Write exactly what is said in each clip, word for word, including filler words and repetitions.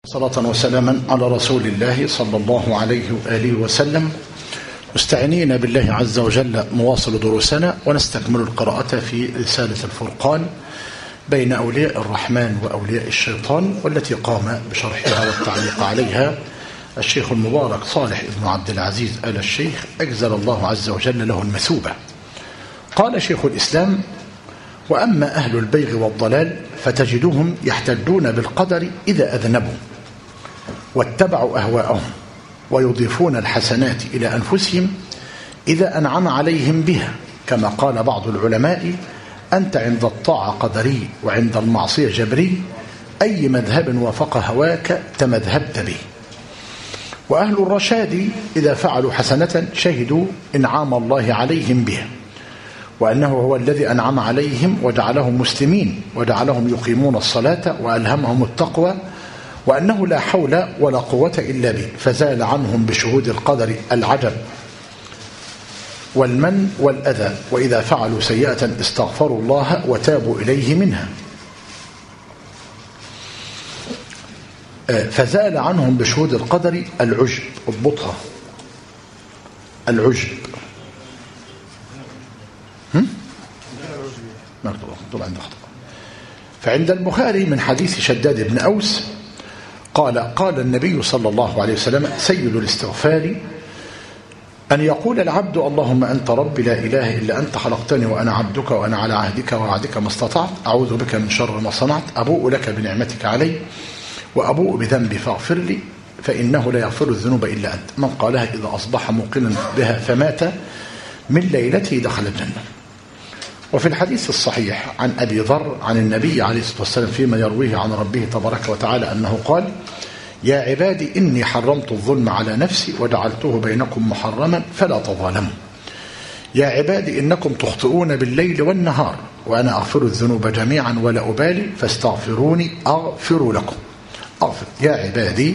صلاة وسلاما على رسول الله صلى الله عليه وآله وسلم، مستعينين بالله عز وجل نواصل دروسنا ونستكمل القراءة في رسالة الفرقان بين أولياء الرحمن وأولياء الشيطان، والتي قام بشرحها والتعليق عليها الشيخ المبارك صالح بن عبد العزيز آل الشيخ أجزل الله عز وجل له المثوبة. قال شيخ الإسلام: وأما أهل البيغ والضلال فتجدهم يحتجون بالقدر إذا أذنبوا واتبعوا أهواءهم، ويضيفون الحسنات إلى أنفسهم إذا أنعم عليهم بها، كما قال بعض العلماء: أنت عند الطاعة قدري وعند المعصية جبري، أي مذهب وافق هواك تمذهبت به. وأهل الرشاد إذا فعلوا حسنة شهدوا إنعام الله عليهم بها، وأنه هو الذي أنعم عليهم وجعلهم مسلمين وجعلهم يقيمون الصلاة وألهمهم التقوى، وأنه لا حول ولا قوة إلا به، فزال عنهم بشهود القدر العجب والمن والأذى، وإذا فعلوا سيئة استغفروا الله وتابوا إليه منها. فزال عنهم بشهود القدر العجب، اضبطها، العجب مكتوب عند خطأ. فعند البخاري من حديث شداد بن أوس قال: قال النبي صلى الله عليه وسلم: سيد الاستغفار أن يقول العبد: اللهم أنت ربي لا إله إلا أنت، خلقتني وأنا عبدك وأنا على عهدك ووعدك ما استطعت، أعوذ بك من شر ما صنعت، أبوء لك بنعمتك علي وأبوء بذنبي فاغفر لي، فإنه لا يغفر الذنوب إلا أنت. من قالها إذا أصبح موقنا بها فمات من ليلته دخل الجنة. وفي الحديث الصحيح عن أبي ذر عن النبي عليه الصلاة والسلام فيما يرويه عن ربه تبارك وتعالى أنه قال: يا عبادي إني حرمت الظلم على نفسي وجعلته بينكم محرما فلا تظالموا. يا عبادي إنكم تخطئون بالليل والنهار وأنا أغفر الذنوب جميعا ولا أبالي فاستغفروني أغفر لكم. أغفر. يا عبادي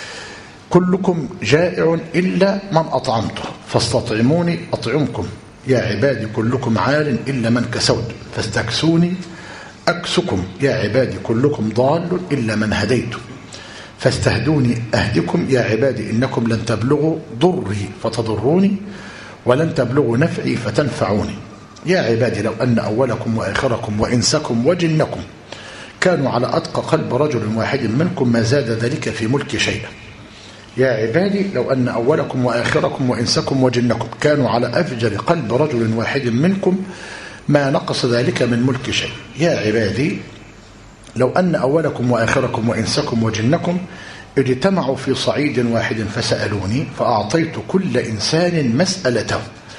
كلكم جائع إلا من أطعمته فاستطعموني أطعمكم. يا عبادي كلكم عار إلا من كسوت فاستكسوني أكسكم. يا عبادي كلكم ضال إلا من هديت فاستهدوني أهدكم. يا عبادي إنكم لن تبلغوا ضري فتضروني ولن تبلغوا نفعي فتنفعوني. يا عبادي لو أن أولكم وآخركم وإنسكم وجنكم كانوا على أتقى قلب رجل واحد منكم ما زاد ذلك في ملك شيئا. يا عبادي لو أن أولكم وآخركم وإنسكم وجنكم كانوا على أفجر قلب رجل واحد منكم ما نقص ذلك من ملك شيء. يا عبادي لو أن أولكم وآخركم وإنسكم وجنكم اجتمعوا في صعيد واحد فسألوني فأعطيت كل إنسان مسألته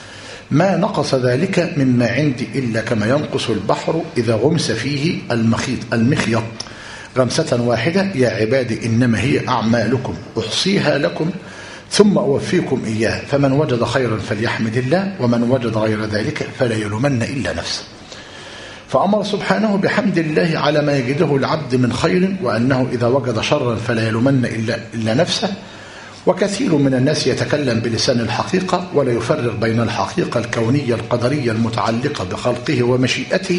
ما نقص ذلك مما عندي إلا كما ينقص البحر إذا غمس فيه المخيط المخيط غمسة واحدة. يا عبادي إنما هي أعمالكم أحصيها لكم ثم أوفيكم إياها، فمن وجد خيرا فليحمد الله ومن وجد غير ذلك فلا يلومن إلا نفسه. فأمر سبحانه بحمد الله على ما يجده العبد من خير، وأنه إذا وجد شرا فلا يلومن إلا, إلا نفسه. وكثير من الناس يتكلم بلسان الحقيقة ولا يفرق بين الحقيقة الكونية القدرية المتعلقة بخلقه ومشيئته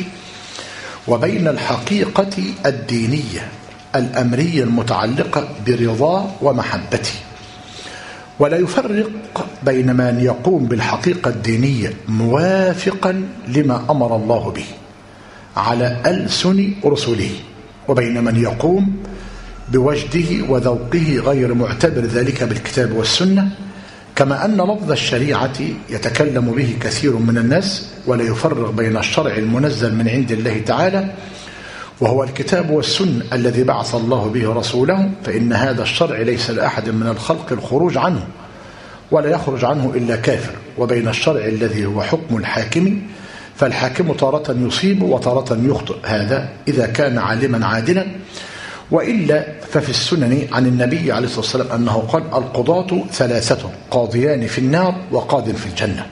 وبين الحقيقة الدينية الأمرية المتعلقة برضاه ومحبته، ولا يفرق بين من يقوم بالحقيقة الدينية موافقا لما أمر الله به على ألسن رسله وبين من يقوم بوجده وذوقه غير معتبر ذلك بالكتاب والسنة، كما أن لفظ الشريعة يتكلم به كثير من الناس ولا يفرق بين الشرع المنزل من عند الله تعالى وهو الكتاب والسنة الذي بعث الله به رسوله، فإن هذا الشرع ليس لأحد من الخلق الخروج عنه ولا يخرج عنه إلا كافر، وبين الشرع الذي هو حكم الحاكم، فالحاكم تارة يصيب وتارة يخطئ، هذا إذا كان عالما عادلا، وإلا ففي السنن عن النبي عليه الصلاة والسلام أنه قال: القضاة ثلاثة، قاضيان في النار وقاض في الجنة.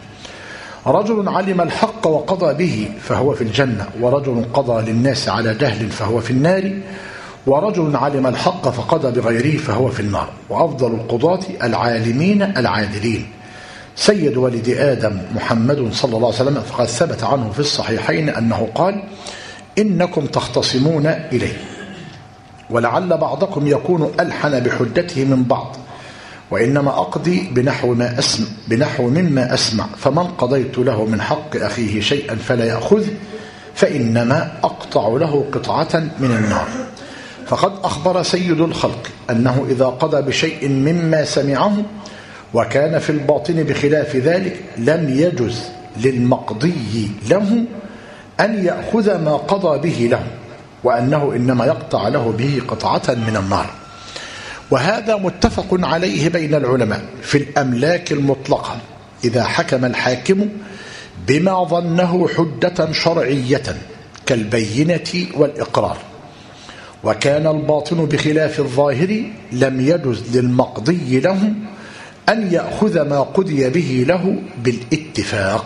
رجل علم الحق وقضى به فهو في الجنة، ورجل قضى للناس على جهل فهو في النار، ورجل علم الحق فقضى بغيره فهو في النار. وأفضل القضاة العالمين العادلين. سيد ولد آدم محمد صلى الله عليه وسلم، فقد ثبت عنه في الصحيحين أنه قال: إنكم تختصمون إليه ولعل بعضكم يكون ألحن بحجته من بعض، وإنما أقضي بنحو ما أسمع بنحو مما أسمع، فمن قضيت له من حق أخيه شيئا فلا يأخذ، فإنما أقطع له قطعة من النار. فقد أخبر سيد الخلق أنه إذا قضى بشيء مما سمعه وكان في الباطن بخلاف ذلك لم يجز للمقضي له أن يأخذ ما قضى به له، وأنه إنما يقطع له به قطعة من النار. وهذا متفق عليه بين العلماء في الأملاك المطلقة إذا حكم الحاكم بما ظنه حجة شرعية كالبينة والإقرار، وكان الباطن بخلاف الظاهر لم يجز للمقضي له أن يأخذ ما قضي به له بالاتفاق،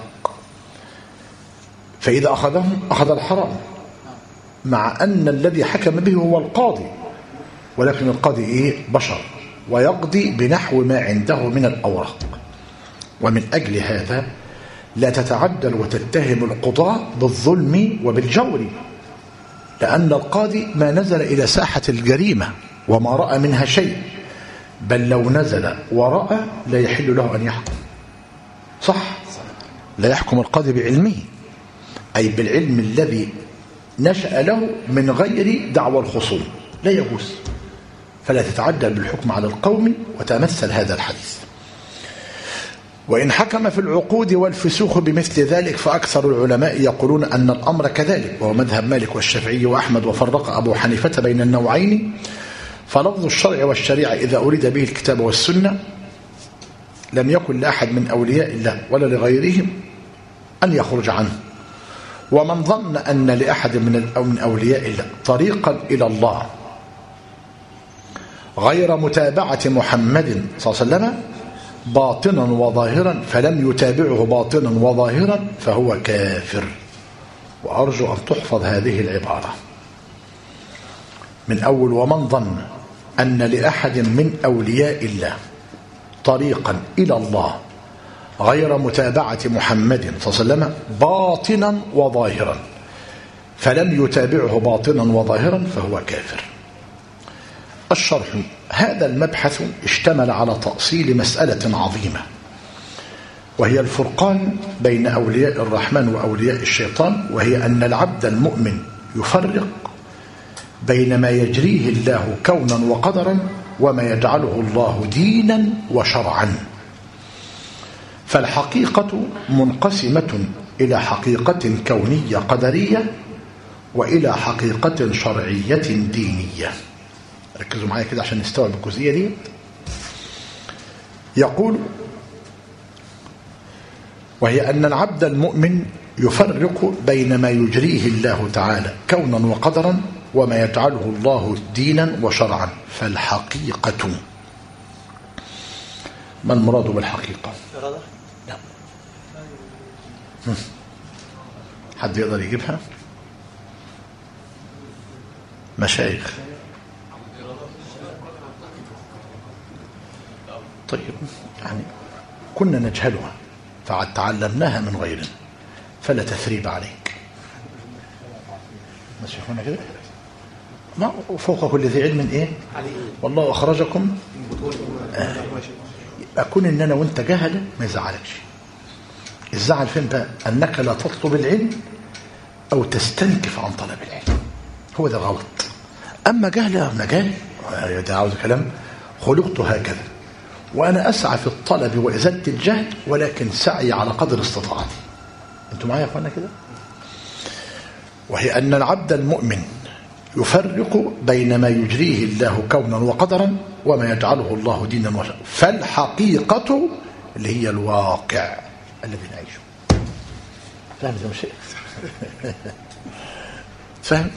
فإذا أخذه أخذ الحرام، مع أن الذي حكم به هو القاضي، ولكن القاضي إيه؟ بشر، ويقضي بنحو ما عنده من الأوراق. ومن أجل هذا لا تتعدل وتتهم القضاء بالظلم وبالجور، لأن القاضي ما نزل إلى ساحة الجريمة وما رأى منها شيء، بل لو نزل ورأى لا يحل له أن يحكم. صح؟ لا يحكم القاضي بعلمه، أي بالعلم الذي نشأ له من غير دعوى الخصوم، لا يجوز. فلا تتعدل بالحكم على القوم وتمثل هذا الحديث. وإن حكم في العقود والفسوخ بمثل ذلك فأكثر العلماء يقولون أن الأمر كذلك، وهو مذهب مالك والشافعي وأحمد، وفرق أبو حنيفة بين النوعين. فلفظ الشرع والشريعة إذا أريد به الكتاب والسنة لم يكن لأحد من أولياء الله ولا لغيرهم أن يخرج عنه. ومن ظن أن لأحد من أولياء الله طريقا إلى الله غير متابعة محمد صلى الله عليه وسلم باطنا وظاهرا فلم يتابعه باطنا وظاهرا فهو كافر. وأرجو أن تحفظ هذه العبارة من أول: ومن ظن أن لأحد من أولياء الله طريقا إلى الله غير متابعة محمد صلى الله عليه وسلم باطنا وظاهرا فلم يتابعه باطنا وظاهرا فهو كافر. الشرح: هذا المبحث اشتمل على تأصيل مسألة عظيمة، وهي الفرقان بين أولياء الرحمن وأولياء الشيطان، وهي أن العبد المؤمن يفرق بين ما يجريه الله كونا وقدرا وما يجعله الله دينا وشرعا. فالحقيقة منقسمة إلى حقيقة كونية قدرية وإلى حقيقة شرعية دينية. ركزوا معايا كده عشان نستوعب الجزئية دي. يقول: وهي أن العبد المؤمن يفرق بين ما يجريه الله تعالى كونا وقدرا وما يجعله الله دينا وشرعا. فالحقيقة، ما المراد بالحقيقة؟ لا. حد يقدر يجيبها؟ مشايخ. طيب، يعني كنا نجهلها فتعلمناها من غيرنا، فلا تثريب عليك. ماشي هنا كده؟ ما فوق كل ذي علم ايه؟ والله اخرجكم. آه. اكون ان انا وانت جهله ما يزعلكش. الزعل فين بقى؟ انك لا تطلب العلم او تستنكف عن طلب العلم، هو ده غلط. اما جهله مجال ده عاوز كلام. خلقت هكذا، وأنا أسعى في الطلب وإزالة الجهل، ولكن سعي على قدر استطاعتي. أنتم معايا يا أخوانا كده؟ وهي أن العبد المؤمن يفرق بين ما يجريه الله كونا وقدرا وما يجعله الله دينا وشرعا. فالحقيقة اللي هي الواقع الذي نعيشه. فهمت يا شيخ؟ فهمت؟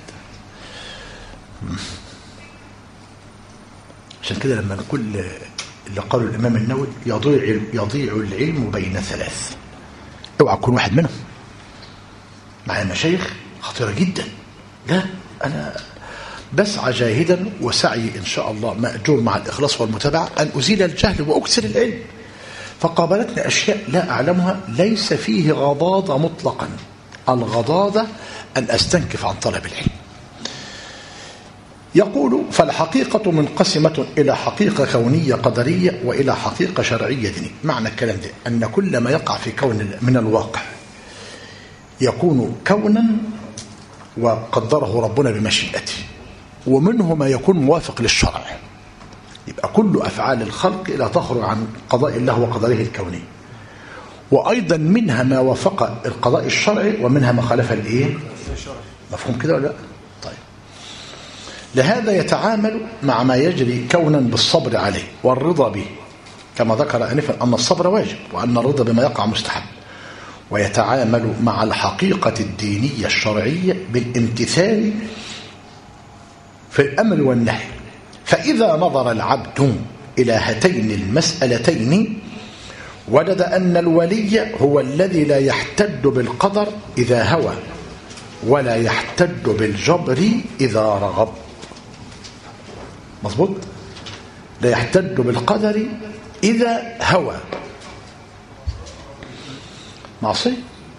عشان كده لما نقول اللي قالوا الإمام النووي يضيع يضيع العلم بين ثلاث، اوعى تكون واحد منهم. مع مشايخ خطيرة جدا. لا، أنا بسعى جاهدا وسعي إن شاء الله مأجور مع الإخلاص والمتابعة أن أزيل الجهل وأكسر العلم. فقابلتني أشياء لا أعلمها ليس فيه غضاضة مطلقا. الغضاضة أن أستنكف عن طلب العلم. يقول فالحقيقة منقسمة إلى حقيقة كونية قدرية وإلى حقيقة شرعية دينية. معنى الكلام ده أن كل ما يقع في كون من الواقع يكون كونا وقدره ربنا بمشيئته، ومنه ما يكون موافق للشرع. يبقى كل أفعال الخلق لا تخرج عن قضاء الله وقدره الكوني، وأيضا منها ما وافق القضاء الشرعي ومنها ما خالف الإيه؟ مفهوم كده ولا لا؟ طيب، لهذا يتعامل مع ما يجري كونا بالصبر عليه والرضا به، كما ذكر آنفا أن الصبر واجب وأن الرضا بما يقع مستحب، ويتعامل مع الحقيقة الدينية الشرعية بالامتثال في الأمر والنهي. فإذا نظر العبد إلى هاتين المسألتين وجد أن الولي هو الذي لا يحتج بالقدر إذا هوى ولا يحتج بالجبر إذا رغب. مظبوط؟ لا يحتج بالقدر إذا هوى. معصي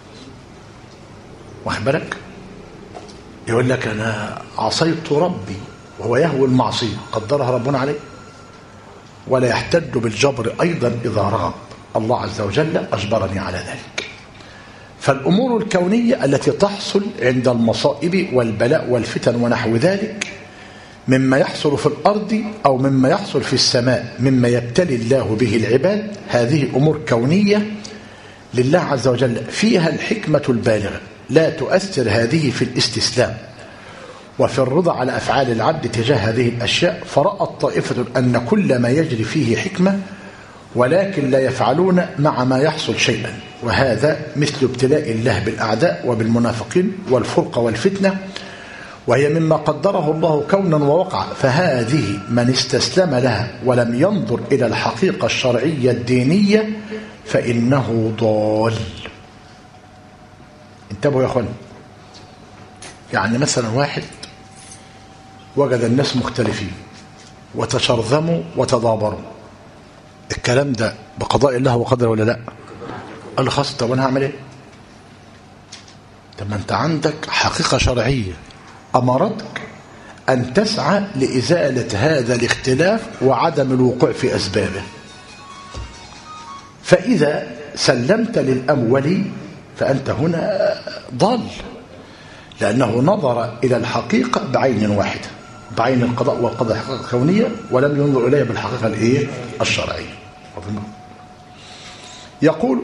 واخد بالك؟ يقول لك أنا عصيت ربي وهو يهوى المعصية قدرها ربنا عليه، ولا يحتج بالجبر أيضا إذا رغب. الله عز وجل أجبرني على ذلك. فالأمور الكونية التي تحصل عند المصائب والبلاء والفتن ونحو ذلك مما يحصل في الأرض أو مما يحصل في السماء مما يبتلي الله به العباد، هذه أمور كونية لله عز وجل فيها الحكمة البالغة، لا تؤثر هذه في الاستسلام وفي الرضا على أفعال العبد تجاه هذه الأشياء. فرأت طائفة أن كل ما يجري فيه حكمة ولكن لا يفعلون مع ما يحصل شيئا، وهذا مثل ابتلاء الله بالأعداء وبالمنافقين والفرقة والفتنة، وهي مما قدره الله كونا ووقع. فهذه من استسلم لها ولم ينظر إلى الحقيقة الشرعية الدينية فإنه ضال. انتبهوا يا أخوان، يعني مثلا واحد وجد الناس مختلفين وتشرذموا وتضابروا، الكلام ده بقضاء الله وقدره ولا لا؟ قال له خلاص، طب انا هعمل ايه؟ طب ما انت عندك حقيقة شرعية امرتك ان تسعى لازالة هذا الاختلاف وعدم الوقوع في اسبابه. فاذا سلمت للأول فانت هنا ضال، لانه نظر الى الحقيقة بعين واحدة، بعين القضاء والقدر الحقيقة الكونية، ولم ينظر إليها بالحقيقة الايه؟ الشرعية. يقول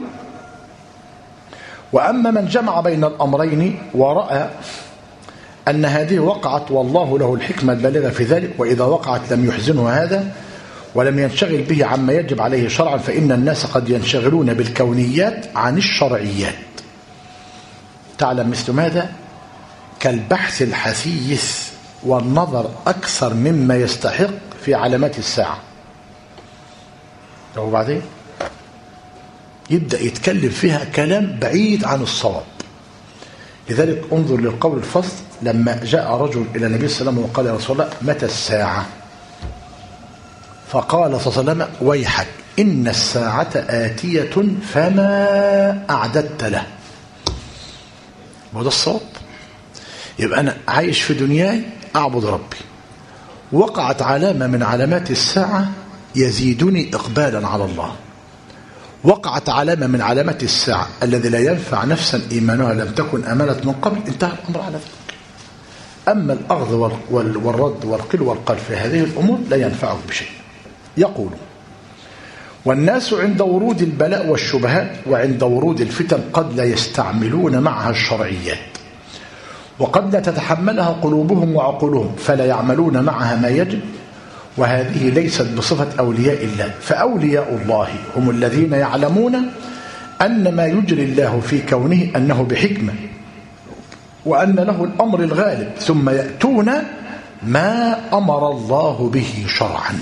وأما من جمع بين الأمرين ورأى أن هذه وقعت والله له الحكمة البالغة في ذلك، وإذا وقعت لم يحزنه هذا ولم ينشغل به عما يجب عليه شرعا، فإن الناس قد ينشغلون بالكونيات عن الشرعيات. تعلم مثل ماذا؟ كالبحث الحثيث والنظر أكثر مما يستحق في علامات الساعة. وبعدين يبدأ يتكلم فيها كلام بعيد عن الصواب. لذلك انظر للقول الفصل لما جاء رجل إلى النبي صلى الله عليه وسلم وقال يا رسول الله متى الساعة؟ فقال صلى الله عليه وسلم ويحك إن الساعة آتية فما أعددت له. وده الصواب. يبقى أنا عايش في دنياي أعبد ربي، وقعت علامة من علامات الساعة يزيدني إقبالا على الله، وقعت علامة من علامات الساعة الذي لا ينفع نفسا إيمانها لم تكن آمنت من قبل، انتهى الأمر على ذلك. أما الأخذ والرد والقل والقل في هذه الأمور لا ينفعه بشيء. يقول والناس عند ورود البلاء والشبهات وعند ورود الفتن قد لا يستعملون معها الشرعيات، وقد لا تتحملها قلوبهم وعقولهم فلا يعملون معها ما يجب، وهذه ليست بصفة أولياء الله. فأولياء الله هم الذين يعلمون أن ما يجري الله في كونه أنه بحكمة، وأن له الأمر الغالب، ثم يأتون ما أمر الله به شرعا.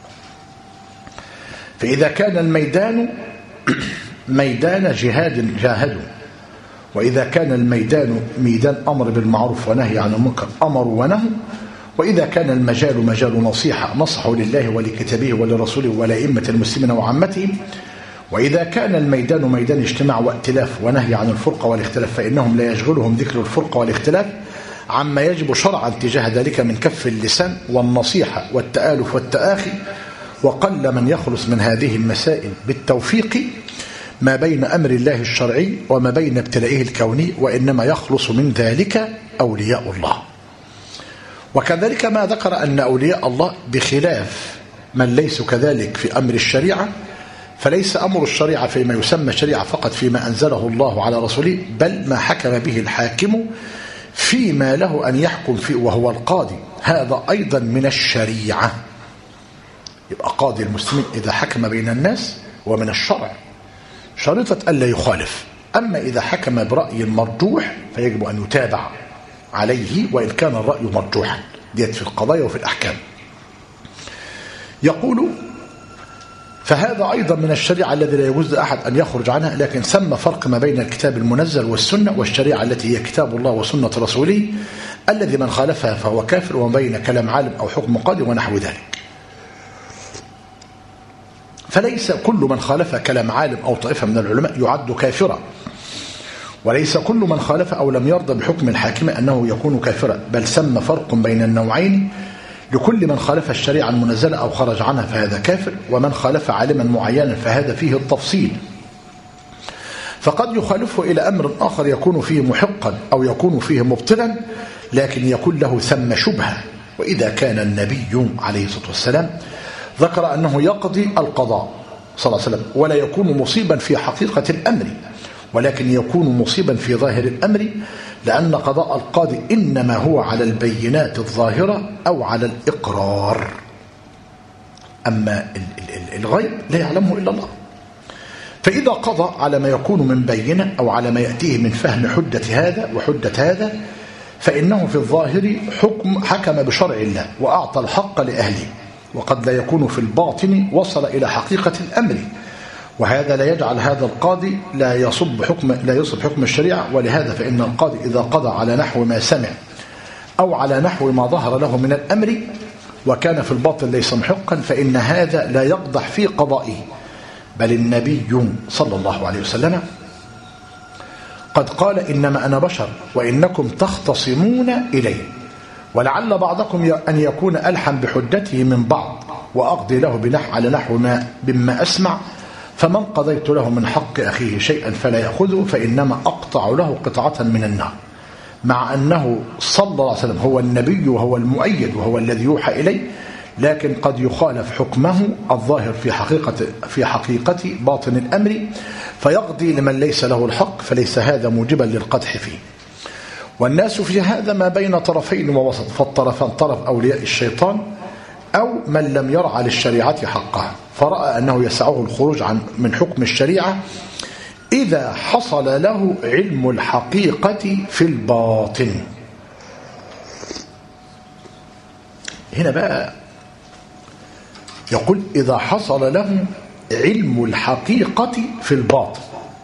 فإذا كان الميدان ميدان جهاد جاهدوا، وإذا كان الميدان ميدان أمر بالمعروف ونهي عن المنكر أمروا ونهوا، وإذا كان المجال مجال نصيحة نصحوا لله ولكتابه ولرسوله ولأئمة المسلمين وعامتهم، وإذا كان الميدان ميدان اجتماع وائتلاف ونهي عن الفرقة والاختلاف فإنهم لا يشغلهم ذكر الفرقة والاختلاف عما يجب شرعا تجاه ذلك من كف اللسان والنصيحة والتآلف والتآخي، وقل من يخلص من هذه المسائل بالتوفيق ما بين أمر الله الشرعي وما بين ابتلائه الكوني، وإنما يخلص من ذلك أولياء الله. وكذلك ما ذكر أن أولياء الله بخلاف من ليسوا كذلك في أمر الشريعة، فليس أمر الشريعة فيما يسمى شريعة فقط فيما أنزله الله على رسوله، بل ما حكم به الحاكم فيما له أن يحكم فيه وهو القاضي، هذا أيضا من الشريعة. يبقى قاضي المسلمين إذا حكم بين الناس ومن الشرع شريطة ألا يخالف. أما إذا حكم برأي مرجوح فيجب أن يتابع عليه وإن كان الرأي مرجوحا، ديت في القضايا وفي الأحكام. يقول فهذا أيضا من الشريعة الذي لا يجوز لأحد أن يخرج عنها، لكن ثم فرق ما بين الكتاب المنزل والسنة والشريعة التي هي كتاب الله وسنة رسوله، الذي من خالفها فهو كافر، وما بين كلام عالم أو حكم قاضي ونحو ذلك. فليس كل من خالف كلام عالم أو طائفة من العلماء يعد كافرا، وليس كل من خالف أو لم يرضى بحكم الحاكم أنه يكون كافرا، بل سمى فرق بين النوعين. لكل من خالف الشريعة المنزلة أو خرج عنها فهذا كافر، ومن خالف عالما معينا فهذا فيه التفصيل. فقد يخالفه إلى أمر آخر يكون فيه محقا أو يكون فيه مبطلا، لكن يكون له ثم شبهة. وإذا كان النبي عليه الصلاة والسلام ذكر أنه يقضي القضاء صلى الله عليه وسلم ولا يكون مصيبا في حقيقة الأمر، ولكن يكون مصيبا في ظاهر الأمر، لأن قضاء القاضي إنما هو على البينات الظاهرة أو على الإقرار، أما الغيب لا يعلمه إلا الله. فإذا قضى على ما يكون من بينة أو على ما يأتيه من فهم حجة هذا وحجة هذا، فإنه في الظاهر حكم حكم بشرع الله وأعطى الحق لأهله، وقد لا يكون في الباطن وصل إلى حقيقة الأمر، وهذا لا يجعل هذا القاضي لا يصب حكم لا يصب حكم الشريعة. ولهذا فإن القاضي إذا قضى على نحو ما سمع أو على نحو ما ظهر له من الأمر وكان في الباطن ليس محقا، فإن هذا لا يقدح في قضائه. بل النبي صلى الله عليه وسلم قد قال إنما أنا بشر وإنكم تختصمون إلي، ولعل بعضكم أن يكون ألحن بحجته من بعض، وأقضي له بنحو على نحو ما بما أسمع، فمن قضيت له من حق أخيه شيئا فلا يأخذه فإنما أقطع له قطعة من النار. مع أنه صلى الله عليه وسلم هو النبي وهو المؤيد وهو الذي يوحى إليه، لكن قد يخالف حكمه الظاهر في حقيقة في حقيقة باطن الأمر فيقضي لمن ليس له الحق، فليس هذا موجبا للقدح فيه. والناس في هذا ما بين طرفين ووسط، فالطرفان طرف أولياء الشيطان أو من لم يرعى للشريعة حقها، فرأى أنه يسعه الخروج عن من حكم الشريعة إذا حصل له علم الحقيقة في الباطن. هنا بقى يقول إذا حصل له علم الحقيقة في الباطن.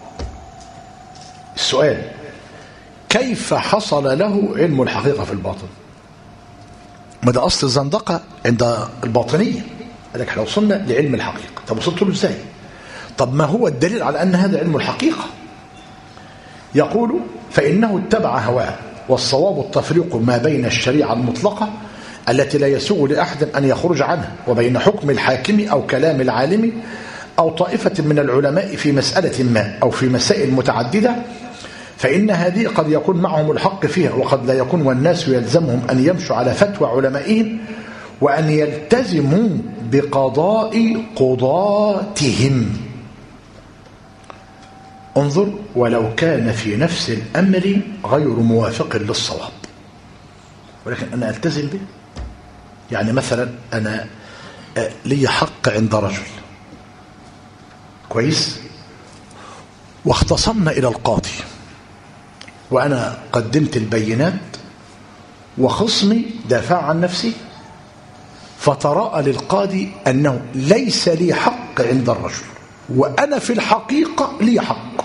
السؤال: كيف حصل له علم الحقيقة في الباطن؟ ما ده أصل الزندقة عند الباطنية، قال لك احنا وصلنا لعلم الحقيقة. طب وصلت له ازاي؟ طب ما هو الدليل على أن هذا علم الحقيقة؟ يقول: فإنه اتبع هواه، والصواب التفريق ما بين الشريعة المطلقة التي لا يسوغ لأحد أن يخرج عنها وبين حكم الحاكم أو كلام العالم أو طائفة من العلماء في مسألة ما أو في مسائل متعددة، فإن هذه قد يكون معهم الحق فيها وقد لا يكون، والناس يلزمهم أن يمشوا على فتوى علمائهم وأن يلتزموا بقضاء قضاتهم. انظر: ولو كان في نفس الأمر غير موافق للصواب، ولكن أنا ألتزم به. يعني مثلا أنا لي حق عند رجل كويس، واختصمنا إلى القاضي وأنا قدمت البينات وخصمي دافع عن نفسي، فتراءى للقاضي أنه ليس لي حق عند الرجل وأنا في الحقيقة لي حق،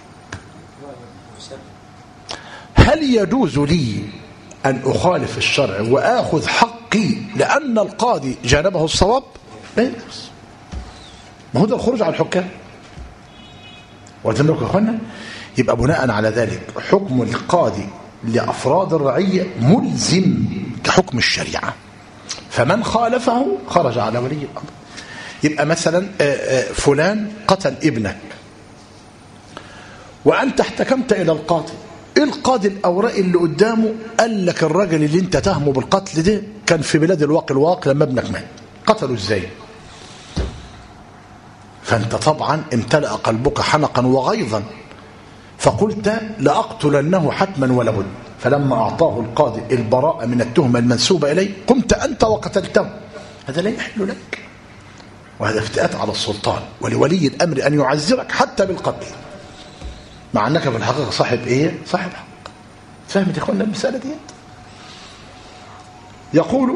هل يجوز لي أن أخالف الشرع وآخذ حقي لأن القاضي جانبه الصواب؟ لا يجوز. ما هو ده الخروج على الحكام. وأتمنى لكم يا أخوانا، يبقى بناء على ذلك حكم القاضي لأفراد الرعية ملزم كحكم الشريعة، فمن خالفه خرج على ولي الأمر. يبقى مثلا فلان قتل ابنك وأنت احتكمت إلى القاضي، القاضي الأوراق اللي قدامه قال لك الراجل اللي انت تهمه بالقتل ده كان في بلاد الواقع الواقع لما ابنك مات، قتله ازاي؟ فانت طبعا امتلأ قلبك حنقا وغيظا فقلت لأقتلنه حتما ولا بد، فلما أعطاه القاضي البراءة من التهمة المنسوبة إليه قمت أنت وقتلته، هذا لا يحل لك، وهذا افتئات على السلطان ولولي الأمر أن يعذرك حتى بالقتل، مع أنك في الحقيقة صاحب إيه؟ صاحب حق. فهمت يا أخوانا المسألة دي؟ يقول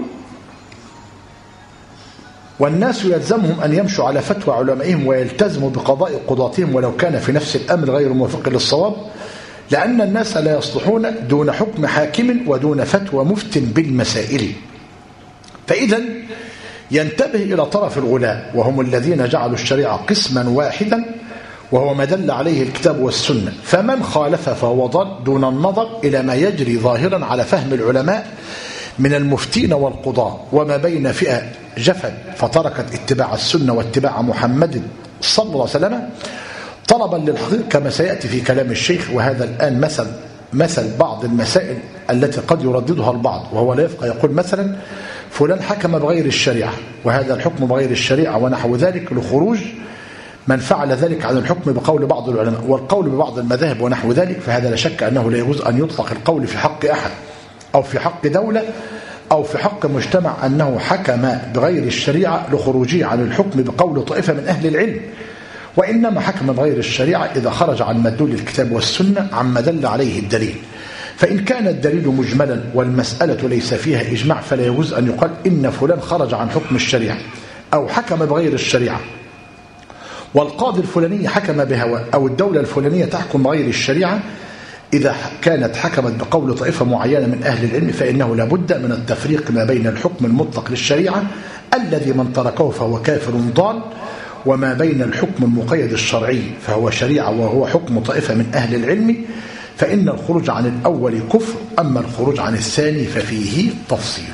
والناس يلزمهم أن يمشوا على فتوى علمائهم ويلتزموا بقضاء قضاتهم ولو كان في نفس الأمر غير موافق للصواب، لأن الناس لا يصلحون دون حكم حاكم ودون فتوى مفت بالمسائل. فإذا ينتبه إلى طرف الغلاء وهم الذين جعلوا الشريعة قسما واحدا وهو ما دل عليه الكتاب والسنة، فمن خالف فهو ضال دون النظر إلى ما يجري ظاهرا على فهم العلماء من المفتين والقضاء، وما بين فئة جفت فتركت اتباع السنة واتباع محمد صلى الله عليه وسلم طلبا للحقيقة كما سيأتي في كلام الشيخ. وهذا الآن مثل مثل بعض المسائل التي قد يرددها البعض، وهو لا يفقه يقول مثلا فلان حكم بغير الشريعة وهذا الحكم بغير الشريعة ونحو ذلك لخروج من فعل ذلك عن الحكم بقول بعض العلماء والقول ببعض المذاهب ونحو ذلك، فهذا لا شك أنه لا يجوز أن يطلق القول في حق أحد أو في حق دولة أو في حق مجتمع أنه حكم بغير الشريعة لخروجه عن الحكم بقول طائفة من أهل العلم، وإنما حكم بغير الشريعة إذا خرج عن مدلول الكتاب والسنة عما دل عليه الدليل. فإن كان الدليل مجملا والمسألة ليس فيها إجماع فلا يجوز أن يقال إن فلان خرج عن حكم الشريعة أو حكم بغير الشريعة، والقاضي الفلاني حكم بهوى أو الدولة الفلانية تحكم بغير الشريعة. إذا كانت حكمت بقول طائفة معينة من أهل العلم فإنه لابد من التفريق ما بين الحكم المطلق للشريعة الذي من تركه فهو كافر ضال، وما بين الحكم المقيد الشرعي فهو شريعة وهو حكم طائفة من أهل العلم، فإن الخروج عن الأول كفر، أما الخروج عن الثاني ففيه تفصيل.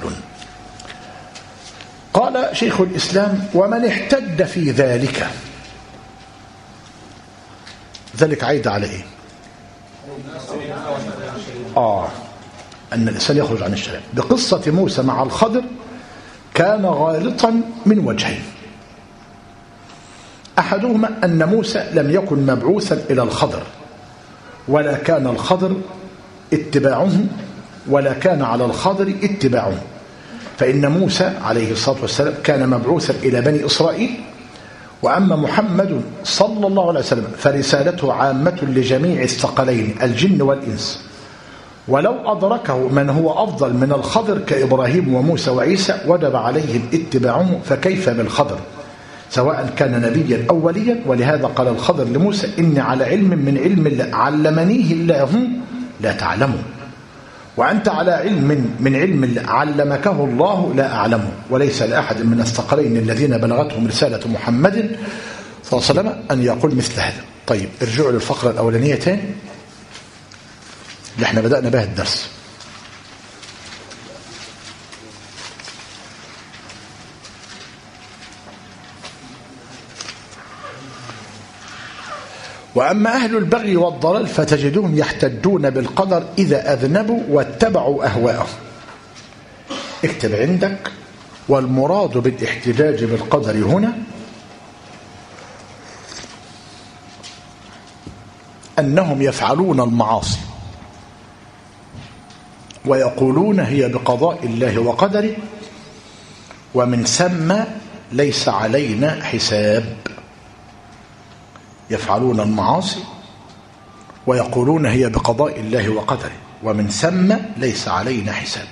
قال شيخ الإسلام ومن احتد في ذلك، ذلك عيد على إيه؟ آه أن الإنسان يخرج عن الشريعة. بقصة موسى مع الخضر كان غالطا من وجهين، أحدهما أن موسى لم يكن مبعوثا إلى الخضر ولا كان الخضر اتباعه ولا كان على الخضر اتباعه، فإن موسى عليه الصلاة والسلام كان مبعوثا إلى بني إسرائيل، وأما محمد صلى الله عليه وسلم فرسالته عامة لجميع الثقلين الجن والإنس، ولو أدركه من هو أفضل من الخضر كإبراهيم وموسى وعيسى وجب عليهم اتباعه، فكيف بالخضر سواء كان نبيا أو وليا. ولهذا قال الخضر لموسى إني على علم من علم الله علمنيه الله لا تعلمه، وأنت على علم من علم الله علمكه الله لا أعلمه، وليس لأحد من الثقلين الذين بلغتهم رسالة محمد صلى الله عليه وسلم أن يقول مثل هذا. طيب ارجعوا للفقرة الأولانية تاني اللي احنا بدأنا بها الدرس. وأما أهل البغي والضلال فتجدهم يحتجون بالقدر إذا أذنبوا واتبعوا أهواءهم. اكتب عندك والمراد بالاحتجاج بالقدر هنا أنهم يفعلون المعاصي ويقولون هي بقضاء الله وقدره ومن ثم ليس علينا حساب. يفعلون المعاصي ويقولون هي بقضاء الله وقدره ومن ثم ليس علينا حساب.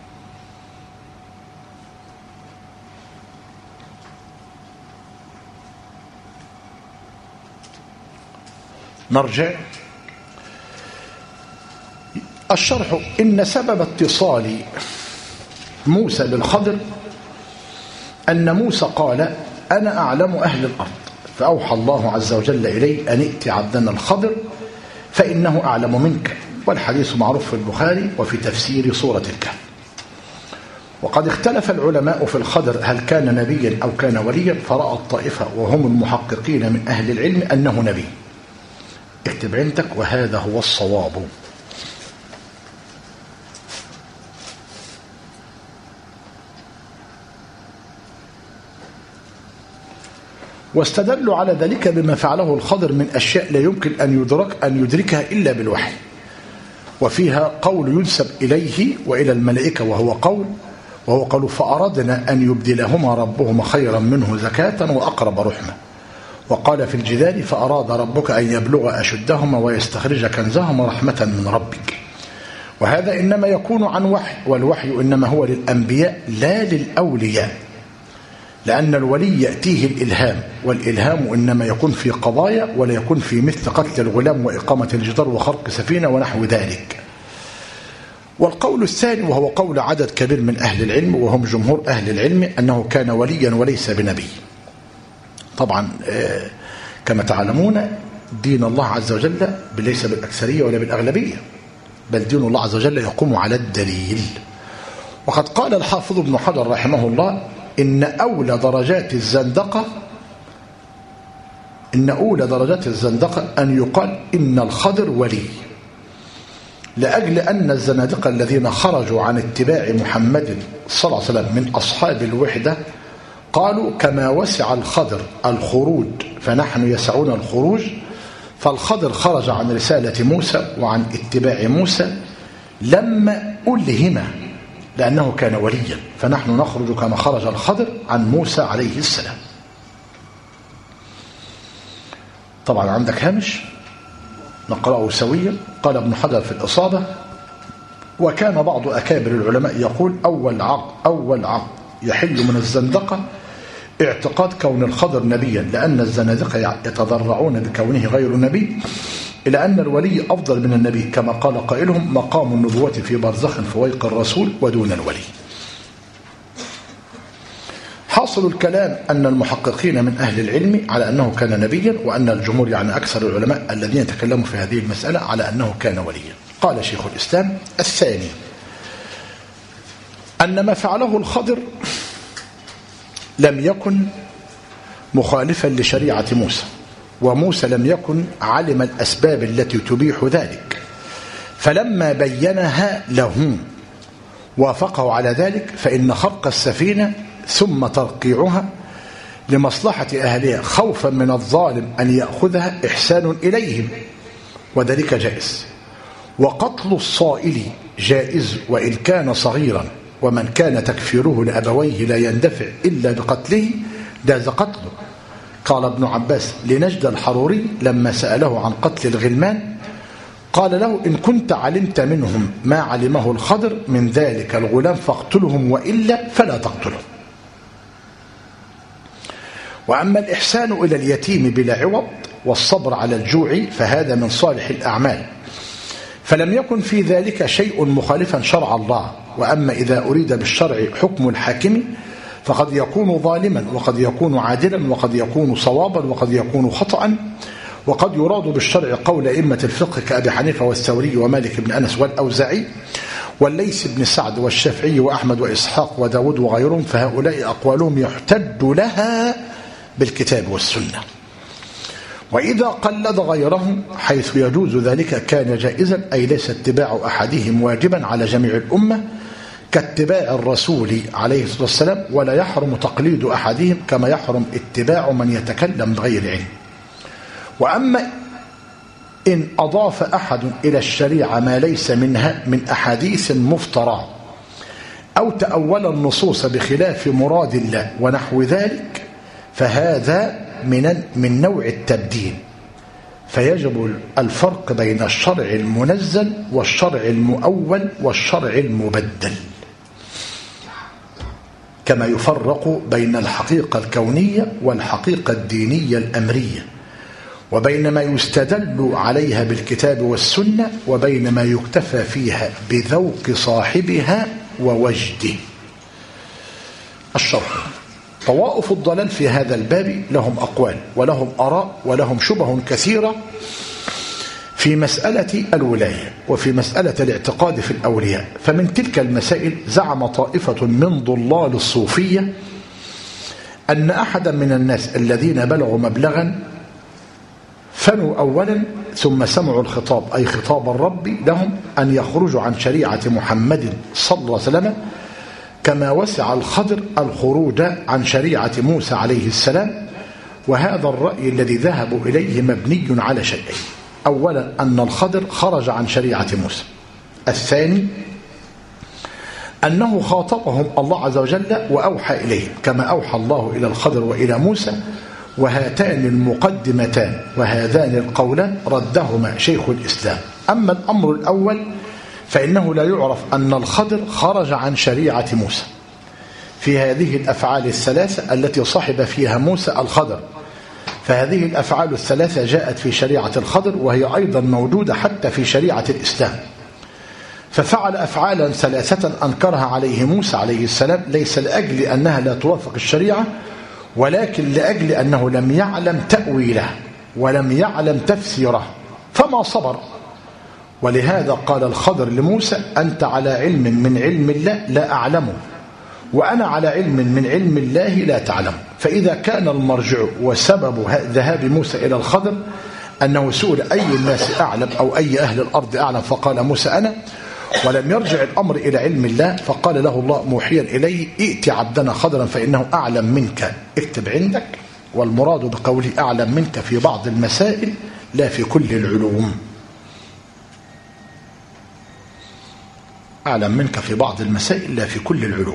نرجع الشرح. إن سبب اتصال موسى بالخضر أن موسى قال أنا أعلم أهل الأرض، فأوحى الله عز وجل إليه أن ائت عبدنا الخضر فإنه أعلم منك والحديث معروف في البخاري وفي تفسير سورة الكهف. وقد اختلف العلماء في الخضر هل كان نبيا أو كان وليا، فرأى الطائفة وهم المحققين من أهل العلم أنه نبي. اكتب عندك وهذا هو الصواب. واستدلوا على ذلك بما فعله الخضر من أشياء لا يمكن أن يدرك أن يدركها إلا بالوحي، وفيها قول ينسب إليه وإلى الملائكة، وهو قول وهو قالوا فأردنا أن يبدلهما ربهما خيرا منه زكاة وأقرب رحمة. وقال في الجدال فأراد ربك أن يبلغ أشدهما ويستخرج كنزهما رحمة من ربك. وهذا إنما يكون عن وحي، والوحي إنما هو للأنبياء لا للأولياء، لأن الولي يأتيه الإلهام، والإلهام إنما يكون في قضايا ولا يكون في مثل قتل الغلام وإقامة الجدار وخرق سفينة ونحو ذلك. والقول الثاني وهو قول عدد كبير من أهل العلم وهم جمهور أهل العلم أنه كان وليا وليس بنبي. طبعا كما تعلمون دين الله عز وجل ليس بالأكثرية ولا بالأغلبية، بل دين الله عز وجل يقوم على الدليل. وقد قال الحافظ ابن حجر رحمه الله إن أولى درجات الزندقة إن أولى درجات الزندقة أن يقال إن الخضر ولي، لأجل أن الزنادقة الذين خرجوا عن اتباع محمد صلى الله عليه وسلم من أصحاب الوحدة قالوا كما وسع الخضر الخروج فنحن يسعون الخروج، فالخضر خرج عن رسالة موسى وعن اتباع موسى لما ألهم لأنه كان وليا، فنحن نخرج كما خرج الخضر عن موسى عليه السلام. طبعا عندك هامش نقرأه سويا. قال ابن حجر في الإصابة وكان بعض أكابر العلماء يقول أول عقد أول عقد يحل من الزندقة اعتقاد كون الخضر نبيا، لأن الزنادقة يتضرعون بكونه غير نبي، إلى أن الولي أفضل من النبي، كما قال قائلهم مقام النبوة في برزخ فويق الرسول ودون الولي. حاصل الكلام أن المحققين من أهل العلم على أنه كان نبيا، وأن الجمهور يعني أكثر العلماء الذين تكلموا في هذه المسألة على أنه كان وليا. قال شيخ الإسلام الثاني أن ما فعله الخضر لم يكن مخالفا لشريعة موسى، وموسى لم يكن علم الأسباب التي تبيح ذلك، فلما بينها لهم وافقوا على ذلك، فإن خرق السفينة ثم ترقيعها لمصلحة أهلها خوفا من الظالم أن يأخذها إحسان إليهم، وذلك جائز. وقتل الصائل جائز وإن كان صغيرا، ومن كان تكفيره لأبويه لا يندفع إلا بقتله جاز قتله. قال ابن عباس لنجد الحروري لما سأله عن قتل الغلمان قال له إن كنت علمت منهم ما علمه الخضر من ذلك الغلام فاقتلهم، وإلا فلا تقتلهم. وأما الإحسان إلى اليتيم بلا عوض والصبر على الجوع فهذا من صالح الأعمال، فلم يكن في ذلك شيء مخالفا شرع الله. وأما إذا أريد بالشرع حكم الحاكم فقد يكون ظالما، وقد يكون عادلا، وقد يكون صوابا، وقد يكون خطأ، وقد يراد بالشرع قول أئمة الفقه كأبي حنيفة والثوري ومالك بن أنس والأوزاعي والليث بن سعد والشافعي وأحمد وإسحاق وداود وغيرهم، فهؤلاء أقوالهم يحتج لها بالكتاب والسنة. وإذا قلد غيرهم حيث يجوز ذلك كان جائزا، أي ليس اتباع أحدهم واجبا على جميع الأمة كاتباع الرسول عليه الصلاة والسلام، ولا يحرم تقليد أحدهم كما يحرم اتباع من يتكلم بغير علم. وأما إن أضاف أحد إلى الشريعة ما ليس منها من أحاديث مفترى، أو تأول النصوص بخلاف مراد الله ونحو ذلك، فهذا من من نوع التبديل، فيجب الفرق بين الشرع المنزل والشرع المؤول والشرع المبدل، كما يفرق بين الحقيقة الكونية والحقيقة الدينية الأمرية، وبين ما يستدل عليها بالكتاب والسنة، وبين ما يكتفى فيها بذوق صاحبها ووجده. الشرح: طوائف الضلال في هذا الباب لهم أقوال ولهم آراء ولهم شبه كثيرة في مسألة الولاية وفي مسألة الاعتقاد في الأولياء. فمن تلك المسائل زعم طائفة من ضلال الصوفية أن أحدا من الناس الذين بلغوا مبلغا فنوا أولا ثم سمعوا الخطاب أي خطاب الرب لهم أن يخرجوا عن شريعة محمد صلى الله عليه وسلم كما وسع الخضر الخروج عن شريعة موسى عليه السلام. وهذا الرأي الذي ذهبوا إليه مبني على شيئين: أولا أن الخضر خرج عن شريعة موسى، الثاني أنه خاطبهم الله عز وجل وأوحى إليهم كما أوحى الله إلى الخضر وإلى موسى. وهاتان المقدمتان وهذان القولان ردهما شيخ الإسلام. أما الأمر الأول فإنه لا يعرف أن الخضر خرج عن شريعة موسى في هذه الأفعال الثلاثة التي صحب فيها موسى الخضر، فهذه الأفعال الثلاثة جاءت في شريعة الخضر وهي أيضا موجودة حتى في شريعة الإسلام. ففعل أفعالا ثلاثة أنكرها عليه موسى عليه السلام ليس لأجل أنها لا توافق الشريعة، ولكن لأجل أنه لم يعلم تأويله ولم يعلم تفسيره فما صبر. ولهذا قال الخضر لموسى: أنت على علم من علم الله لا أعلمه، وأنا على علم من علم الله لا تعلم. فإذا كان المرجع وسبب ذهاب موسى إلى الخضر أنه سئل أي الناس أعلم أو أي أهل الأرض أعلم، فقال موسى أنا، ولم يرجع الأمر إلى علم الله، فقال له الله موحيا إليه: ائت عبدنا خضرا فإنه أعلم منك، اكتب عندك. والمراد بقوله أعلم منك في بعض المسائل لا في كل العلوم، أعلم منك في بعض المسائل لا في كل العلوم.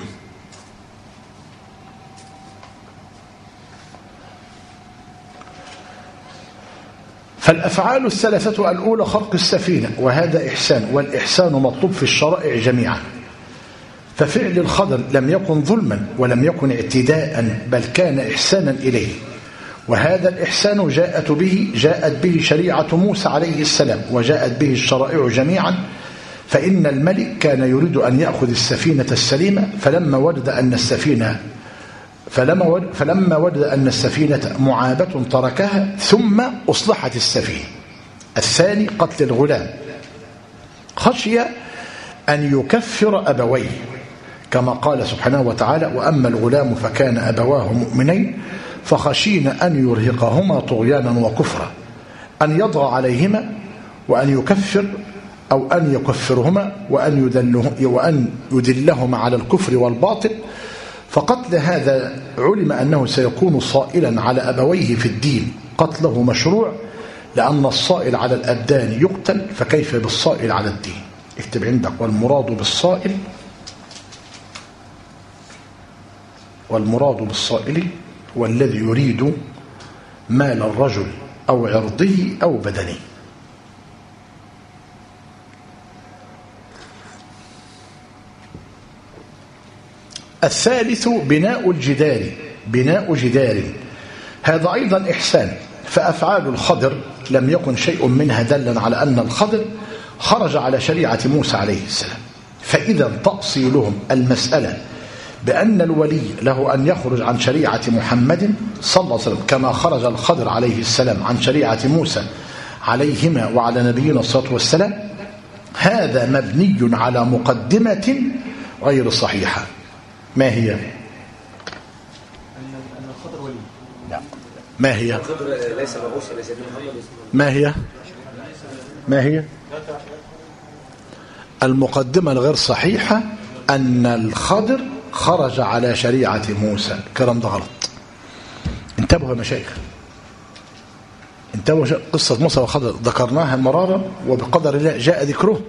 فالأفعال الثلاثة الأولى خلق السفينة وهذا إحسان، والإحسان مطلوب في الشرائع جميعا. ففعل الخضر لم يكن ظلما ولم يكن اعتداء بل كان إحسانا إليه، وهذا الإحسان جاءت به جاءت به شريعة موسى عليه السلام وجاءت به الشرائع جميعا. فإن الملك كان يريد أن يأخذ السفينة السليمة فلما وجد أن السفينة فلما فلما وجد أن السفينة معابة تركها ثم أصلحت السفينة. الثاني قتل الغلام خشي أن يكفر أبويه كما قال سبحانه وتعالى: وأما الغلام فكان أبواه مؤمنين فخشينا أن يرهقهما طغيانا وكفرا، أن يضغى عليهما وأن يكفر أو أن يكفرهما وأن يدله وأن يدلهما على الكفر والباطل. فقتل هذا علم أنه سيكون صائلا على أبويه في الدين، قتله مشروع لأن الصائل على الأبدان يقتل، فكيف بالصائل على الدين؟ اكتب عندك: والمراد بالصائل والمراد بالصائل والذي يريد مال الرجل أو عرضه أو بدنه. الثالث بناء الجدار بناء جدار هذا أيضا إحسان. فأفعال الخضر لم يكن شيء منها دلا على أن الخضر خرج على شريعة موسى عليه السلام. فإذا تأصيلهم المسألة بأن الولي له أن يخرج عن شريعة محمد صلى الله عليه وسلم كما خرج الخضر عليه السلام عن شريعة موسى عليهما وعلى نبينا الصلاة والسلام، هذا مبني على مقدمة غير صحيحة. ما هي؟ أن الخضر ولي. لا. ما هي؟ الخضر ليس مبعوث إلى سيدنا محمد. ما هي؟ ما هي؟ المقدمة الغير صحيحة أن الخضر خرج على شريعة موسى. الكلام ده غلط. انتبهوا يا مشايخ، انتبهوا. قصة موسى والخضر ذكرناها مرارا وبقدر الله جاء ذكره.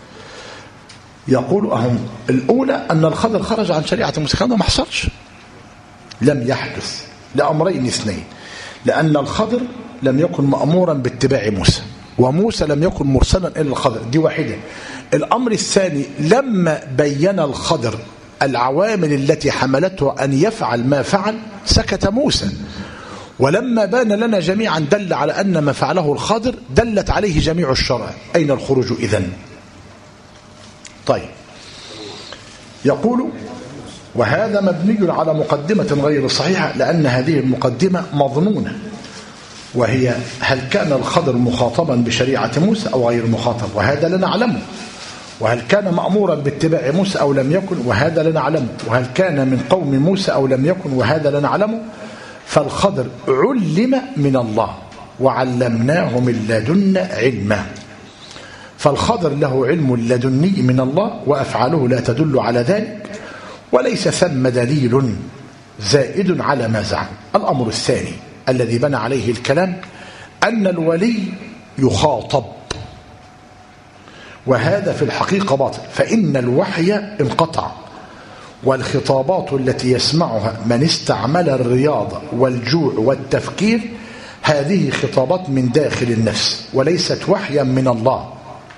يقول أهم الأولى أن الخضر خرج عن شريعة موسى، كان ما حصلش، لم يحدث لأمرين اثنين: لأن الخضر لم يكن مأمورا باتباع موسى، وموسى لم يكن مرسلا إلى الخضر، دي واحدة. الأمر الثاني: لما بين الخضر العوامل التي حملته أن يفعل ما فعل سكت موسى، ولما بان لنا جميعا دل على أن ما فعله الخضر دلت عليه جميع الشرع. أين الخروج إذن؟ طيب، يقول: وهذا مبني على مقدمة غير صحيحة لأن هذه المقدمة مظنونة. وهي هل كان الخضر مخاطبا بشريعة موسى أو غير مخاطب، وهذا لا نعلمه. وهل كان مأمورا باتباع موسى أو لم يكن، وهذا لا نعلمه. وهل كان من قوم موسى أو لم يكن، وهذا لا نعلمه. فالخضر علم من الله وعلمناه من لدنا علما. فالخضر له علم لدني من الله وأفعاله لا تدل على ذلك، وليس ثم دليل زائد على ما زعم. الأمر الثاني الذي بنى عليه الكلام أن الولي يخاطب، وهذا في الحقيقة باطل، فإن الوحي انقطع، والخطابات التي يسمعها من استعمل الرياضة والجوع والتفكير هذه خطابات من داخل النفس وليست وحيا من الله.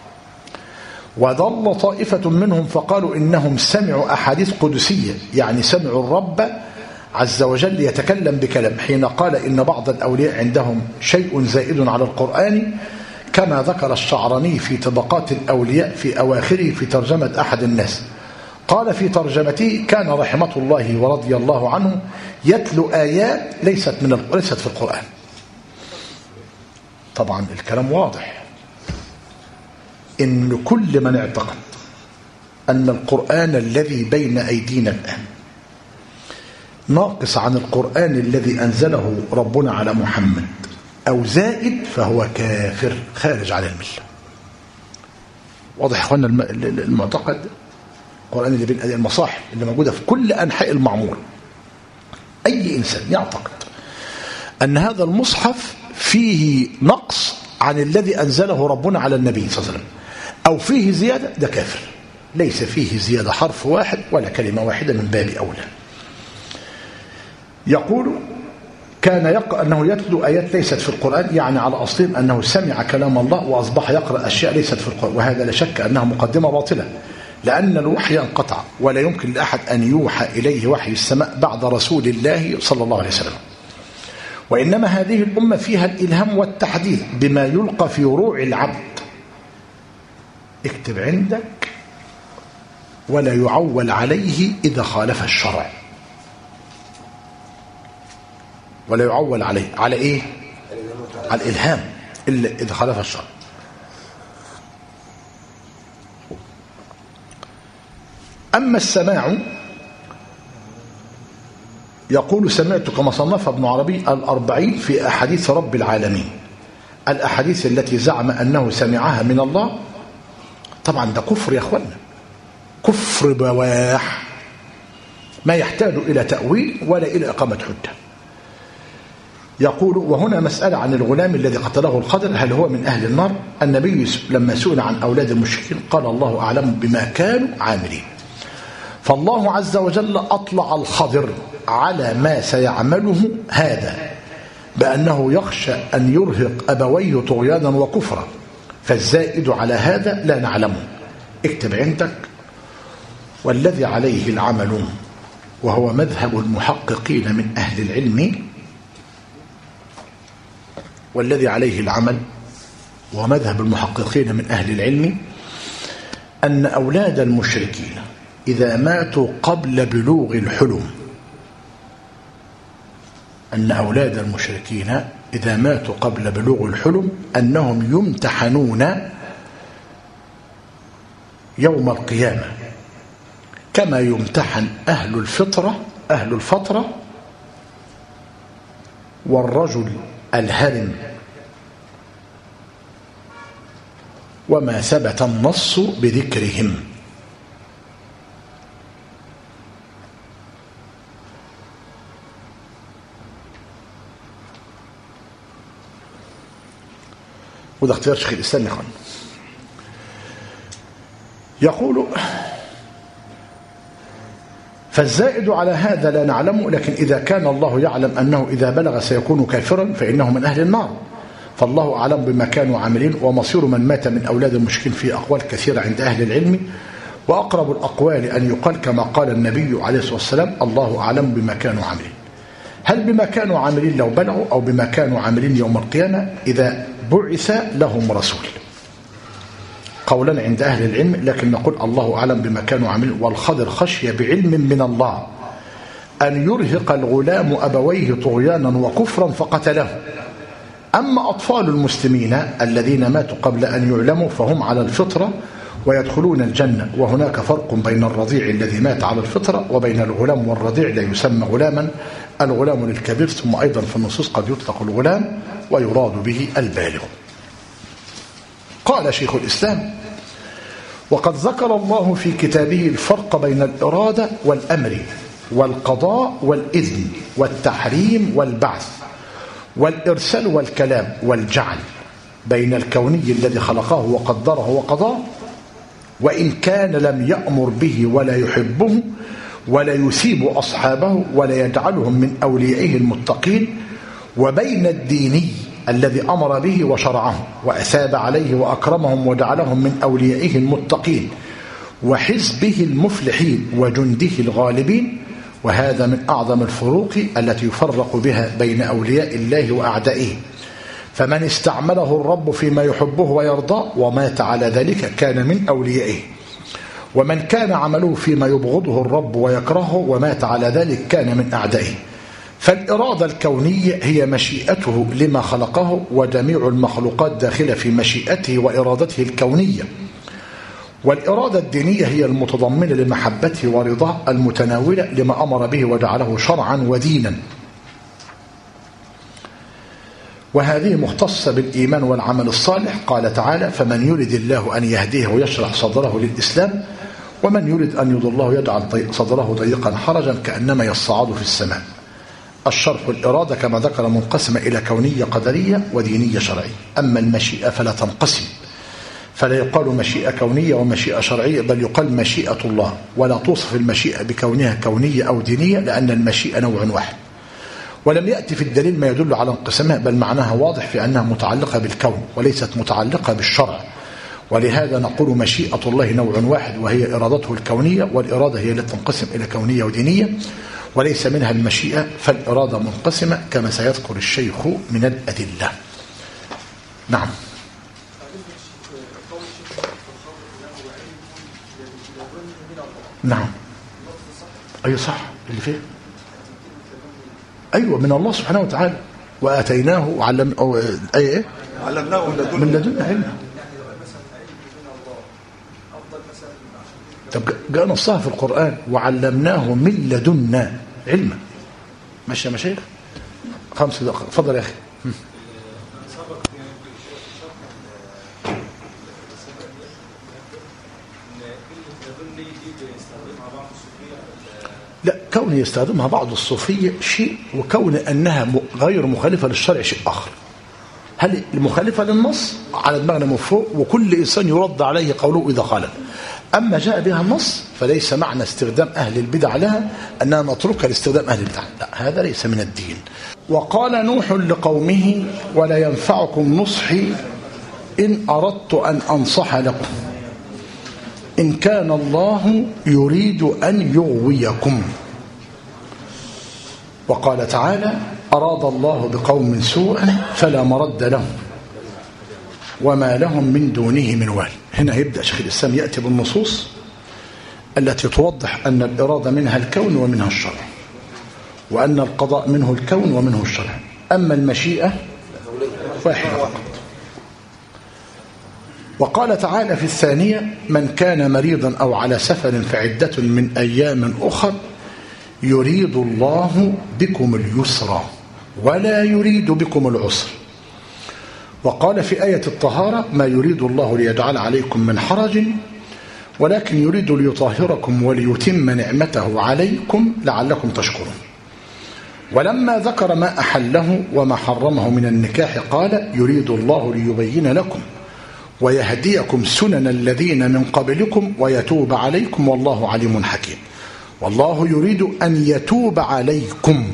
وضل طائفة منهم فقالوا إنهم سمعوا أحاديث قدسية، يعني سمعوا الرب عز وجل يتكلم بكلام، حين قال إن بعض الأولياء عندهم شيء زائد على القرآن، كما ذكر الشعراني في طبقات الأولياء في أواخره في ترجمة أحد الناس. قال في ترجمته: كان رحمة الله ورضي الله عنه يتلو آيات ليست من ليست في القرآن. طبعا الكلام واضح، إن كل من اعتقد أن القرآن الذي بين أيدينا الآن ناقص عن القرآن الذي أنزله ربنا على محمد أو زائد فهو كافر خارج على الملة. واضح يا أخوانا المعتقد؟ القرآن اللي بين المصاحف اللي موجودة في كل أنحاء المعمور، أي إنسان يعتقد أن هذا المصحف فيه نقص عن الذي أنزله ربنا على النبي صلى الله عليه وسلم أو فيه زيادة، ده كافر. ليس فيه زيادة حرف واحد ولا كلمة واحدة من باب أولى. يقول كان يقرأ أنه يتلو آيات ليست في القرآن، يعني على أصلهم أنه سمع كلام الله وأصبح يقرأ أشياء ليست في القرآن، وهذا لا شك أنها مقدمة باطلة، لأن الوحي انقطع، ولا يمكن لأحد أن يوحى إليه وحي السماء بعد رسول الله صلى الله عليه وسلم. وإنما هذه الأمة فيها الإلهام والتحديث بما يلقى في روع العبد. اكتب عندك: ولا يعول عليه إذا خالف الشرع. ولا يعول عليه على إيه؟ على الإلهام إلا إذا خالف الشرع. أما السماع يقول: سمعت كما صنف ابن عربي الأربعين في أحاديث رب العالمين، الأحاديث التي زعم أنه سمعها من الله. طبعا ده كفر يا أخوانا، كفر بواح ما يحتاج إلى تأويل ولا إلى إقامة حجة. يقول: وهنا مسألة عن الغلام الذي قتله الخضر، هل هو من أهل النار؟ النبي لما سئل عن أولاد المشركين قال: الله أعلم بما كانوا عاملين. فالله عز وجل أطلع الخضر على ما سيعمله هذا بأنه يخشى أن يرهق أبويه طغيانا وكفرا، فالزائد على هذا لا نعلمه. اكتب عندك: والذي عليه العمل وهو مذهب المحققين من أهل العلم، والذي عليه العمل ومذهب المحققين من أهل العلم أن أولاد المشركين إذا ماتوا قبل بلوغ الحلم، أن أولاد المشركين إذا ماتوا قبل بلوغ الحلم أنهم يمتحنون يوم القيامة كما يمتحن أهل الفطرة أهل الفترة والرجل الهرم، وما ثبت النص بذكرهم. وده اختيار شيخ الإسلام يخوان. يقول: فالزائد على هذا لا نعلمه، لكن إذا كان الله يعلم أنه إذا بلغ سيكون كافرا فإنه من أهل النار، فالله أعلم بما كانوا عاملين. ومصير من مات من أولاد المشركين في أقوال كثيرة عند أهل العلم، وأقرب الأقوال أن يقال كما قال النبي عليه الصلاة والسلام: الله أعلم بما كانوا عاملين. هل بما كانوا عاملين لو بلغوا، أو بما كانوا عاملين يوم القيامة إذا بعث لهم رسول؟ قولا عند أهل العلم، لكن نقول الله أعلم بما كانوا عاملين. والخضر خشي بعلم من الله أن يرهق الغلام أبويه طغيانا وكفرا فقتله، أما أطفال المسلمين الذين ماتوا قبل أن يعلموا فهم على الفطرة ويدخلون الجنة، وهناك فرق بين الرضيع الذي مات على الفطرة وبين الغلام والرضيع لا يسمى غلاما، الغلام للكبير. ثم أيضا في النصوص قد يطلق الغلام ويراد به البالغ. قال شيخ الإسلام: وقد ذكر الله في كتابه الفرق بين الإرادة والأمر والقضاء والإذن والتحريم والبعث والإرسال والكلام والجعل، بين الكوني الذي خلقه وقدره وقضاه وإن كان لم يأمر به ولا يحبه ولا يثيب أصحابه ولا يجعلهم من أوليائه المتقين، وبين الديني الذي أمر به وشرعه وأثاب عليه وأكرمهم وجعلهم من أوليائه المتقين وحزبه المفلحين وجنده الغالبين. وهذا من أعظم الفروق التي يفرق بها بين أولياء الله وأعدائه. فمن استعمله الرب فيما يحبه ويرضاه ومات على ذلك كان من أوليائه، ومن كان عمله فيما يبغضه الرب ويكرهه ومات على ذلك كان من أعدائه. فالإرادة الكونية هي مشيئته لما خلقه، وجميع المخلوقات داخلة في مشيئته وإرادته الكونية. والإرادة الدينية هي المتضمنة لمحبته ورضاه، المتناولة لما أمر به وجعله شرعا ودينا. وهذه مختصة بالإيمان والعمل الصالح. قال تعالى: فمن يريد الله أن يهديه ويشرح صدره للإسلام، ومن يريد أن يضله يجعل صدره ضيقا حرجا كأنما يصعد في السماء. الشرح الإرادة كما ذكر منقسمة إلى كونية قدرية ودينية شرعية. أما المشيئة فلا تنقسم، فلا يقال مشيئة كونية ومشيئة شرعية، بل يقال مشيئة الله، ولا توصف المشيئة بكونها كونية أو دينية، لأن المشيئة نوع واحد. ولم يأتي في الدليل ما يدل على انقسامها، بل معناها واضح في أنها متعلقة بالكون وليست متعلقة بالشرع. ولهذا نقول مشيئة الله نوع واحد وهي إرادته الكونية، والإرادة هي التي تنقسم إلى كونية ودينية، وليس منها المشيئة. فالإرادة منقسمة كما سيذكر الشيخ من الأدلة. نعم. نعم أي صح اللي فيه، أيوة من الله سبحانه وتعالى. وآتيناه وعلم أو أي إيه علمناه من لدنا علما. طب جاء نصها في القرآن: وعلمناه من لدنا علما. ماشي يا مشايخ؟ خمس دقائق. اتفضل يا أخي. لا، كون يستخدمها بعض الصوفية شيء، وكون أنها غير مخالفة للشرع شيء آخر. هل المخالفة للنص على دماغنا من فوق، وكل إنسان يرد عليه قوله إذا خالف. أما جاء بها النص فليس معنى استخدام أهل البدع لها أننا نتركها لاستخدام أهل البدع، لا، هذا ليس من الدين. وقال نوح لقومه: ولا ينفعكم نصحي إن أردت أن أنصح لكم إن كان الله يريد أن يغويكم. وقال تعالى: أراد الله بقوم سوءا فلا مرد لهم وما لهم من دونه من وال. هنا يبدأ شيخ الإسلام يأتي بالنصوص التي توضح أن الإرادة منها الكون ومنها الشرع، وأن القضاء منه الكون ومنه الشرع. أما المشيئة واحدة فقط. وقال تعالى في الثانية: من كان مريضا أو على سفر فعدة من أيام أخر يريد الله بكم اليسر ولا يريد بكم العسر. وقال في آية الطهارة: ما يريد الله ليجعل عليكم من حرج ولكن يريد ليطهركم وليتم نعمته عليكم لعلكم تشكرون. ولما ذكر ما أحله وما حرمه من النكاح قال: يريد الله ليبين لكم ويهديكم سنن الذين من قبلكم ويتوب عليكم والله عليم حكيم. والله يريد أن يتوب عليكم.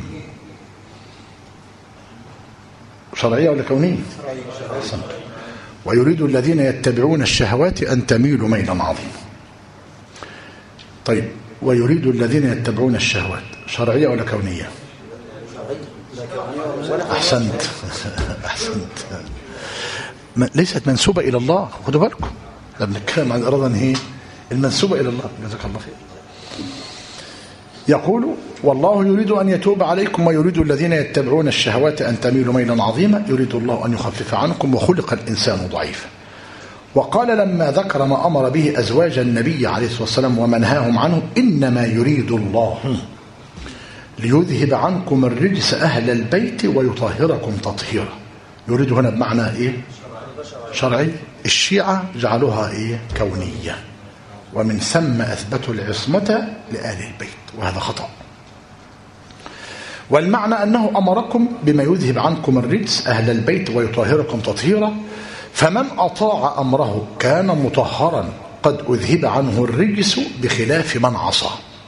شرعية ولا كونية؟ ويريد الذين يتبعون الشهوات أن تميلوا ميلا عظيما. طيب، ويريد الذين يتبعون الشهوات شرعية ولا كونية؟ أحسنت أحسنت ليست منسوبة إلى الله. خدوا بالكم لما نتكلم عن الإرادة هي المنسوبة إلى الله. جزاك الله خير. يقول والله يريد أن يتوب عليكم ويريد الذين يتبعون الشهوات أن تميلوا ميلا عظيما يريد الله أن يخفف عنكم وخلق الإنسان ضعيفا. وقال لما ذكر ما أمر به أزواج النبي عليه الصلاة والسلام ومنهاهم عنه إنما يريد الله ليذهب عنكم الرجس أهل البيت ويطهركم تطهيرا. يريد هنا بمعنى إيه؟ شرعي. الشيعة جعلوها إيه؟ كونية، ومن ثم أثبتوا العصمة لآل البيت، وهذا خطأ. والمعنى أنه أمركم بما يذهب عنكم الرجس أهل البيت ويطهركم تطهيرا، فمن أطاع أمره كان مطهرا قد أذهب عنه الرجس بخلاف من عصى.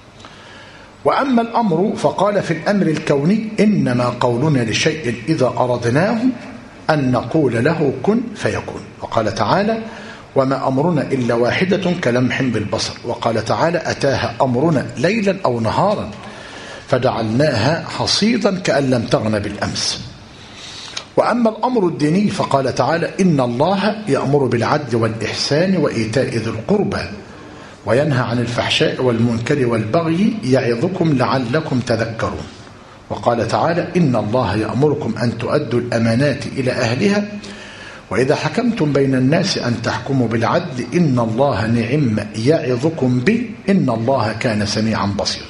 وأما الأمر فقال في الأمر الكوني إنما قولنا لشيء إذا أردناه أن نقول له كن فيكون. وقال تعالى وما أمرنا إلا واحدة كلمح بالبصر. وقال تعالى أتاها أمرنا ليلا أو نهارا فجعلناها حصيدا كأن لم تغن بالأمس. وأما الأمر الديني فقال تعالى إن الله يأمر بالعدل والإحسان وإيتاء ذي القربى وينهى عن الفحشاء والمنكر والبغي يعظكم لعلكم تذكرون. وقال تعالى إن الله يأمركم أن تؤدوا الأمانات إلى أهلها وإذا حكمتم بين الناس أن تحكموا بالعدل إن الله نعم يعظكم به إن الله كان سميعا بصيرا.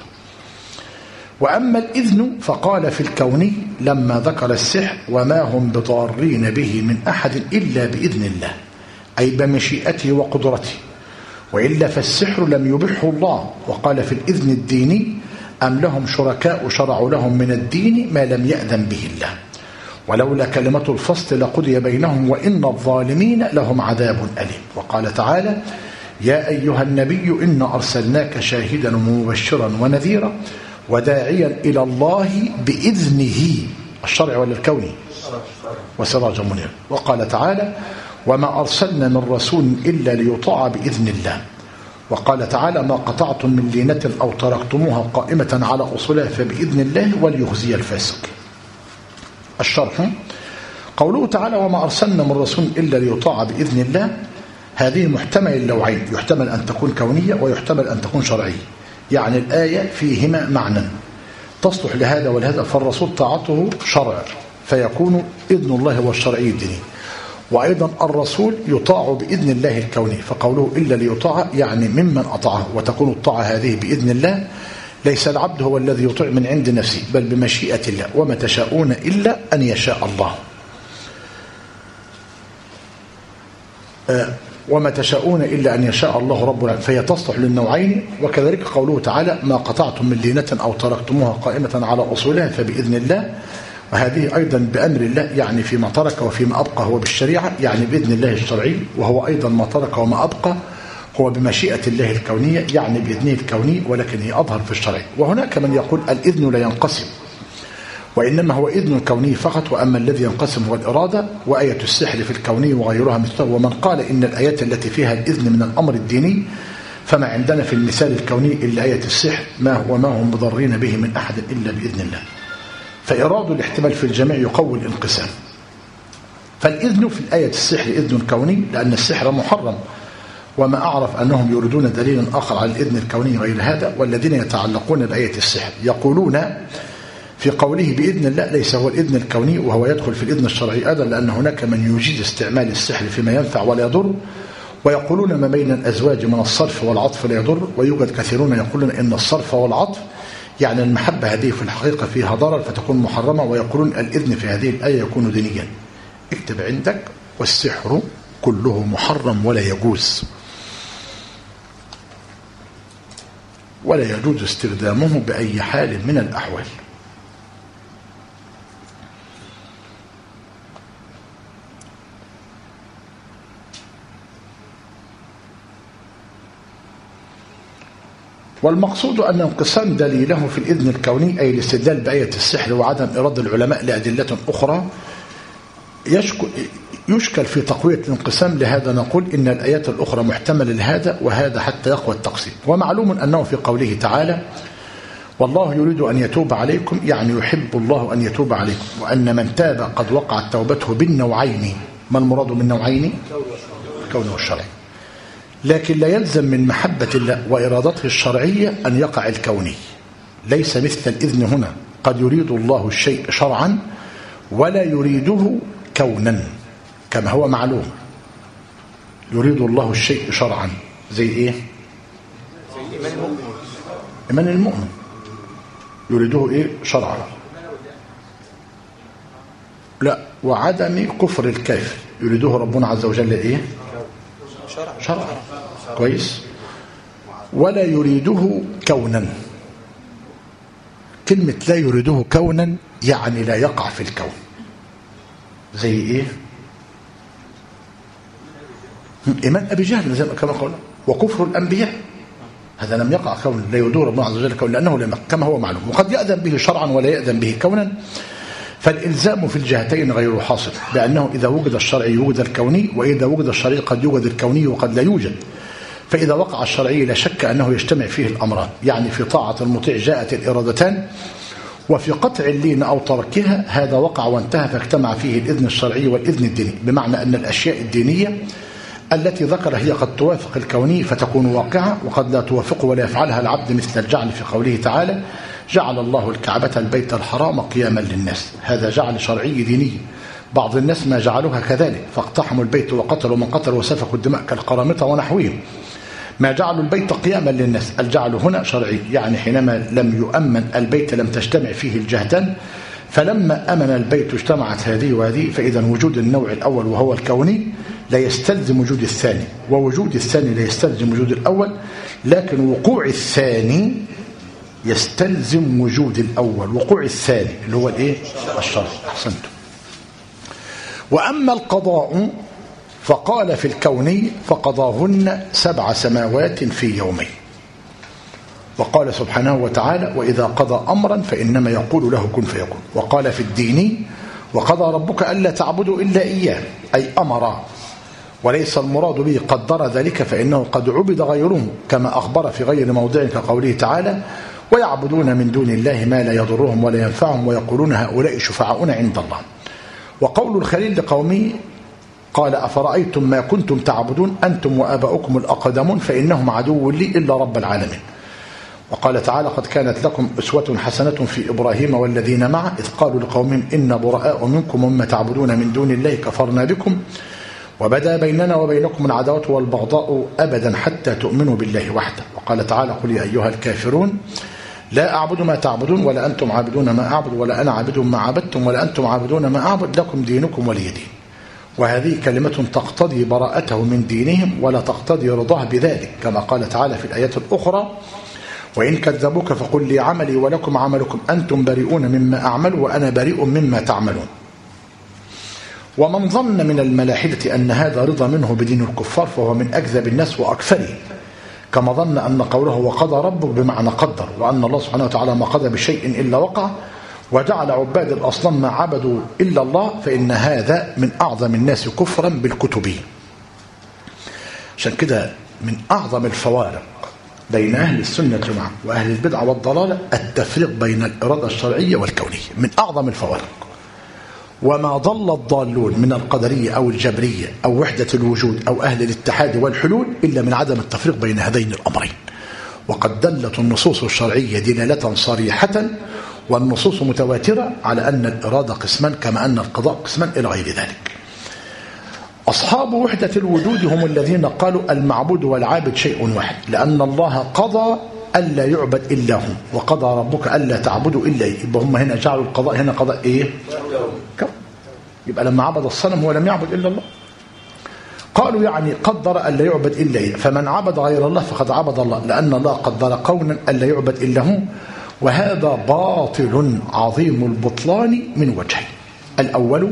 وأما الإذن فقال في الكوني لما ذكر السحر وما هم بضارين به من أحد إلا بإذن الله أي بمشيئته وقدرته، وإلا فالسحر لم يبحه الله. وقال في الإذن الديني أم لهم شركاء شرعوا لهم من الدين ما لم يأذن به الله ولولا كلمة الفصل لقضي بينهم وإن الظالمين لهم عذاب أليم. وقال تعالى يا أيها النبي إنا أرسلناك شاهدا ومبشرا ونذيرا وداعيا إلى الله بإذنه الشرع ولا الكوني وسراجا منيرا. وقال تعالى وما أرسلنا من رسول إلا ليطاع بإذن الله. وقال تعالى ما قطعتم من لينة أو تركتموها قائمة على أصولها فبإذن الله وليخزي الفاسق. الشرح قوله تعالى وما أرسلنا من رسول إلا ليطاع بإذن الله هذه محتمل اللوعين، يحتمل أن تكون كونية ويحتمل أن تكون شرعية، يعني الآية فيهما معنى تصلح لهذا ولهذا. فالرسول طاعته شرع فيكون إذن الله هو الشرعي الديني، وأيضا الرسول يطاع بإذن الله الكوني فقوله إلا ليطاع يعني ممن أطاعه، وتكون الطاعة هذه بإذن الله. ليس العبد هو الذي يطيع من عند نفسه بل بمشيئة الله وما تشاءون إلا أن يشاء الله آه وما تشاءون إلا أن يشاء الله رب العالمين، فهي تصلح للنوعين. وكذلك قوله تعالى ما قطعتم من لينة أو تركتموها قائمة على أصولها فبإذن الله، وهذه أيضا بأمر الله يعني فيما ترك وفيما أبقى هو بالشريعة يعني بإذن الله الشرعي، وهو أيضا ما ترك وما أبقى هو بمشيئة الله الكونية يعني بإذنه الكوني، ولكن هي أظهر في الشرع. وهناك من يقول الإذن لا ينقسم وإنما هو إذن كوني فقط، وأما الذي ينقسم هو الإرادة. وآية السحر في الكوني وغيرها مثله. ومن قال إن الآيات التي فيها الإذن من الأمر الديني فما عندنا في المثال الكوني إلا آية السحر ما وما هم مضرين به من أحد إلا بإذن الله. فإراد الاحتمال في الجميع يقوي الانقسام. فالإذن في الآية السحر إذن كوني لأن السحر محرم، وما أعرف أنهم يريدون دليلا آخر على الإذن الكوني غير هذا. والذين يتعلقون بآية السحر يقولون في قوله بإذن الله ليس هو الإذن الكوني وهو يدخل في الإذن الشرعي أيضا، لأن هناك من يجيز استعمال السحر فيما ينفع ولا يضر، ويقولون ما بين الأزواج من الصرف والعطف لا يضر. ويوجد كثيرون يقولون إن الصرف والعطف يعني المحبة هذه في الحقيقة فيها ضرر فتكون محرمة، ويقولون الإذن في هذه الآية يكون دينيا. اكتب عندك والسحر كله محرم ولا يجوز ولا يجوز استخدامه بأي حال من الأحوال. والمقصود أن انقسام دليله في الإذن الكوني أي الاستدلال بآية السحر وعدم إرادة العلماء لأدلة أخرى يشكل في تقوية الانقسام. لهذا نقول إن الآيات الأخرى محتمل لهذا وهذا حتى يقوى التقسيم. ومعلوم أنه في قوله تعالى والله يريد أن يتوب عليكم يعني يحب الله أن يتوب عليكم، وأن من تاب قد وقعت توبته بالنوعين. ما المراد من نوعين؟ الكون والشرعي. لكن لا يلزم من محبة الله وإرادته الشرعية أن يقع الكوني، ليس مثل الإذن هنا، قد يريد الله الشيء شرعا ولا يريده كونا كما هو معلوم. يريد الله الشيء شرعا زي إيه؟ زي إيمان المؤمن. إيمان المؤمن يريده إيه؟ شرعا. لا، وعدم كفر الكافر يريده ربنا عز وجل إيه؟ شرعا. شرعا. كويس. ولا يريده كونا. كلمة لا يريده كونا يعني لا يقع في الكون. زي إيه؟ إيمان أبي جهل زي ما كما قلنا، وكفر الأنبياء هذا لم يقع كونا، لا يريده ربنا عز وجل كونا لأنه لم كما هو معلوم، وقد يأذن به شرعا ولا يأذن به كونا. فالإلزام في الجهتين غير حاصل، بأنه إذا وجد الشرعي يوجد الكوني، وإذا وجد الشرعي قد يوجد الكوني وقد لا يوجد. فإذا وقع الشرعي لا شك أنه يجتمع فيه الأمران، يعني في طاعة المطيع جاءت الإرادتان، وفي قطع اللين أو تركها هذا وقع وانتهى، فاجتمع فيه الإذن الشرعي والإذن الديني، بمعنى أن الأشياء الدينية التي ذكر هي قد توافق الكوني فتكون واقعة، وقد لا توافق ولا يفعلها العبد، مثل الجعل في قوله تعالى جعل الله الكعبة البيت الحرام قياما للناس، هذا جعل شرعي ديني. بعض الناس ما جعلوها كذلك فاقتحموا البيت وقتلوا من قتل وسفكوا الدماء كالقرامطة ونحوهم، ما جعلوا البيت قياما للناس. الجعل هنا شرعي، يعني حينما لم يؤمن البيت لم تجتمع فيه الجهتان، فلما أمن البيت اجتمعت هذه وهذه، فإذا وجود النوع الأول وهو الكوني لا يستلزم وجود الثاني، ووجود الثاني لا يستلزم وجود الأول، لكن وقوع الثاني يستلزم وجود الأول. وقوع الثاني اللي هو الإيه؟ الشرع. أحسنتم. وأما القضاء فقال في الكوني فقضاهن سبع سماوات في يومين، وقال سبحانه وتعالى وإذا قضى أمرا فإنما يقول له كن فيكون. وقال في الدين وقضى ربك ألا تعبدوا إلا إياه، أي أمر، وليس المراد به قدر ذلك، فإنه قد عبد غيره كما أخبر في غير موضع كقوله تعالى ويعبدون من دون الله ما لا يضرهم ولا ينفعهم ويقولون هؤلاء شفعاؤنا عند الله. وقول الخليل لقومه قال أفرأيتم ما كنتم تعبدون أنتم وآباؤكم الأقدمون فإنهم عدو لي إلا رب العالمين. وقال تعالى قد كانت لكم أسوة حسنة في إبراهيم والذين معه إذ قالوا لقومهم إن براء منكم ومما تعبدون من دون الله كفرنا بكم وبدا بيننا وبينكم العداوة والبغضاء أبدا حتى تؤمنوا بالله وحده. وقال تعالى قل يا أيها الكافرون لا أعبد ما تعبدون ولا أنتم عابدون ما أعبد ولا أنا عابد ما عبدتم ولا أنتم عابدون ما أعبد لكم دينكم ولي دين. وهذه كلمة تقتضي براءته من دينهم ولا تقتضي رضاه بذلك، كما قال تعالى في الآيات الأخرى وإن كذبوك فقل لي عملي ولكم عملكم أنتم بريئون مما أعمل وأنا بريء مما تعملون. ومن ظن من الملاحدة أن هذا رضا منه بدين الكفار فهو من أكذب الناس وأكثره، كما ظن أن قوله وقضى ربك بمعنى قدر، وأن الله سبحانه وتعالى ما قضى بشيء إلا وقع، وجعل عباد الأصنام ما عبدوا إلا الله، فإن هذا من أعظم الناس كفرا بالكتب. عشان كده من أعظم الفوارق بين أهل السنة والجماعة وأهل البدعة والضلالة التفريق بين الإرادة الشرعية والكونية، من أعظم الفوارق. وما ضل الضالون من القدرية أو الجبرية أو وحدة الوجود أو أهل الاتحاد والحلول إلا من عدم التفريق بين هذين الأمرين. وقد دلت النصوص الشرعية دلالة صريحة والنصوص متواترة على أن الإرادة قسمان كما أن القضاء قسمان إلى غير ذلك. أصحاب وحدة الوجود هم الذين قالوا المعبود والعابد شيء واحد، لأن الله قضى ألا يعبد إلا هم وقضى ربك ألا تعبدوا إلا إيه. يبقى هم هنا جعلوا القضاء هنا قضاء إيه؟ كون. يبقى لما عبد الصنم هو لم يعبد إلا الله. قالوا يعني قدر ألا يعبد إلا إيه، فمن عبد غير الله فقد عبد الله، لأن الله قدر كونا ألا يعبد إلا هو، وهذا باطل عظيم البطلان من وجهين. الأول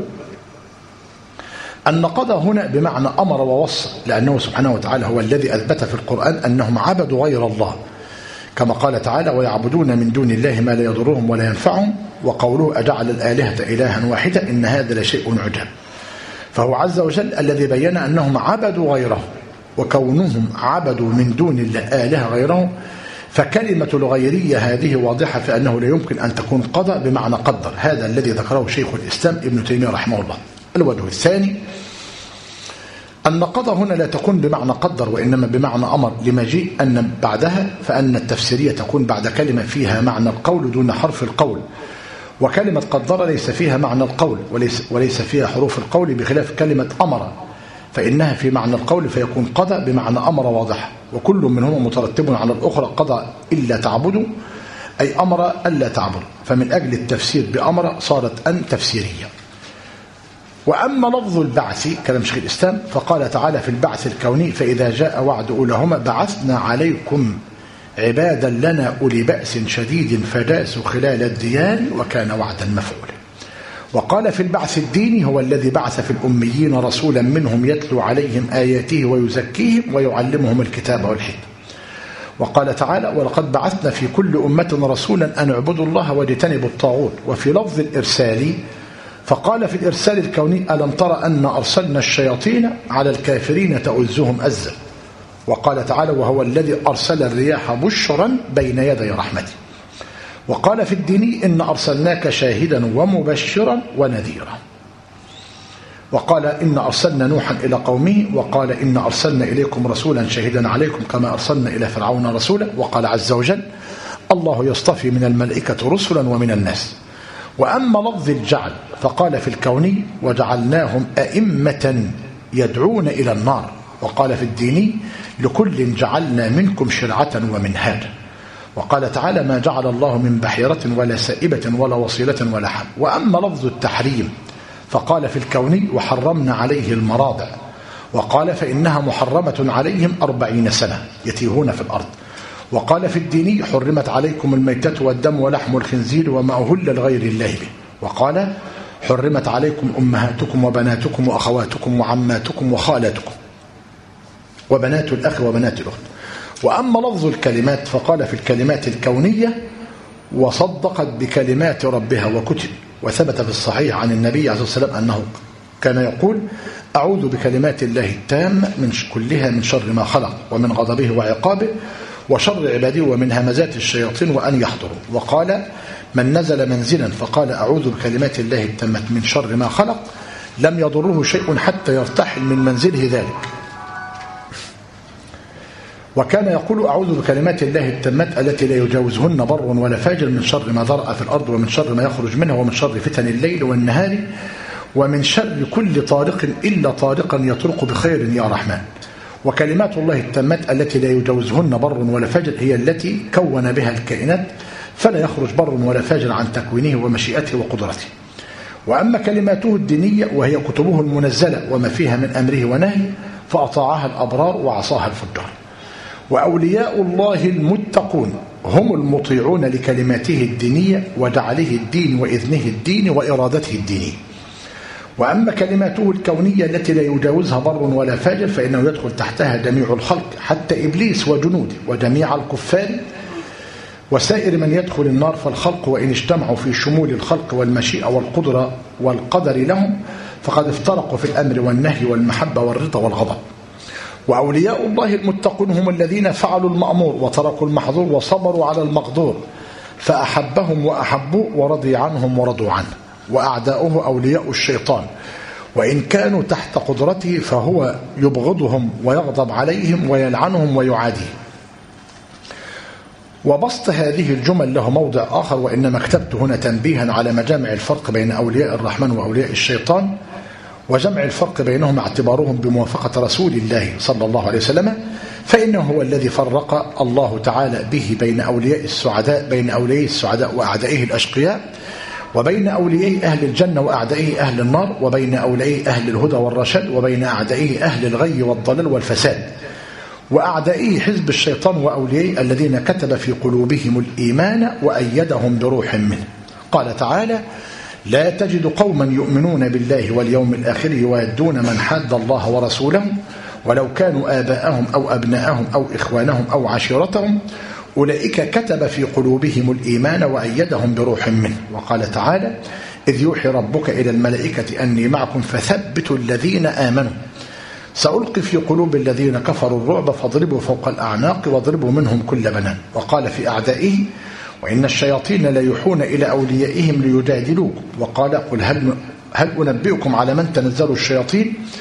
أن قضى هنا بمعنى أمر ووصى، لأنه سبحانه وتعالى هو الذي أثبت في القرآن أنهم عبدوا غير الله، كما قال تعالى ويعبدون من دون الله ما لا يضرهم ولا ينفعهم، وقوله أجعل الآلهة إلها واحدة إن هذا لشيء عجاب. فهو عز وجل الذي بين أنهم عبدوا غيره، وكونهم عبدوا من دون الله آلهة غيره، فكلمة الغيرية هذه واضحة في أنه لا يمكن أن تكون قضى بمعنى قدر، هذا الذي ذكره شيخ الإسلام ابن تيمية رحمه الله. الوجه الثاني أن قضى هنا لا تكون بمعنى قدر وإنما بمعنى أمر لمجيء أن بعدها، فأن التفسيرية تكون بعد كلمة فيها معنى القول دون حرف القول، وكلمة قدر ليس فيها معنى القول وليس, وليس فيها حروف القول، بخلاف كلمة أمر فإنها في معنى القول فيكون قضى بمعنى أمر واضح، وكل منهما مترتب على الأخرى. قضى إلا تعبدوا أي أمر ألا تعبدوا، فمن أجل التفسير بأمر صارت أن تفسيرية. وأما لفظ البعث كلام شيخ الإسلام فقال تعالى في البعث الكوني فإذا جاء وعد أولاهما بعثنا عليكم عبادا لنا أولي بأس شديد فجاسوا خلال الديار وكان وعدا مفعولا. وقال في البعث الديني هو الذي بعث في الأميين رسولا منهم يتلو عليهم آياته ويزكيهم ويعلمهم الكتاب والحكمة. وقال تعالى ولقد بعثنا في كل أمة رسولا أن اعبدوا الله واجتنبوا الطاغوت. وفي لفظ الإرسال فقال في الإرسال الكوني ألم تر أن أرسلنا الشياطين على الكافرين تؤزهم أزا. وقال تعالى وهو الذي أرسل الرياح بشرا بين يدي رحمته. وقال في الدين إن أرسلناك شاهدا ومبشرا ونذيرا. وقال إن أرسلنا نوحا إلى قومه. وقال إن أرسلنا إليكم رسولا شاهدا عليكم كما أرسلنا إلى فرعون رسولا. وقال عز وجل الله يصطفي من الملائكة رسلا ومن الناس. وأما لفظ الجعل فقال في الكوني وجعلناهم أئمة يدعون إلى النار. وقال في الديني لكل جعلنا منكم شرعة ومنهاجا. وقال تعالى ما جعل الله من بحيرة ولا سائبة ولا وصيلة ولا حم. وأما لفظ التحريم فقال في الكوني وحرمنا عليه المراضع. وقال فإنها محرمة عليهم أربعين سنة يتيهون في الأرض. وقال في الديني حرمت عليكم الميتة والدم ولحم الخنزير وما أهل لغير الله به. وقال حرمت عليكم أمهاتكم وبناتكم وأخواتكم وعماتكم وخالاتكم وبنات الأخ وبنات الأخت. وأما لفظ الكلمات فقال في الكلمات الكونية وصدقت بكلمات ربها وكتب. وثبت في الصحيح عن النبي عليه الصلاة والسلام أنه كان يقول أعوذ بكلمات الله التامة من كلها من شر ما خلق ومن غضبه وعقابه وشر عباده ومن همزات الشياطين وأن يحضروا. وقال من نزل منزلا فقال أعوذ بكلمات الله التامة من شر ما خلق لم يضره شيء حتى يرتحل من منزله ذلك. وكان يقول أعوذ بكلمات الله التامات التي لا يجاوزهن بر ولا فاجر من شر ما ذرأ في الأرض ومن شر ما يخرج منها ومن شر فتن الليل والنهار ومن شر كل طارق إلا طارقا يطرق بخير يا رحمن. وكلمات الله التامات التي لا يجاوزهن بر ولا فاجر هي التي كون بها الكائنات فلا يخرج بر ولا فاجر عن تكوينه ومشيئته وقدرته. وأما كلماته الدينية وهي كتبه المنزلة وما فيها من أمره ونهي فأطاعها الأبرار وعصاها الفجار. وأولياء الله المتقون هم المطيعون لكلماته الدينية وجعله الدين وإذنه الدين وإرادته الدينية. وأما كلماته الكونية التي لا يجاوزها بر ولا فاجر فإنه يدخل تحتها جميع الخلق حتى إبليس وجنوده وجميع الكفار وسائر من يدخل النار. فالخلق وإن اجتمعوا في شمول الخلق والمشيئة والقدرة والقدر لهم فقد افترقوا في الأمر والنهي والمحبة والرضا والغضب. وأولياء الله المتقون هم الذين فعلوا المأمور وتركوا المحظور وصبروا على المقدور فأحبهم وأحبوه ورضي عنهم ورضوا عنه. وأعداؤه أولياء الشيطان وإن كانوا تحت قدرته فهو يبغضهم ويغضب عليهم ويلعنهم ويعاديهم. وبسط هذه الجمل له موضع آخر وإنما كتبت هنا تنبيها على مجامع الفرق بين أولياء الرحمن وأولياء الشيطان وجمع الفرق بينهم اعتبارهم بموافقة رسول الله صلى الله عليه وسلم فإنه هو الذي فرق الله تعالى به بين أولياء السعداء بين أولياء السعداء وأعدائه الأشقياء وبين أولياء أهل الجنة وأعدائه أهل النار وبين أولياء أهل الهدى والرشاد وبين أعدائه أهل الغي والضلال والفساد وأعدائه حزب الشيطان وأولياء الذين كتب في قلوبهم الإيمان وأيدهم بروح منه. قال تعالى لا تجد قوما يؤمنون بالله واليوم الآخر يوادون من حاد الله ورسوله ولو كانوا آباءهم أو أبناءهم أو إخوانهم أو عشيرتهم أولئك كتب في قلوبهم الإيمان وأيدهم بروح منه. وقال تعالى إذ يوحي ربك إلى الملائكة أني معكم فثبتوا الذين آمنوا سألقي في قلوب الذين كفروا الرعب فاضربوا فوق الأعناق واضربوا منهم كل بنان. وقال في أعدائه وإن الشياطين ليوحون إلى أوليائهم ليجادلوكم. وقال قل هل, هل أنبئكم على من تنزل الشياطين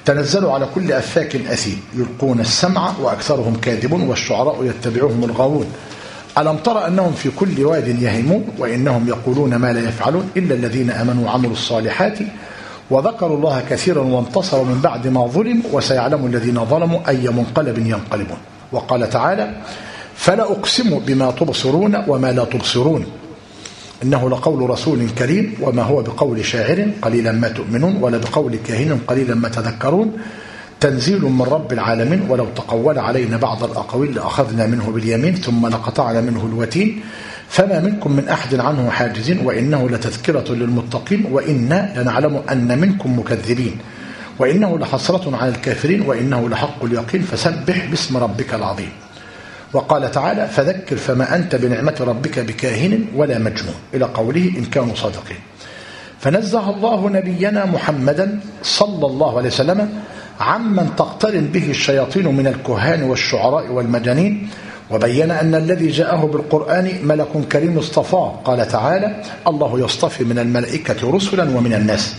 تنزل على كل أفاك أثيم يلقون السمع وأكثرهم كاذبون والشعراء يتبعهم الغاوون ألم تر أنهم في كل واد يهيمون وإنهم يقولون ما لا يفعلون إلا الذين آمنوا وعملوا الصالحات وذكروا الله كثيرا وانتصروا من بعد ما ظلموا وسيعلم الذين ظلموا أي منقلب ينقلبون. وقال تعالى فلا أقسم بما تبصرون وما لا تبصرون إنه لقول رسول كريم وما هو بقول شاعر قليلا ما تؤمنون ولا بقول كاهن قليلا ما تذكرون تنزيل من رب العالمين ولو تقول علينا بعض الأقاويل لأخذنا منه باليمين ثم لقطعنا منه الوتين فما منكم من أحد عنه حاجزين وإنه لتذكرة للمتقين وإنا لنعلم أن منكم مكذبين وإنه لحسرة على الكافرين وإنه لحق اليقين فسبح باسم ربك العظيم. وقال تعالى فذكر فما أنت بنعمة ربك بكاهن ولا مجنون إلى قوله إن كانوا صادقين. فنزه الله نبينا محمدا صلى الله عليه وسلم عمن تقترن به الشياطين من الكهان والشعراء والمجانين وبين أن الذي جاءه بالقرآن ملك كريم اصطفاه. قال تعالى الله يصطفي من الملائكة رسلا ومن الناس.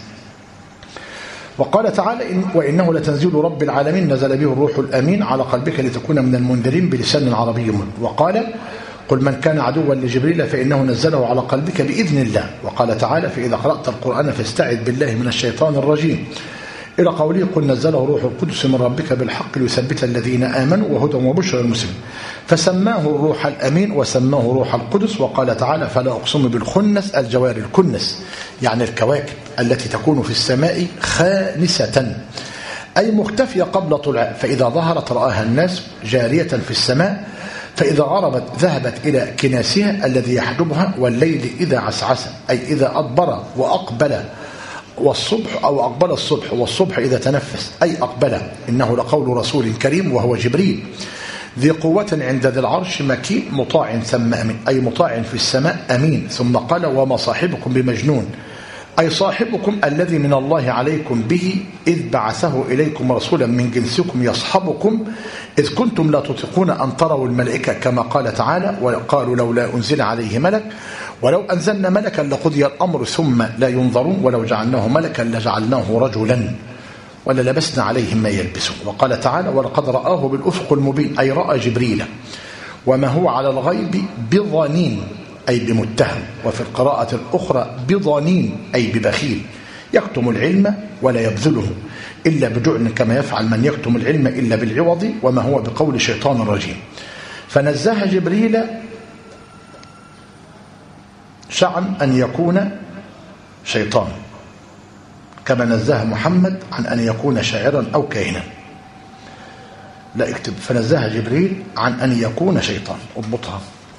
وقال تعالى إن وإنه لتنزيل رب العالمين نزل به الروح الأمين على قلبك لتكون من المنذرين بلسان عربي مبين. وقال قل من كان عدوا لجبريل فإنه نزله على قلبك بإذن الله. وقال تعالى فإذا قرأت القرآن فاستعذ بالله من الشيطان الرجيم إلى قوله قل نزله روح القدس من ربك بالحق ليثبت الذين آمنوا وهدى وبشرى للمسلمين فسماه الروح الأمين وسماه روح القدس. وقال تعالى فلا أقسم بالخنس الجوار الكنس يعني الكواكب التي تكون في السماء خانسة أي مختفية قبل طلوعها فإذا ظهرت رآها الناس جارية في السماء فإذا غربت ذهبت إلى كناسها الذي يحجبها والليل إذا عسعس أي إذا أدبر وأقبل والصبح أو أقبل الصبح والصبح إذا تنفس أي أقبل إنه لقول رسول كريم وهو جبريل ذي قوة عند ذي العرش مكين مطاع ثم أمين أي مطاع في السماء أمين. ثم قال وما صاحبكم بمجنون أي صاحبكم الذي من الله عليكم به إذ بعثه إليكم رسولا من جنسكم يصحبكم إذ كنتم لا تطيقون أن تروا الملائكة كما قال تعالى وقالوا لولا أنزل عليه ملك ولو أنزلنا ملكا لقضي الأمر ثم لا ينظرون ولو جعلناه ملكا لجعلناه رجلا وللبسنا عليهم ما يلبسون. وقال تعالى ولقد رآه بالأفق المبين أي رأى جبريل وما هو على الغيب بضنين أي بمتهم. وفي القراءة الأخرى بضنين أي ببخيل يكتم العلم ولا يبذله إلا بجعل كما يفعل من يكتم العلم إلا بالعوض وما هو بقول شيطان رجيم. فنزه جبريل شعن أن يكون شيطان كما نزه محمد عن أن يكون شاعرا أو كاهنا. لا اكتب فنزه جبريل عن أن يكون شيطان اضبطها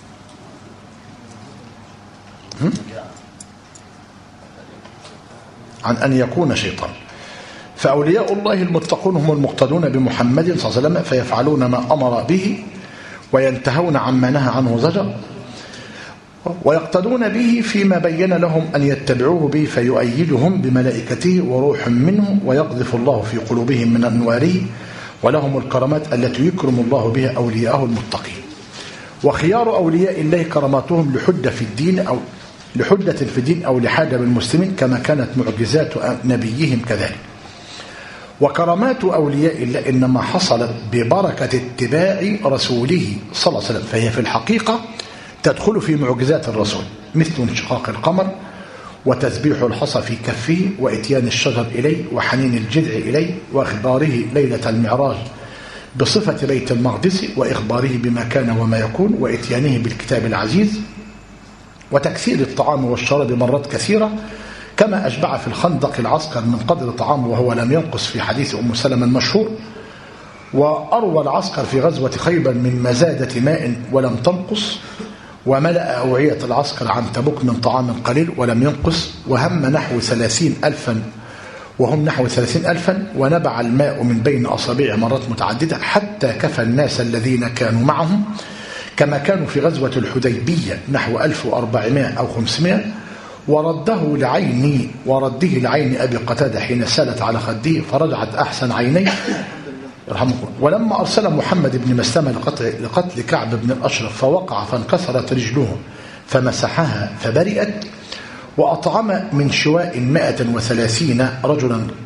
عن أن يكون شيطان. فأولياء الله المتقون هم المقتدون بمحمد صلى الله عليه وسلم فيفعلون ما أمر به وينتهون عما نهى عنه زجر ويقتدون به فيما بين لهم أن يتبعوه به فيؤيدهم بملائكته وروح منه ويقذف الله في قلوبهم من أنواره ولهم الكرامات التي يكرم الله بها أولياءه المتقين. وخيار أولياء الله كراماتهم لحجة في الدين أو لحجة في الدين أو لحاجة بالمسلمين كما كانت معجزات نبيهم كذلك. وكرامات أولياء الله إنما حصلت ببركة اتباع رسوله صلى الله عليه وسلم فهي في الحقيقة تدخل في معجزات الرسول مثل انشقاق القمر وتسبيح الحصى في كفه وإتيان الشجر إليه وحنين الجذع إليه وإخباره ليلة المعراج بصفة بيت المقدس وإخباره بما كان وما يكون وإتيانه بالكتاب العزيز وتكثير الطعام والشراب مرات كثيرة كما أشبع في الخندق العسكر من قدر طعام وهو لم ينقص في حديث أم سلمة المشهور وأروى العسكر في غزوة خيبر من مزادة ماء ولم تنقص وملأ أوعية العسكر عن تبوك من طعام قليل ولم ينقص وهم نحو ثلاثين ألفا وهم نحو ثلاثين ألفا ونبع الماء من بين أصابع مرات متعددة حتى كفى الناس الذين كانوا معهم كما كانوا في غزوة الحديبية نحو ألف وأربعمائة أو خمسمائة ورده لعيني ورده لعين أبي قتادة حين سالت على خده فرجعت أحسن عينيه يرحمكم. ولما أرسل محمد بن مسلمة لقتل, لقتل كعب بن الأشرف فوقع فانكسرت رجله فمسحها فبرئت وأطعم من شواء مائة وثلاثين رجلا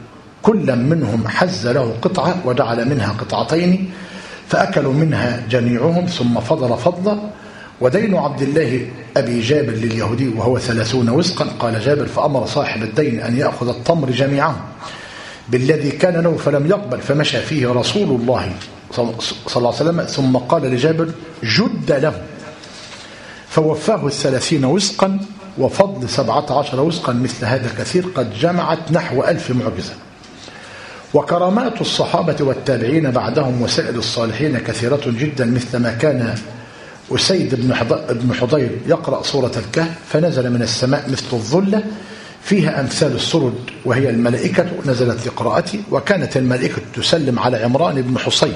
كلا منهم حز له قطعة وجعل منها قطعتين فأكلوا منها جميعهم ثم فضل فضلا. ودين عبد الله أبي جابر لليهودي وهو ثلاثون وسقا. قال جابر فأمر صاحب الدين أن يأخذ التمر جميعه بالذي كان له فلم يقبل، فمشى فيه رسول الله صلى الله عليه وسلم ثم قال لجابر جد له، فوفاه الثلاثين وسقا وفضل سبعة عشر وسقا مثل هذا كثير قد جمعت نحو ألف معجزة. وكرامات الصحابة والتابعين بعدهم وسائر الصالحين كثيرة جدا، مثل ما كان أسيد بن حضير يقرأ سورة الكهف فنزل من السماء مثل الظلة فيها أمثال السرد وهي الملائكة نزلت لقراءته. وكانت الملائكة تسلم على عمران بن حصين.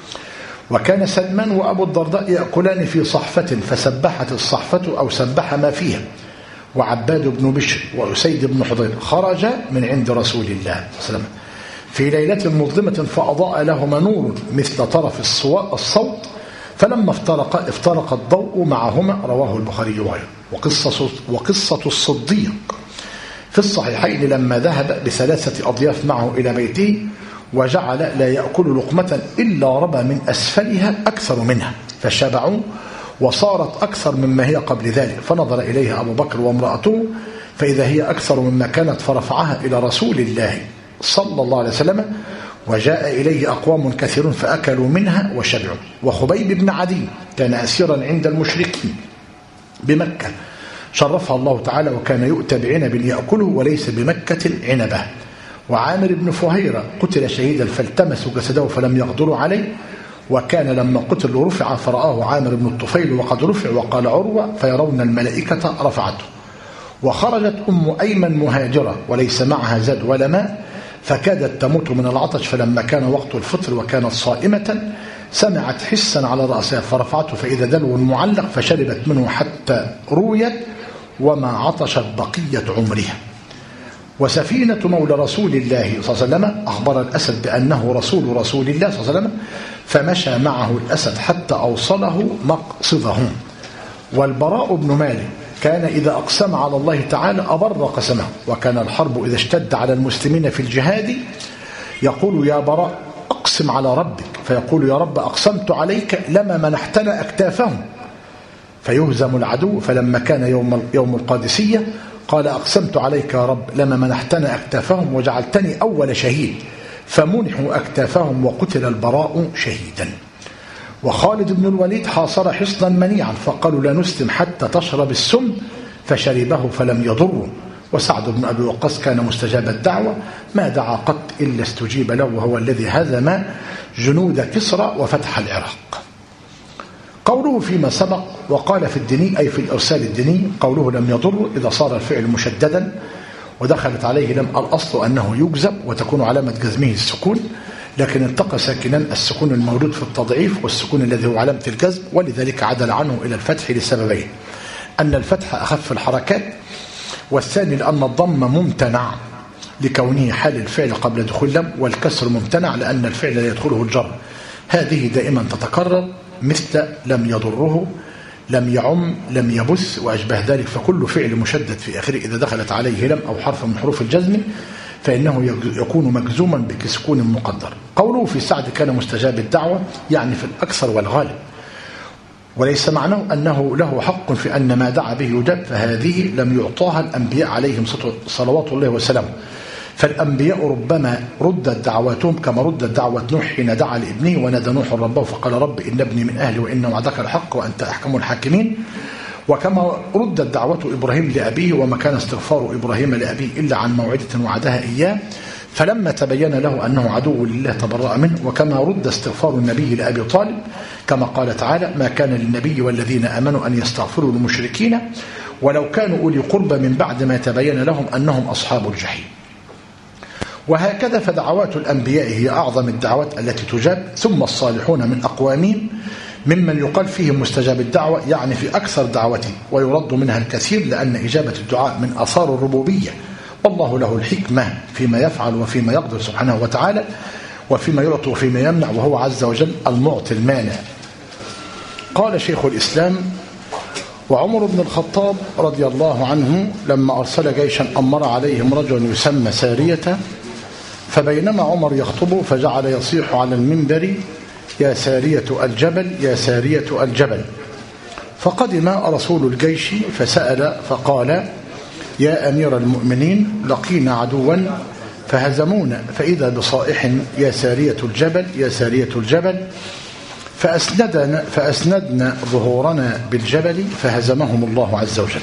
وكان سلمان وأبو الدرداء يأكلان في صحفة فسبحت الصحفة أو سبح ما فيها. وعباد بن بشر وأسيد بن حضير خرج من عند رسول الله صلى الله عليه وسلم في ليلة مظلمة فأضاء لهما نور مثل طرف الصوت، فلما افترق افترق الضوء معهما. رواه البخاري وغيره. وقصة, وقصة الصديق في الصحيحين لما ذهب بثلاثة أضياف معه إلى بيته وجعل لا يأكل لقمة إلا ربى من أسفلها أكثر منها فشبعوا وصارت أكثر مما هي قبل ذلك، فنظر إليها أبو بكر وامرأته فإذا هي أكثر مما كانت فرفعها إلى رسول الله صلى الله عليه وسلم. وجاء إليه أقوام كثيرون فأكلوا منها وشبعوا. وخبيب بن عدي كان أسيرا عند المشركين بمكة شرفها الله تعالى وكان يؤتى بعنب يأكله وليس بمكة عنبه. وعامر بن فهيرة قتل شهيدا فالتمسوا جسده فلم يقدروا عليه، وكان لما قتل رفع فرآه عامر بن الطفيل وقد رفع وقال عروة فيرون الملائكة رفعته. وخرجت أم أيمن مهاجرة وليس معها زاد ولا ماء فكادت تموت من العطش، فلما كان وقت الفطر وكانت صائمة سمعت حسا على رأسها فرفعته فإذا دلو معلق فشربت منه حتى رويت وما عطشت بقية عمرها. وسفينة مولى رسول الله صلى الله عليه وسلم أخبر الأسد بأنه رسول رسول الله صلى الله عليه وسلم فمشى معه الأسد حتى أوصله مقصده. والبراء بن مالك كان إذا أقسم على الله تعالى أبر قسمه. وكان الحرب إذا اشتد على المسلمين في الجهاد يقول يا براء أقسم على ربك، فيقول يا رب أقسمت عليك لما منحتنا أكتافهم، فيهزم العدو. فلما كان يوم يوم القادسية قال أقسمت عليك يا رب لما منحتنا أكتافهم وجعلتني أول شهيد، فمنحوا أكتافهم وقتل البراء شهيدا. وخالد بن الوليد حاصر حصنا منيعا فقالوا لا نسلم حتى تشرب السم فشربه فلم يضره. وسعد بن أبي وقاص كان مستجاب الدعوة ما دعا قط إلا استجيب له، وهو الذي هزم جنود كسرى وفتح العراق. قوله فيما سبق وقال في الديني أي في الإرسال الديني قوله لم يضر إذا صار الفعل مشددا ودخلت عليه لم الأصل أنه يجزم وتكون علامة جزمه السكون، لكن التقى ساكنان السكون الموجود في التضعيف والسكون الذي هو علامة الجزم، ولذلك عدل عنه إلى الفتح لسببين: أن الفتح أخف الحركات، والثاني لأن الضم ممتنع لكونه حال الفعل قبل دخول لم، والكسر ممتنع لأن الفعل لا يدخله الجر. هذه دائما تتكرر مثل لم يضره، لم يعم، لم يبث وأشبه ذلك. فكل فعل مشدد في آخره إذا دخلت عليه لم أو حرف من حروف الجزم فإنه يكون مجزوما بسكون مقدر. قوله في سعد كان مستجاب الدعوة يعني في الأكثر والغالب، وليس معناه أنه له حق في أن ما دعا به يجاب، فهذه لم يعطاها الأنبياء عليهم صلوات الله وسلامه. فالأنبياء ربما ردت دعواتهم كما ردت دعوة نوح حين دعا لابنه ونادى نوح ربه فقال رب إن ابني من أهلي وإن وعدك الحق وأنت أحكم الحاكمين، وكما ردت دعوة إبراهيم لأبيه وما كان استغفار إبراهيم لأبيه إلا عن موعدة وعدها إياه فلما تبين له أنه عدو لله تبرأ منه، وكما رد استغفار النبي لأبي طالب كما قال تعالى ما كان للنبي والذين آمنوا أن يستغفروا للمشركين ولو كانوا أولي قربى من بعد ما تبين لهم أنهم أصحاب الجحيم. وهكذا فدعوات الأنبياء هي أعظم الدعوات التي تجاب، ثم الصالحون من أقوامهم ممن يقال فيهم مستجاب الدعوة يعني في أكثر دعوته، ويرد منها الكثير لأن إجابة الدعاء من آثار الربوبية، والله له الحكمة فيما يفعل وفيما يقدر سبحانه وتعالى وفيما يعطي وفيما يمنع، وهو عز وجل المعطي المانع. قال شيخ الإسلام وعمر بن الخطاب رضي الله عنه لما أرسل جيشا أمر عليهم رجل يسمى سارية فبينما عمر يخطب فجعل يصيح على المنبر: يا سارية الجبل يا سارية الجبل. فقدم رسول الجيش فسأل فقال: يا أمير المؤمنين، لقينا عدوا فهزمونا، فإذا بصائح: يا سارية الجبل يا سارية الجبل. فأسندنا, فأسندنا ظهورنا بالجبل فهزمهم الله عز وجل.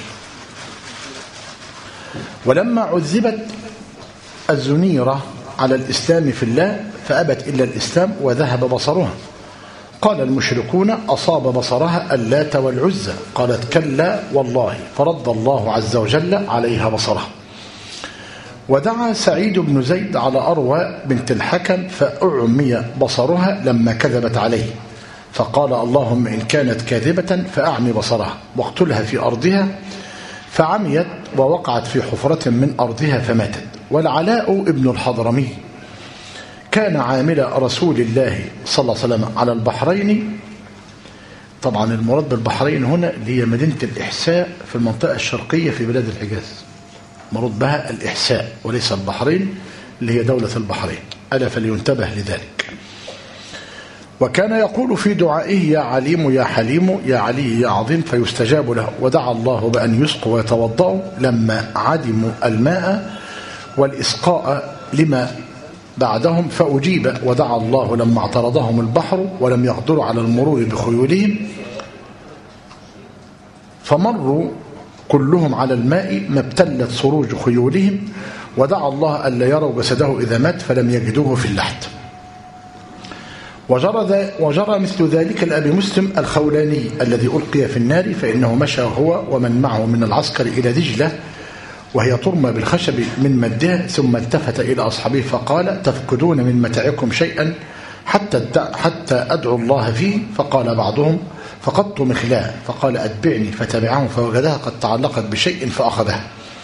ولما عذبت الزنيرة على الإسلام في الله فأبت إلا الإسلام وذهب بصرها، قال المشركون: أصاب بصرها اللات والعزى. قالت: كلا والله، فرد الله عز وجل عليها بصرها. ودعا سعيد بن زيد على أروى بنت الحكم فأعمي بصرها لما كذبت عليه، فقال: اللهم إن كانت كاذبة فأعمي بصرها واقتلها في أرضها، فعميت ووقعت في حفرة من أرضها فماتت. والعلاء ابن الحضرمي كان عامل رسول الله صلى الله عليه وسلم على البحرين. طبعا المراد بالبحرين هنا اللي هي مدينة الإحساء في المنطقة الشرقية في بلاد الحجاز، مراد بها الإحساء وليس البحرين اللي هي دولة البحرين، ألا فلينتبه لذلك. وكان يقول في دعائه: يا عليم يا حليم يا علي يا عظيم، فيستجاب له. ودعا الله بأن يسقوا ويتوضأوا لما عدموا الماء والإسقاء لما بعدهم فأجيب. ودعا الله لما اعترضهم البحر ولم يقدروا على المرور بخيولهم فمروا كلهم على الماء ما ابتلت سروج خيولهم. ودعا الله ألا يروا جسده إذا مات فلم يجدوه في اللحد. وجرى, وجرى مثل ذلك لأبي مسلم الخولاني الذي ألقي في النار، فإنه مشى هو ومن معه من العسكر إلى دجلة وهي ترمى بالخشب من مدها، ثم التفت إلى أصحابه فقال: تفقدون من متاعكم شيئا حتى حتى أدعو الله فيه؟ فقال بعضهم: فقدت مخلاها. فقال: أتبعني. فتبعهم فوجدها قد تعلقت بشيء فأخذها.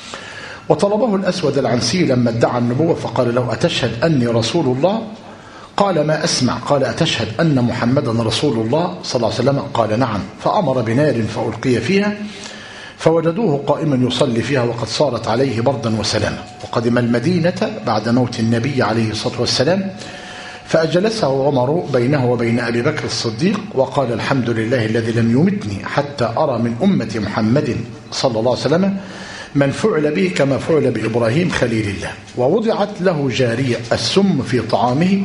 وطلبه الأسود العنسي لما ادعى النبوة فقال له: أتشهد أني رسول الله؟ قال: ما أسمع. قال: أتشهد أن محمدا رسول الله صلى الله عليه وسلم؟ قال: نعم. فأمر بنار فألقي فيها فوجدوه قائما يصلي فيها وقد صارت عليه بردا وسلاما. وقدم المدينة بعد موت النبي عليه الصلاة والسلام فأجلسه عمر بينه وبين أبي بكر الصديق وقال: الحمد لله الذي لم يمتني حتى أرى من أمة محمد صلى الله عليه وسلم من فعل به كما فعل بإبراهيم خليل الله. ووضعت له جارية السم في طعامه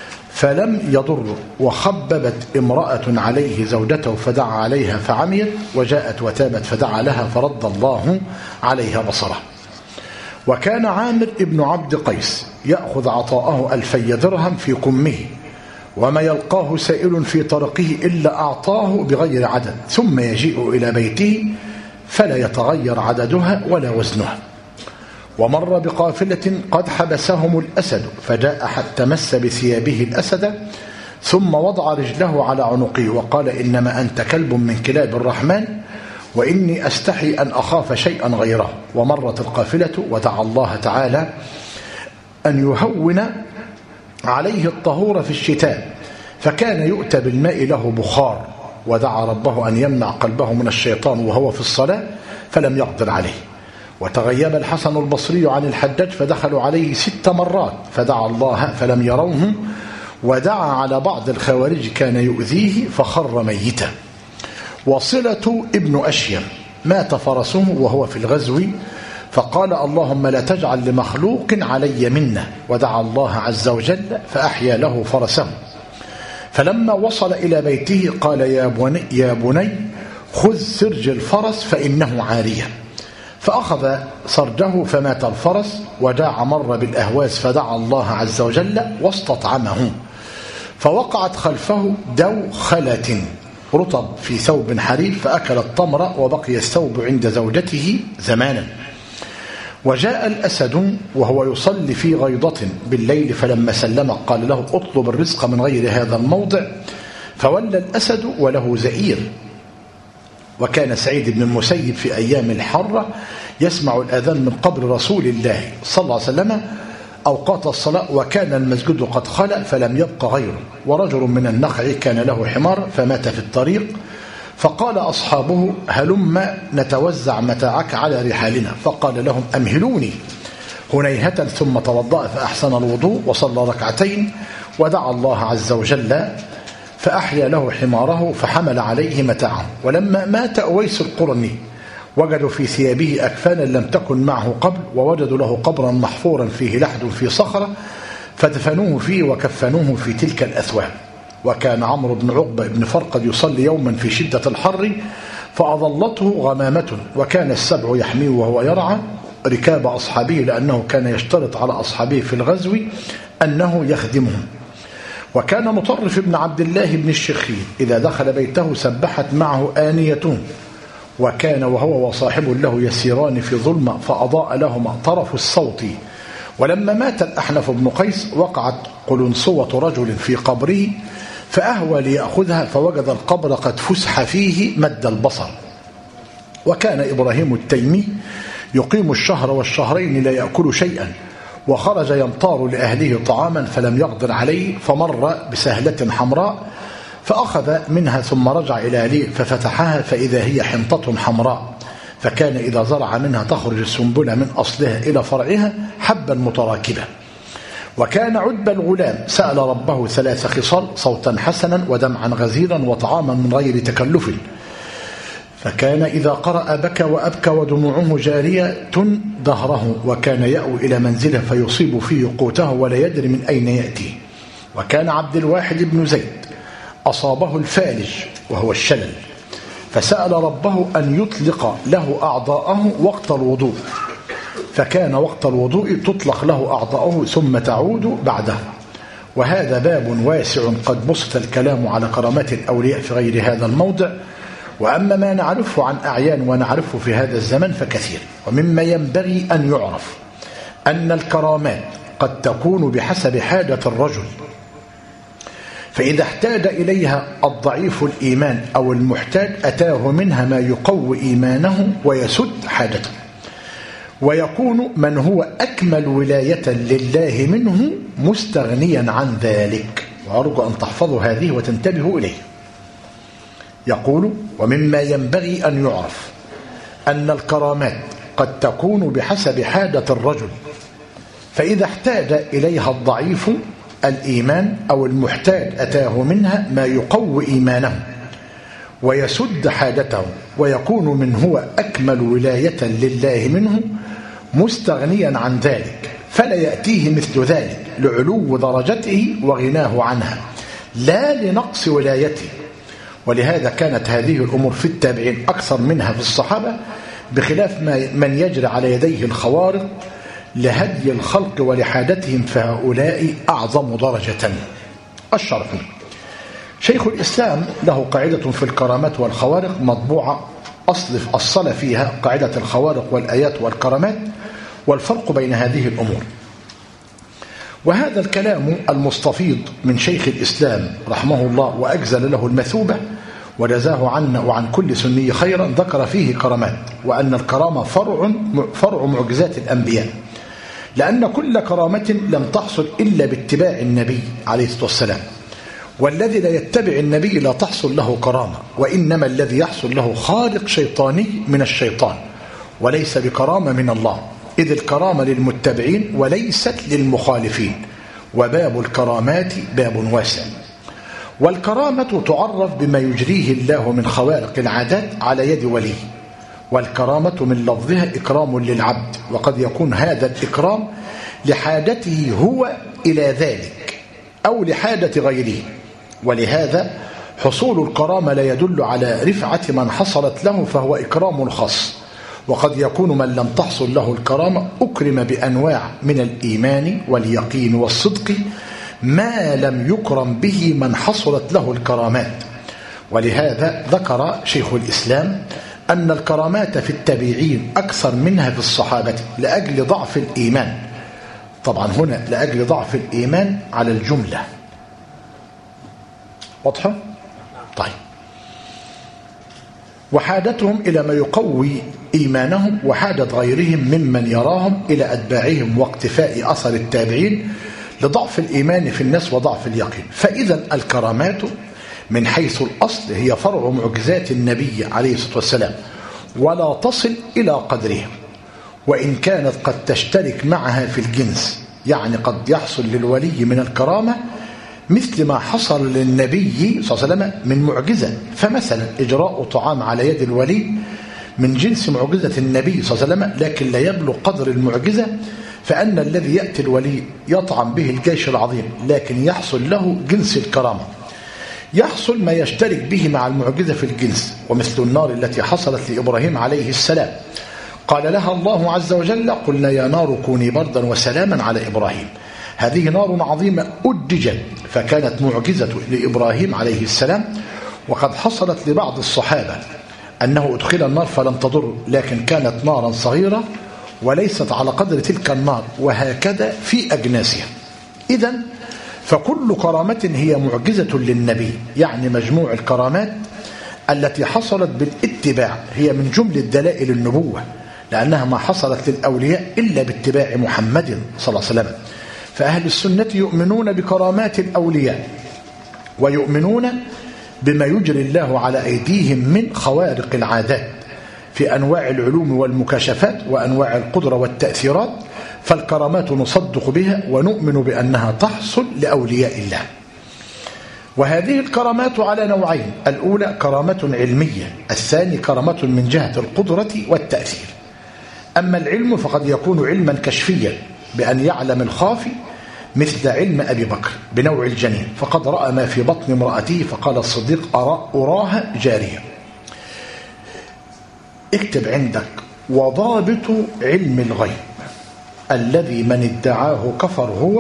فلم يضر، وخببت امرأة عليه زوجته فدعا عليها فعميت، وجاءت وتابت فدعا لها فرد الله عليها بصره. وكان عامر ابن عبد قيس يأخذ عطاءه ألفي درهم في كمه، وما يلقاه سائل في طرقه إلا أعطاه بغير عدد، ثم يجيء إلى بيته فلا يتغير عددها ولا وزنها. ومر بقافلة قد حبسهم الأسد فجاء حتى مس بثيابه الأسد ثم وضع رجله على عنقه وقال: إنما أنت كلب من كلاب الرحمن وإني أستحي أن أخاف شيئا غيره. ومرت القافلة ودعا الله تعالى أن يهون عليه الطهور في الشتاء، فكان يؤتى بالماء له بخار، ودعا ربه أن يمنع قلبه من الشيطان وهو في الصلاة فلم يقدر عليه. وتغيب الحسن البصري عن الحجاج فدخلوا عليه ست مرات فدعا الله فلم يروه، ودعا على بعض الخوارج كان يؤذيه فخر ميتا. وصلة ابن أشيم مات فرسه وهو في الغزو فقال: اللهم لا تجعل لمخلوق علي منه، ودعا الله عز وجل فأحيا له فرسه. فلما وصل إلى بيته قال: يا بني, يا بني خذ سرج الفرس فإنه عارية. فأخذ سرجه فمات الفرس، وجاع مر بالأهواز فدعا الله عز وجل واستطعمه، فوقعت خلفه دوخلة رطب في ثوب حرير فأكل التمر وبقي الثوب عند زوجته زمانا. وجاء الأسد وهو يصلي في غيضة بالليل فلما سلم قال له: اطلب الرزق من غير هذا الموضع، فولى الأسد وله زئير. وكان سعيد بن المسيب في أيام الحرة يسمع الأذان من قبر رسول الله صلى الله عليه وسلم أوقات الصلاة، وكان المسجد قد خلأ فلم يبق غيره. ورجل من النخع كان له حمار فمات في الطريق، فقال أصحابه: هلم نتوزع متاعك على رحالنا. فقال لهم: أمهلوني. هنيهة ثم توضأ فأحسن الوضوء وصلى ركعتين ودعا الله عز وجل فأحيا له حماره فحمل عليه متاعه. ولما مات أويس القرني وجدوا في ثيابه أكفانا لم تكن معه قبل، ووجدوا له قبرا محفورا فيه لحد في صخرة فدفنوه فيه وكفنوه في تلك الأثواب. وكان عمرو بن عقبة بن فرقد يصلي يوما في شدة الحر فأظلته غمامة، وكان السبع يحميه وهو يرعى ركاب أصحابه، لأنه كان يشترط على أصحابه في الغزو أنه يخدمهم. وكان مطرف بن عبد الله بن الشخير إذا دخل بيته سبحت معه آنيته، وكان وهو وصاحب له يسيران في ظلمة فأضاء لهما طرف الصوت. ولما مات الأحنف بن قيس وقعت قلنصوة رجل في قبره فأهوى ليأخذها فوجد القبر قد فسح فيه مد البصر. وكان إبراهيم التيمي يقيم الشهر والشهرين لا يأكل شيئا، وخرج يمطار لأهله طعاما فلم يقدر عليه فمر بسهلة حمراء فأخذ منها ثم رجع إلى أهله ففتحها فإذا هي حنطة حمراء، فكان إذا زرع منها تخرج السنبلة من أصلها إلى فرعها حبا متراكبا. وكان عتبة الغلام سأل ربه ثلاث خصال: صوتا حسنا ودمعا غزيرا وطعاما من غير تكلف، فكان إذا قرأ بكى وأبكى ودموعه جارية دهره، وكان يأوي إلى منزله فيصيب فيه قوته ولا يدري من أين يأتي. وكان عبد الواحد بن زيد أصابه الفالج وهو الشلل، فسأل ربه أن يطلق له أعضاءه وقت الوضوء، فكان وقت الوضوء تطلق له أعضاءه ثم تعود بعده. وهذا باب واسع قد بسط الكلام على كرامات الأولياء في غير هذا الموضع. وأما ما نعرفه عن أعيان ونعرفه في هذا الزمن فكثير. ومما ينبغي أن يعرف أن الكرامات قد تكون بحسب حاجة الرجل، فإذا احتاج إليها الضعيف الإيمان أو المحتاج أتاه منها ما يقوي إيمانه ويسد حاجته، ويكون من هو أكمل ولاية لله منه مستغنيا عن ذلك. وأرجو أن تحفظوا هذه وتنتبهوا إليه. يقول: ومما ينبغي أن يعرف أن الكرامات قد تكون بحسب حاجة الرجل، فإذا احتاج إليها الضعيف الإيمان أو المحتاج أتاه منها ما يقوي إيمانه ويسد حاجته، ويكون من هو أكمل ولاية لله منه مستغنيا عن ذلك، فلا يأتيه مثل ذلك لعلو درجته وغناه عنها لا لنقص ولايته. ولهذا كانت هذه الأمور في التابعين أكثر منها في الصحابة، بخلاف من يجري على يديه الخوارق لهدي الخلق ولحاجتهم، فهؤلاء أعظم درجة. الشرح: شيخ الإسلام له قاعدة في الكرامات والخوارق مطبوعة أصل أصل فيها قاعدة الخوارق والآيات والكرامات والفرق بين هذه الأمور. وهذا الكلام المستفيض من شيخ الإسلام رحمه الله وأجزل له المثوبة وجزاه عنا وعن كل سني خيرا، ذكر فيه كرامات، وأن الكرامة فرع فرع معجزات الأنبياء، لأن كل كرامة لم تحصل إلا باتباع النبي عليه الصلاة والسلام، والذي لا يتبع النبي لا تحصل له كرامة، وإنما الذي يحصل له خارق شيطاني من الشيطان وليس بكرامة من الله، إذ الكرامة للمتبعين وليست للمخالفين، وباب الكرامات باب واسع. والكرامة تعرف بما يجريه الله من خوارق العادات على يد وليه، والكرامة من لفظها إكرام للعبد، وقد يكون هذا الإكرام لحاجته هو إلى ذلك أو لحاجة غيره، ولهذا حصول الكرامة لا يدل على رفعة من حصلت له فهو إكرام خاص. وقد يكون من لم تحصل له الكرامة أكرم بأنواع من الإيمان واليقين والصدق ما لم يكرم به من حصلت له الكرامات. ولهذا ذكر شيخ الإسلام أن الكرامات في التابعين أكثر منها في الصحابة لأجل ضعف الإيمان. طبعا هنا لأجل ضعف الإيمان على الجملة، واضحة؟ طيب. وحاجتهم إلى ما يقوي إيمانهم وحاجة غيرهم ممن يراهم إلى أتباعهم واقتفاء أثر التابعين لضعف الإيمان في الناس وضعف اليقين. فإذا الكرامات من حيث الأصل هي فرع معجزات النبي عليه الصلاة والسلام ولا تصل إلى قدرهم، وإن كانت قد تشترك معها في الجنس، يعني قد يحصل للولي من الكرامة مثل ما حصل للنبي صلى الله عليه وسلم من معجزة. فمثلا إجراء طعام على يد الولي من جنس معجزة النبي صلى الله عليه وسلم، لكن لا يبلغ قدر المعجزة، فأن الذي يأتي الولي يطعم به الجيش العظيم لكن يحصل له جنس الكرامة، يحصل ما يشترك به مع المعجزة في الجنس. ومثل النار التي حصلت لإبراهيم عليه السلام، قال لها الله عز وجل: قلنا يا نار كوني بردا وسلاما على إبراهيم. هذه نار عظيمة أدجت، فكانت معجزة لإبراهيم عليه السلام. وقد حصلت لبعض الصحابة أنه أدخل النار فلم تضر، لكن كانت نارا صغيرة وليست على قدر تلك النار، وهكذا في أجناسها. إذن فكل كرامة هي معجزة للنبي، يعني مجموع الكرامات التي حصلت بالاتباع هي من جملة دلائل النبوة، لأنها ما حصلت للأولياء إلا باتباع محمد صلى الله عليه وسلم. فأهل السنة يؤمنون بكرامات الأولياء، ويؤمنون بما يجري الله على أيديهم من خوارق العادات في أنواع العلوم والمكاشفات وأنواع القدرة والتأثيرات. فالكرامات نصدق بها ونؤمن بأنها تحصل لأولياء الله. وهذه الكرامات على نوعين: الأولى كرامة علمية، الثاني كرامة من جهة القدرة والتأثير. أما العلم فقد يكون علما كشفيا، بأن يعلم الخافي مثل علم أبي بكر بنوع الجنين، فقد رأى ما في بطن امرأته فقال الصديق: أرى أراها جارية. اكتب عندك: وضابط علم الغيب الذي من ادعاه كفر هو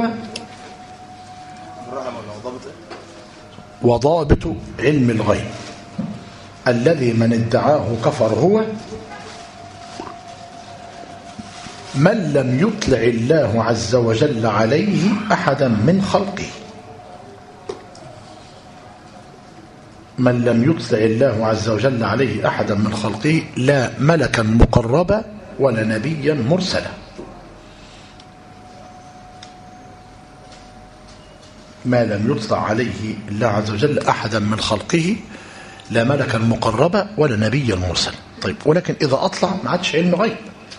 وضابط علم الغيب الذي من ادعاه كفر هو من لم يطلع الله عز وجل عليه أحدا من خلقه. من لم يطلع الله عز وجل عليه أحدا من خلقه، لا ملكا مقربا ولا نبيا مرسلا. ما لم يطلع عليه الله عز وجل أحدا من خلقه، لا ملكا مقربا ولا نبيا مرسلا. طيب، ولكن إذا أطلع ما عادش علم غيب.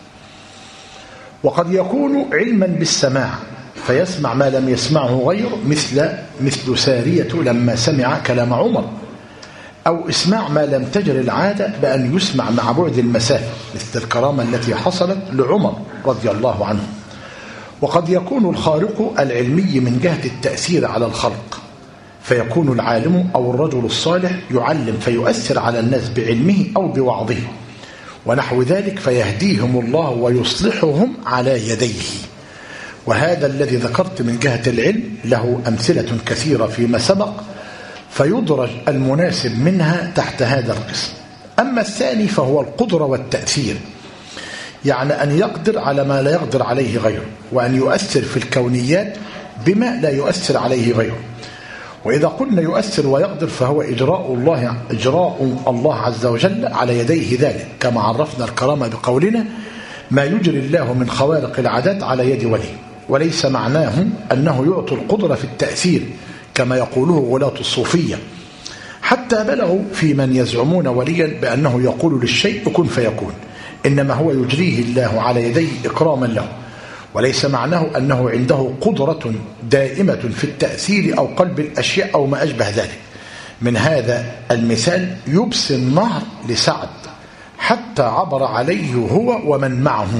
وقد يكون علما بالسماع، فيسمع ما لم يسمعه غيره، مثل مثل سارية لما سمع كلام عمر، أو اسماع ما لم تجر العادة بأن يسمع مع بعد المسافة، مثل الكرامة التي حصلت لعمر رضي الله عنه. وقد يكون الخارق العلمي من جهة التأثير على الخلق، فيكون العالم أو الرجل الصالح يعلم فيؤثر على الناس بعلمه أو بوعظه ونحو ذلك، فيهديهم الله ويصلحهم على يديه. وهذا الذي ذكرت من جهة العلم له أمثلة كثيرة فيما سبق، فيدرج المناسب منها تحت هذا القسم. أما الثاني فهو القدرة والتأثير، يعني أن يقدر على ما لا يقدر عليه غيره، وأن يؤثر في الكونيات بما لا يؤثر عليه غيره. وإذا قلنا يؤثر ويقدر فهو إجراء الله إجراء الله عز وجل على يديه ذلك، كما عرفنا الكرامة بقولنا: ما يجري الله من خوارق العادات على يد ولي. وليس معناه أنه يعطي القدرة في التأثير كما يقوله غلاة الصوفية، حتى بلغوا في من يزعمون وليا بأنه يقول للشيء كن فيكون، إنما هو يجريه الله على يديه إكراما له. وليس معناه أنه عنده قدرة دائمة في التأثير أو قلب الأشياء أو ما أشبه ذلك. من هذا المثال يبسي النهر لسعد حتى عبر عليه هو ومن معه.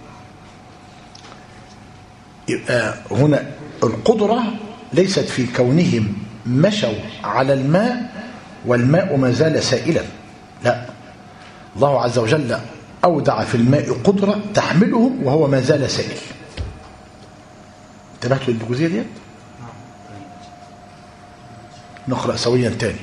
هنا القدرة ليست في كونهم مشوا على الماء والماء ما زال سائلا، لا، الله عز وجل أودع في الماء قدرة تحملهم وهو ما زال سائل. انتبهتوا للجزئية دي؟ نقرأ سويا تاني.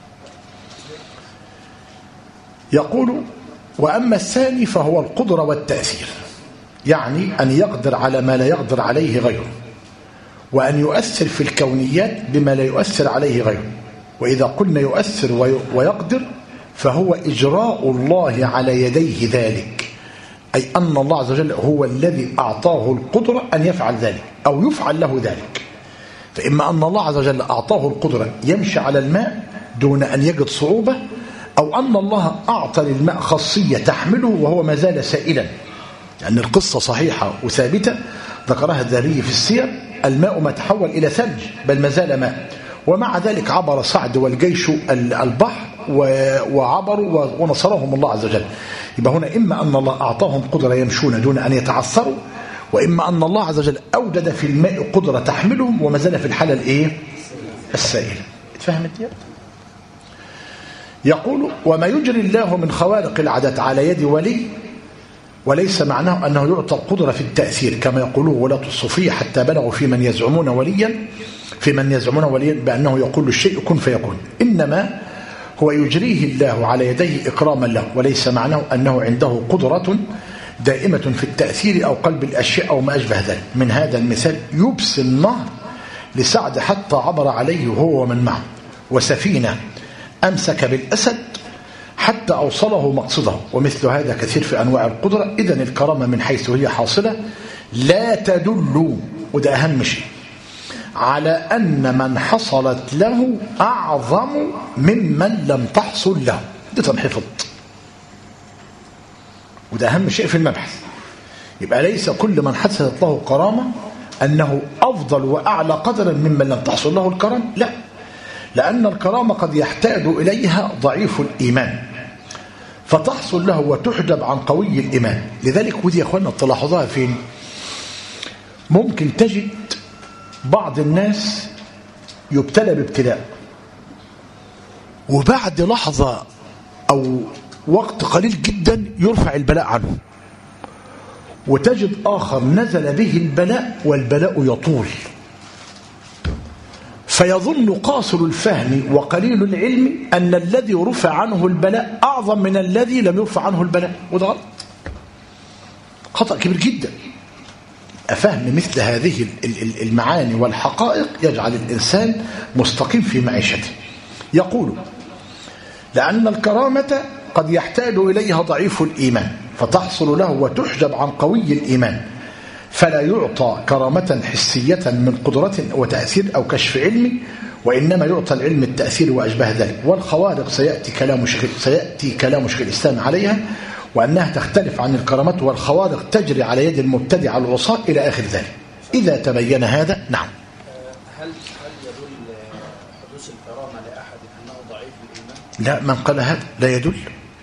يقول: وأما الثاني فهو القدرة والتأثير، يعني أن يقدر على ما لا يقدر عليه غيره، وأن يؤثر في الكونيات بما لا يؤثر عليه غيره. وإذا قلنا يؤثر ويقدر فهو إجراء الله على يديه ذلك، أي أن الله عز وجل هو الذي أعطاه القدرة أن يفعل ذلك أو يفعل له ذلك. فإما أن الله عز وجل أعطاه القدرة يمشي على الماء دون أن يجد صعوبة، أو أن الله أعطى للماء خاصية تحمله وهو ما زال سائلا، لأن القصة صحيحة وثابتة ذكرها الذهبي في السير. الماء ما تحول إلى ثلج بل ما زال ماء، ومع ذلك عبر سعد والجيش البحر وعبروا ونصرهم الله عز وجل. يبقى هنا إما أن الله أعطاهم قدرة يمشون دون أن يتعثروا، وإما أن الله عز وجل أوجد في الماء قدرة تحملهم وما زال في الحالة الإيه؟ السائلة. اتفهمت دي؟ يقول: وما يجري الله من خوارق العادات على يد ولي وليس معناه أنه يعطى القدرة في التأثير كما يقوله ولاة الصوفية حتى بلغوا في من يزعمون وليا في من يزعمون وليا بأنه يقول الشيء كن فيكون، إنما هو يجريه الله على يديه إكراما له، وليس معناه أنه عنده قدرة دائمة في التأثير أو قلب الأشياء أو ما أشبه ذلك. من هذا المثال يبسي النهر لسعد حتى عبر عليه هو ومن معه، وسفينة أمسك بالأسد حتى أوصله مقصده، ومثل هذا كثير في أنواع القدرة. إذن الكرامة من حيث هي حاصلة لا تدل، وده أهم شيء، على أن من حصلت له أعظم ممن لم تحصل له. ده تنحفظ، وده أهم شيء في المبحث. يبقى ليس كل من حصلت له كرامة أنه أفضل وأعلى قدرا ممن لم تحصل له الكرامة، لا، لأن الكرامة قد يحتاج إليها ضعيف الإيمان فتحصل له وتحجب عن قوي الإيمان. لذلك ودي يا أخوانا تلاحظوها فين؟ ممكن تجد بعض الناس يبتلى بابتلاء وبعد لحظة أو وقت قليل جدا يرفع البلاء عنه، وتجد آخر نزل به البلاء والبلاء يطول، فيظن قاصر الفهم وقليل العلم أن الذي رفع عنه البلاء أعظم من الذي لم يرفع عنه البلاء، وده غلط، خطأ كبير جدا. فهم مثل هذه المعاني والحقائق يجعل الإنسان مستقيم في معيشته. يقول: لأن الكرامة قد يحتاج إليها ضعيف الإيمان فتحصل له وتحجب عن قوي الإيمان، فلا يعطى كرامة حسية من قدرة وتأثير أو كشف علمي، وإنما يعطى العلم التأثير وأشبه ذلك. والخوارق سيأتي كلام شيخ سيأتي كلام شيخ الإسلام عليها، وأنها تختلف عن الكرامات، والخوارق تجري على يد المبتدع العصاة إلى آخر ذلك. إذا تبين هذا نعم. هل هل يدل حدوث الكرامة لأحد أنه ضعيف الإيمان؟ لا، من قال هذا لا يدل.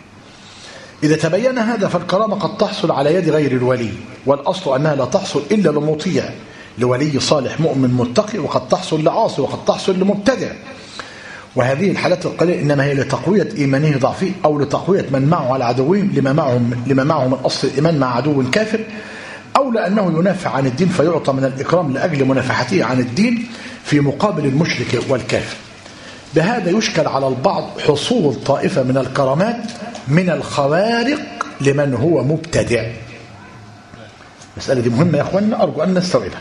إذا تبين هذا فالكرامة قد تحصل على يد غير الولي، والأصل أنها لا تحصل إلا لمطيع، لولي صالح مؤمن متقي، وقد تحصل لعاصي، وقد تحصل لمبتدع. وهذه الحالات القليلة إنما هي لتقوية إيمانه ضعفه أو لتقوية من معه على عدوهم لما معه لما معه من أصل الإيمان مع عدو كافر، أو لأنه ينافع عن الدين فيعطى من الإكرام لأجل منافحته عن الدين في مقابل المشرك والكافر. بهذا يشكل على البعض حصول طائفة من الكرامات من الخوارق لمن هو مبتدع. المسألة دي مهمة يا أخوانا، أرجو أن نستوعبها.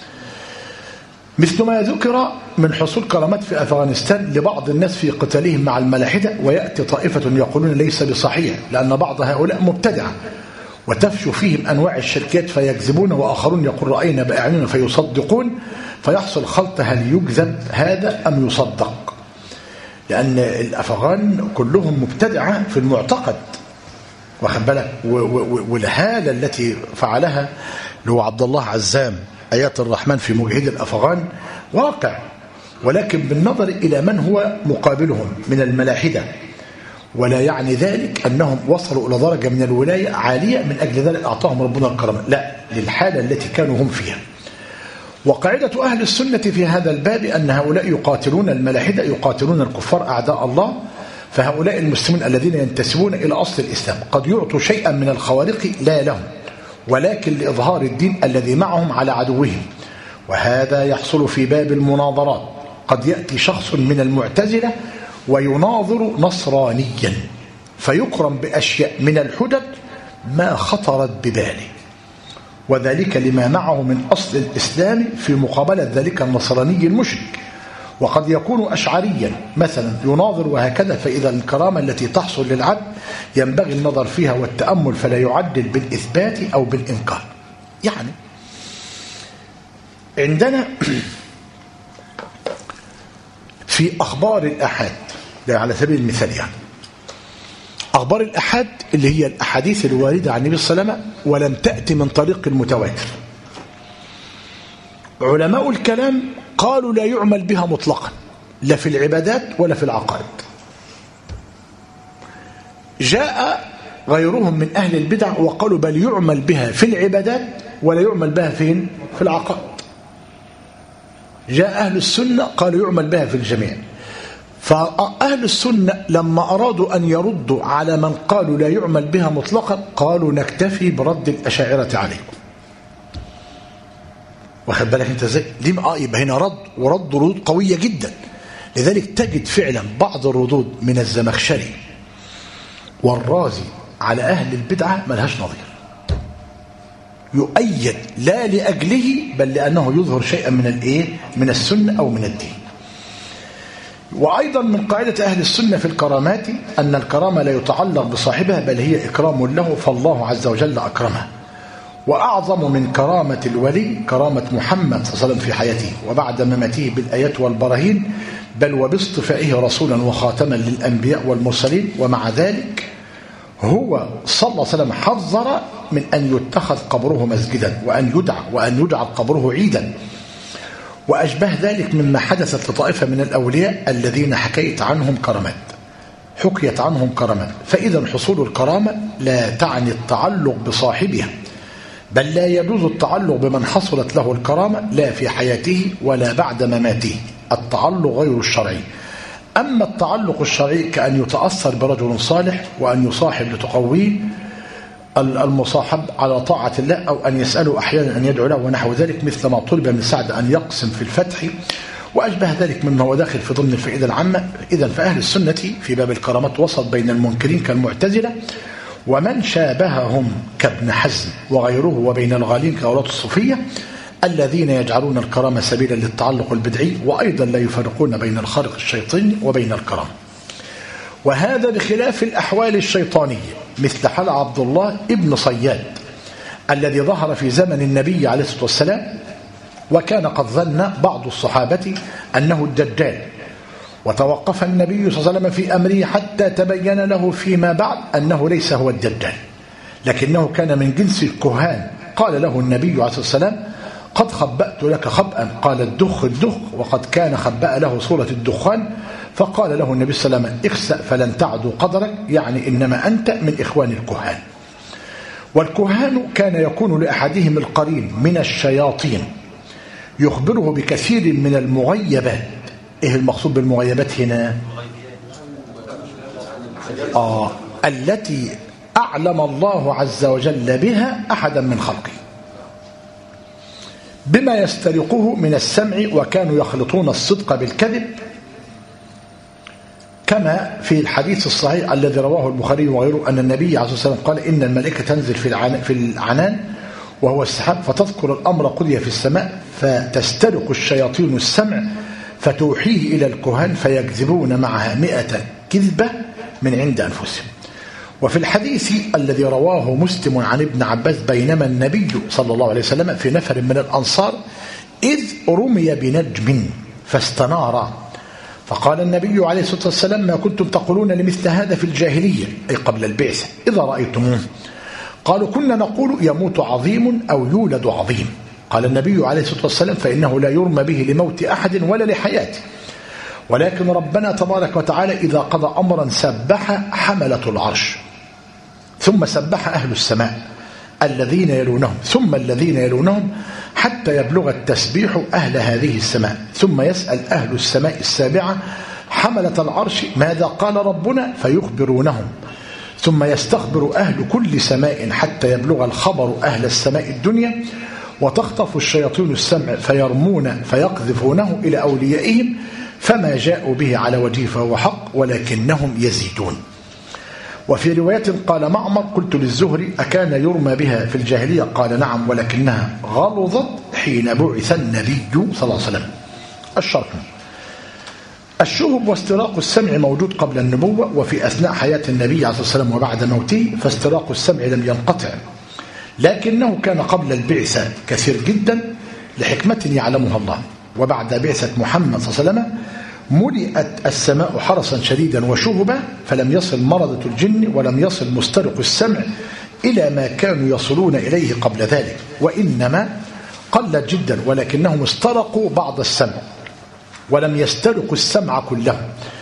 مثل ما ذكر من حصول كرامات في أفغانستان لبعض الناس في قتالهم مع الملاحدة، ويأتي طائفة يقولون ليس بصحيح لأن بعض هؤلاء مبتدع وتفشو فيهم أنواع الشركات فيكذبون، وآخرون يقول رأينا بأعيننا فيصدقون، فيحصل خلط هل يكذب هذا أم يصدق، لأن الأفغان كلهم مبتدعة في المعتقد، واخد بالك. والهالة التي فعلها اللي هو عبد الله عزام آيات الرحمن في مجاهد الأفغان واقع، ولكن بالنظر إلى من هو مقابلهم من الملاحدة، ولا يعني ذلك أنهم وصلوا إلى درجة من الولاية عالية من أجل ذلك أعطاهم ربنا الكرامة، لا، للحالة التي كانوا هم فيها. وقاعدة أهل السنة في هذا الباب أن هؤلاء يقاتلون الملاحدة، يقاتلون الكفار أعداء الله، فهؤلاء المسلمين الذين ينتسبون إلى أصل الإسلام قد يعطوا شيئا من الخوارق لا لهم، ولكن لإظهار الدين الذي معهم على عدوهم. وهذا يحصل في باب المناظرات، قد يأتي شخص من المعتزلة ويناظر نصرانيا فيكرم بأشياء من الحجج ما خطرت بباله، وذلك لما معه من أصل الإسلام في مقابلة ذلك النصراني المشرك. وقد يكون أشعريا مثلا يناظر وهكذا، فإذا الكرامة التي تحصل للعبد ينبغي النظر فيها والتأمل، فلا يعدل بالإثبات أو بالإنكار. يعني عندنا في أخبار الأحاد، ده على سبيل المثال، يعني أخبار الأحاد اللي هي الأحاديث الواردة عن النبي صلى الله عليه وسلم ولم تأتي من طريق المتواتر. علماء الكلام قالوا لا يعمل بها مطلقا لا في العبادات ولا في العقائد. جاء غيرهم من أهل البدع وقالوا بل يعمل بها في العبادات ولا يعمل بها فين؟ في العقائد. جاء أهل السنة قالوا يعمل بها في الجميع. فأهل السنة لما أرادوا أن يردوا على من قالوا لا يعمل بها مطلقا قالوا نكتفي برد الأشاعرة عليكم. واخد بالك انت ازاي؟ دي اه يبقى هنا رد، ورد ردود قوية جدا. لذلك تجد فعلا بعض الردود من الزمخشري والرازي على أهل البدعة ملهاش نظير، يؤيد لا لأجله بل لأنه يظهر شيئا من الايه من السنة أو من الدين. وأيضا من قاعدة أهل السنة في الكرامات أن الكرامة لا يتعلق بصاحبها بل هي إكرام له، فالله عز وجل أكرمه. وأعظم من كرامة الولي كرامة محمد صلى الله عليه وسلم في حياته وبعد مماته بالآيات والبراهين، بل وباصطفائه رسولا وخاتما للأنبياء والمرسلين. ومع ذلك هو صلى الله عليه وسلم حذر من أن يتخذ قبره مسجدا وأن يدعى وأن يجعل قبره عيدا وأشبه ذلك مما حدثت لطائفة من الأولياء الذين حكيت عنهم كرامات حكيت عنهم كرامات. فإذا حصول الكرامة لا تعني التعلق بصاحبها، بل لا يجوز التعلق بمن حصلت له الكرامة لا في حياته ولا بعد مماته، التعلق غير الشرعي. أما التعلق الشرعي كأن يتأثر برجل صالح وأن يصاحب لتقويه المصاحب على طاعة الله، أو أن يسأله أحيانا أن يدعو له ونحو ذلك، مثل ما طلب من سعد أن يقسم في الفتح وأشبه ذلك مما هو داخل في ضمن الفائدة العامة. إذن فأهل السنة في باب الكرامات وسط بين المنكرين كالمعتزلة ومن شابههم كابن حزم وغيره، وبين الغالين كأولاة الصوفية الذين يجعلون الكرامة سبيلا للتعلق البدعي، وأيضا لا يفرقون بين الخارق الشيطاني وبين الكرامة. وهذا بخلاف الأحوال الشيطانية مثل حال عبد الله ابن صياد الذي ظهر في زمن النبي عليه الصلاة والسلام، وكان قد ظن بعض الصحابة أنه الدجال، وتوقف النبي صلى الله عليه وسلم في أمره حتى تبين له فيما بعد أنه ليس هو الدجال لكنه كان من جنس الكهان. قال له النبي عليه الصلاة والسلام قد خبأت لك خبأ، قال الدخ الدخ، وقد كان خبأ له صورة الدخان. فقال له النبي صلى الله عليه وسلم اخسأ فلن تعدوا قدرك، يعني إنما أنت من إخوان الكهان. والكهان كان يكون لأحدهم القرين من الشياطين يخبره بكثير من المغيبات. إيه المقصود بالمغيبات هنا؟ آه التي أعلم الله عز وجل بها أحدا من خلقه بما يسترقه من السمع، وكانوا يخلطون الصدق بالكذب، كما في الحديث الصحيح الذي رواه البخاري وغيره أن النبي عليه الصلاة والسلام قال إن الملائكة تنزل في العنان وهو السحاب فتذكر الأمر قضي في السماء، فتسترق الشياطين السمع فتوحيه إلى الكهان فيكذبون معها مئة كذبة من عند أنفسهم. وفي الحديث الذي رواه مسلم عن ابن عباس بينما النبي صلى الله عليه وسلم في نفر من الأنصار إذ رمي بنجم فاستنار، فقال النبي عليه الصلاة والسلام ما كنتم تقولون لمثل هذا في الجاهلية أي قبل البعثة إذا رأيتموه؟ قالوا كنا نقول يموت عظيم أو يولد عظيم. قال النبي عليه الصلاة والسلام فإنه لا يرمى به لموت أحد ولا لحياته، ولكن ربنا تبارك وتعالى إذا قضى أمرا سبح حملة العرش، ثم سبح أهل السماء الذين يلونهم ثم الذين يلونهم حتى يبلغ التسبيح أهل هذه السماء، ثم يسأل أهل السماء السابعة حملة العرش ماذا قال ربنا فيخبرونهم، ثم يستخبر أهل كل سماء حتى يبلغ الخبر أهل السماء الدنيا، وتخطف الشياطين السمع فيرمون فيقذفونه إلى أوليائهم، فما جاءوا به على وجهه فهو حق ولكنهم يزيدون. وفي رواية قال معمر قلت للزهري أكان يرمى بها في الجاهلية؟ قال نعم ولكنها غلظت حين بعث النبي صلى الله عليه وسلم. الشرح الشهب واستراق السمع موجود قبل النبوة وفي أثناء حياة النبي عليه الصلاة والسلام وبعد موته، فاستراق السمع لم ينقطع، لكنه كان قبل البعثة كثير جدا لحكمة يعلمها الله، وبعد بعثة محمد صلى الله عليه وسلم ملئت السماء حرسا شديدا وشهبا فلم يصل مرضة الجن ولم يصل مسترق السمع إلى ما كانوا يصلون إليه قبل ذلك، وإنما قلت جدا، ولكنهم استرقوا بعض السمع ولم يسترقوا السمع كله،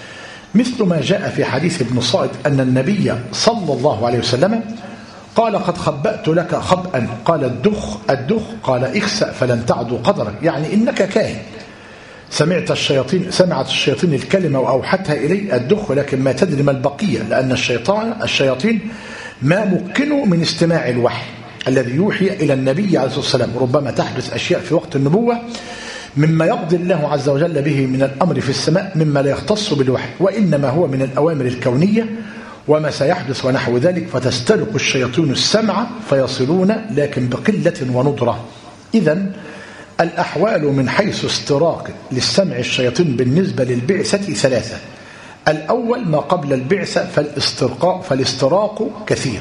مثل ما جاء في حديث ابن صائد أن النبي صلى الله عليه وسلم قال قد خبأت لك خبأ، قال الدخ الدخ، قال اخسأ فلن تعدو قدرك، يعني إنك كاهن. سمعت الشياطين سمعت الشياطين الكلمة وأوحتها إلي الدخ، لكن ما تدري ما البقية، لأن الشيطان الشياطين ما مكنوا من استماع الوحي الذي يوحي إلى النبي عليه الصلاة والسلام. ربما تحدث أشياء في وقت النبوة مما يقضي الله عز وجل به من الأمر في السماء مما لا يختص بالوحي، وإنما هو من الأوامر الكونية وما سيحدث ونحو ذلك، فتسترق الشياطين السمع فيصلون لكن بقلة وندرة. إذن الأحوال من حيث استراق للسمع الشياطين بالنسبة للبعثة ثلاثة. الأول ما قبل البعثة فالاسترقاء فالاستراق كثير.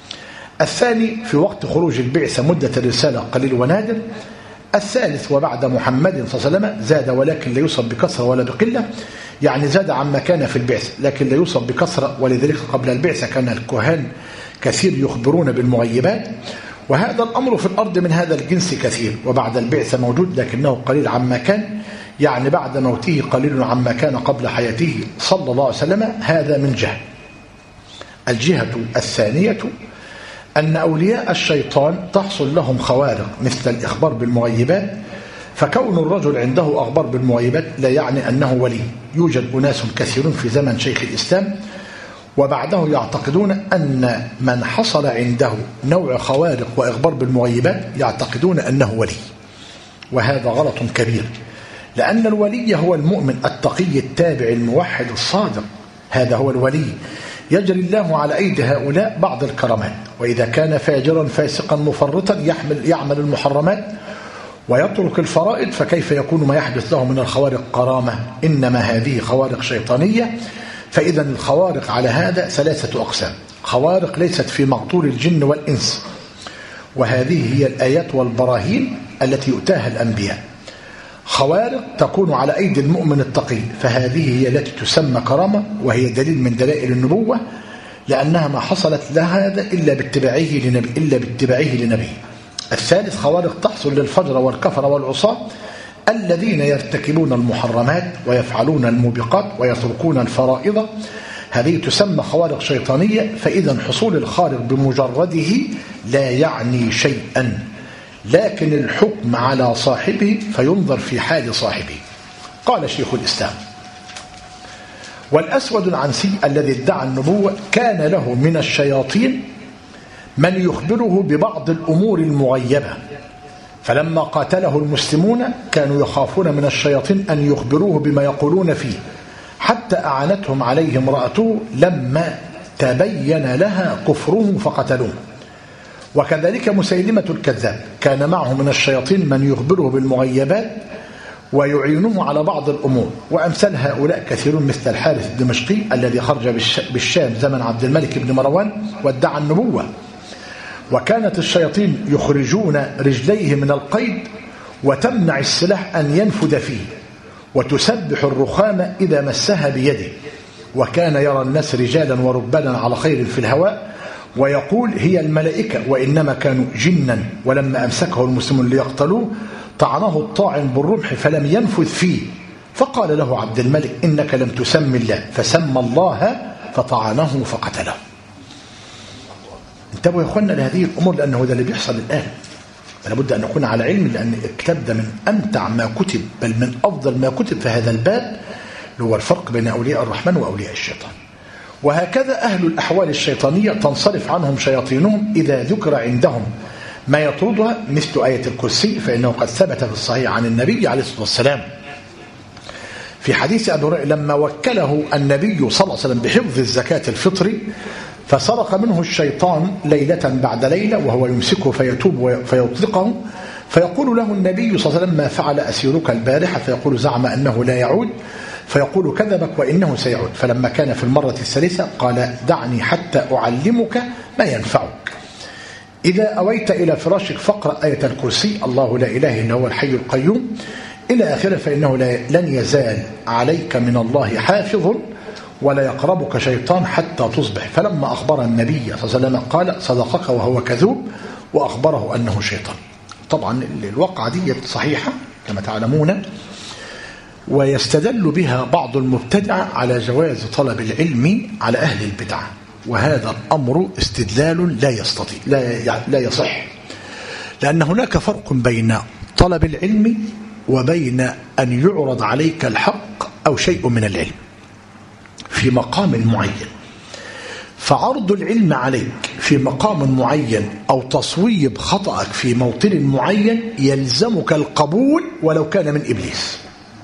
الثاني في وقت خروج البعثة مدة الرسالة قليل ونادر. الثالث وبعد محمد صلى الله عليه وسلم زاد ولكن لا يوصف بكثرة ولا بقلة، يعني زاد عما كان في البعثة لكن لا يوصف بكثرة، ولذلك قبل البعثة كان الكهان كثير يخبرون بالمغيبات، وهذا الأمر في الأرض من هذا الجنس كثير، وبعد البعثة موجود لكنه قليل عما كان، يعني بعد موته قليل عما كان قبل حياته صلى الله عليه وسلم. هذا من جهة. الجهة الثانية أن أولياء الشيطان تحصل لهم خوارق مثل الإخبار بالمغيبات، فكون الرجل عنده أخبار بالمغيبات لا يعني أنه ولي. يوجد أناس كثيرون في زمن شيخ الإسلام وبعده يعتقدون أن من حصل عنده نوع خوارق وإخبار بالمغيبات يعتقدون أنه ولي، وهذا غلط كبير، لأن الولي هو المؤمن التقي التابع الموحد الصادق، هذا هو الولي. يجري الله على أيدي هؤلاء بعض الكرامات، وإذا كان فاجرا فاسقا مفرطا يحمل يعمل المحرمات ويترك الفرائض فكيف يكون ما يحدث له من الخوارق كرامة؟ إنما هذه خوارق شيطانية. فإذا الخوارق على هذا ثلاثة أقسام: خوارق ليست في مقدور الجن والإنس، وهذه هي الآيات والبراهين التي يؤتاها الأنبياء. خوارق تكون على أيدي المؤمن التقي، فهذه هي التي تسمى كرامة، وهي دليل من دلائل النبوة، لأنها ما حصلت لها هذا إلا باتباعه لنبي إلا باتباعه لنبي. الثالث خوارق تحصل للفجر والكفر والعصاة الذين يرتكبون المحرمات ويفعلون الموبقات ويتركون الفرائض، هذه تسمى خوارق شيطانية. فإذا حصول الخارق بمجرده لا يعني شيئا، لكن الحكم على صاحبه فينظر في حال صاحبه. قال شيخ الإسلام: والأسود العنسي الذي ادعى النبوة كان له من الشياطين من يخبره ببعض الأمور المغيبة، فلما قاتله المسلمون كانوا يخافون من الشياطين أن يخبروه بما يقولون فيه، حتى أعانتهم عليه امرأته لما تبين لها كفره فقتلوه. وكذلك مسيلمة الكذاب كان معه من الشياطين من يخبره بالمغيبات ويعينه على بعض الأمور، وأمثال هؤلاء كثيرون مثل الحارث الدمشقي الذي خرج بالشام زمن عبد الملك بن مروان وادعى النبوة، وكانت الشياطين يخرجون رجليه من القيد وتمنع السلاح أن ينفذ فيه، وتسبح الرخام إذا مسها بيده، وكان يرى الناس رجالا وربانا على خير في الهواء ويقول هي الملائكة وإنما كانوا جنا. ولما أمسكه المسلمون ليقتلوه طعنه الطاعن بالرمح فلم ينفذ فيه، فقال له عبد الملك إنك لم تسم الله، فسمى الله فطعنه فقتله. انتبهوا يا اخوانا لهذه الأمور، لأنه ده اللي بيحصل الآن. لابد أن نكون على علم، لأن الكتاب ده من أمتع ما كتب، بل من أفضل ما كتب في هذا الباب، اللي هو الفرق بين أولياء الرحمن وأولياء الشيطان. وهكذا أهل الأحوال الشيطانية تنصرف عنهم شياطينهم إذا ذكر عندهم ما يطردها، مثل آية الكرسي، فإنه قد ثبت في الصحيح عن النبي عليه الصلاة والسلام في حديث أبي هريرة لما وكله النبي صلى الله عليه وسلم بحفظ الزكاة الفطر، فسرق منه الشيطان ليلة بعد ليلة وهو يمسكه فيتوب فيطلقه، فيقول له النبي صلى الله عليه وسلم ما فعل أسيرك البارحة؟ فيقول زعم أنه لا يعود، فيقول كذبك وإنه سيعود. فلما كان في المرة الثالثة قال دعني حتى أعلمك ما ينفعك، إذا أويت إلى فراشك فاقرأ آية الكرسي، الله لا إله إلا هو الحي القيوم، إلى آخره، فإنه لن يزال عليك من الله حافظ ولا يقربك شيطان حتى تصبح. فلما أخبر النبي صلى الله عليه وسلم قال صدقك وهو كذوب، وأخبره أنه شيطان. طبعا الواقعة دي صحيحة كما تعلمون، ويستدل بها بعض المبتدعة على جواز طلب العلم على أهل البدعة، وهذا الأمر استدلال لا يستطيع لا لا يصح، لأن هناك فرق بين طلب العلم وبين أن يعرض عليك الحق أو شيء من العلم في مقام معين. فعرض العلم عليك في مقام معين أو تصويب خطأك في موطن معين يلزمك القبول ولو كان من إبليس،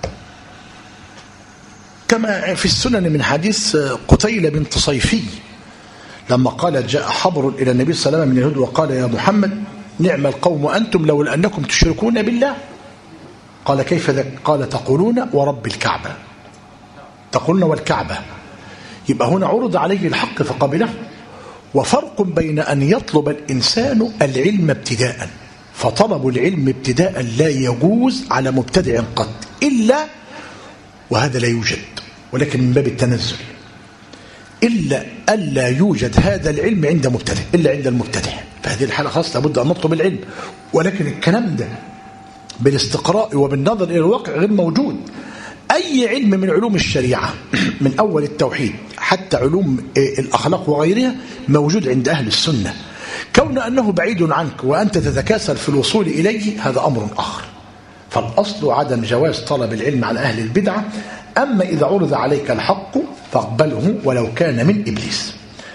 كما في السنن من حديث قتيلة بنت صيفي لما قالت جاء حبر إلى النبي صلى الله عليه وسلم من اليهود وقال يا محمد نعم القوم أنتم لولا أنكم تشركون بالله. قال كيف ذلك؟ قال تقولون ورب الكعبة، تقولون والكعبة. يبقى هنا عرض عليه الحق فقبله. وفرق بين أن يطلب الإنسان العلم ابتداء، فطلب العلم ابتداء لا يجوز على مبتدع قط إلا، وهذا لا يوجد ولكن من باب التنزل، إلا ألا يوجد هذا العلم عند مبتدع إلا عند المبتدع. فهذه الحالة خاصة لابد أن نطلب العلم، ولكن الكلام ده بالاستقراء وبالنظر إلى الواقع غير موجود. أي علم من علوم الشريعة من أول التوحيد حتى علوم الأخلاق وغيرها موجود عند أهل السنة. كون أنه بعيد عنك وأنت تتكاسل في الوصول إليه هذا أمر آخر. فالأصل عدم جواز طلب العلم عن أهل البدعة. أما إذا عرض عليك الحق فاقبله ولو كان من إبليس.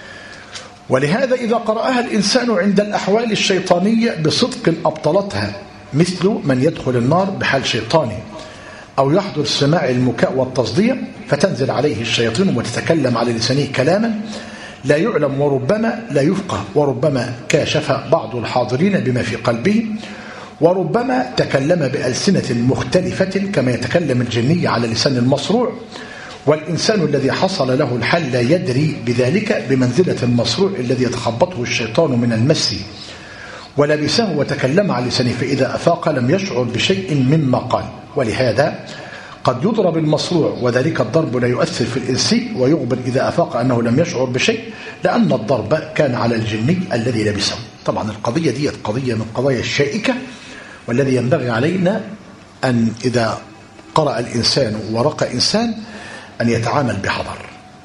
ولهذا إذا قرأها الإنسان عند الأحوال الشيطانية بصدق أبطلتها، مثل من يدخل النار بحال شيطاني، أو يحضر سماع المكاء والتصديع فتنزل عليه الشياطين وتتكلم على لسانه كلاما لا يعلم وربما لا يفقه، وربما كاشف بعض الحاضرين بما في قلبه، وربما تكلم بألسنة مختلفة كما يتكلم الجني على لسان المصروع. والإنسان الذي حصل له الحل لا يدري بذلك بمنزلة المصروع الذي يتخبطه الشيطان من المس، ولبسه وتكلم على لسانه، فإذا أفاق لم يشعر بشيء مما قال. ولهذا قد يضرب المصروع وذلك الضرب لا يؤثر في الإنسي، ويخبر إذا أفاق أنه لم يشعر بشيء لأن الضرب كان على الجني الذي لبسه. طبعا القضية دي قضية من القضايا الشائكة، والذي ينبغي علينا أن إذا قرأ الإنسان ورقى إنسان أن يتعامل بحذر،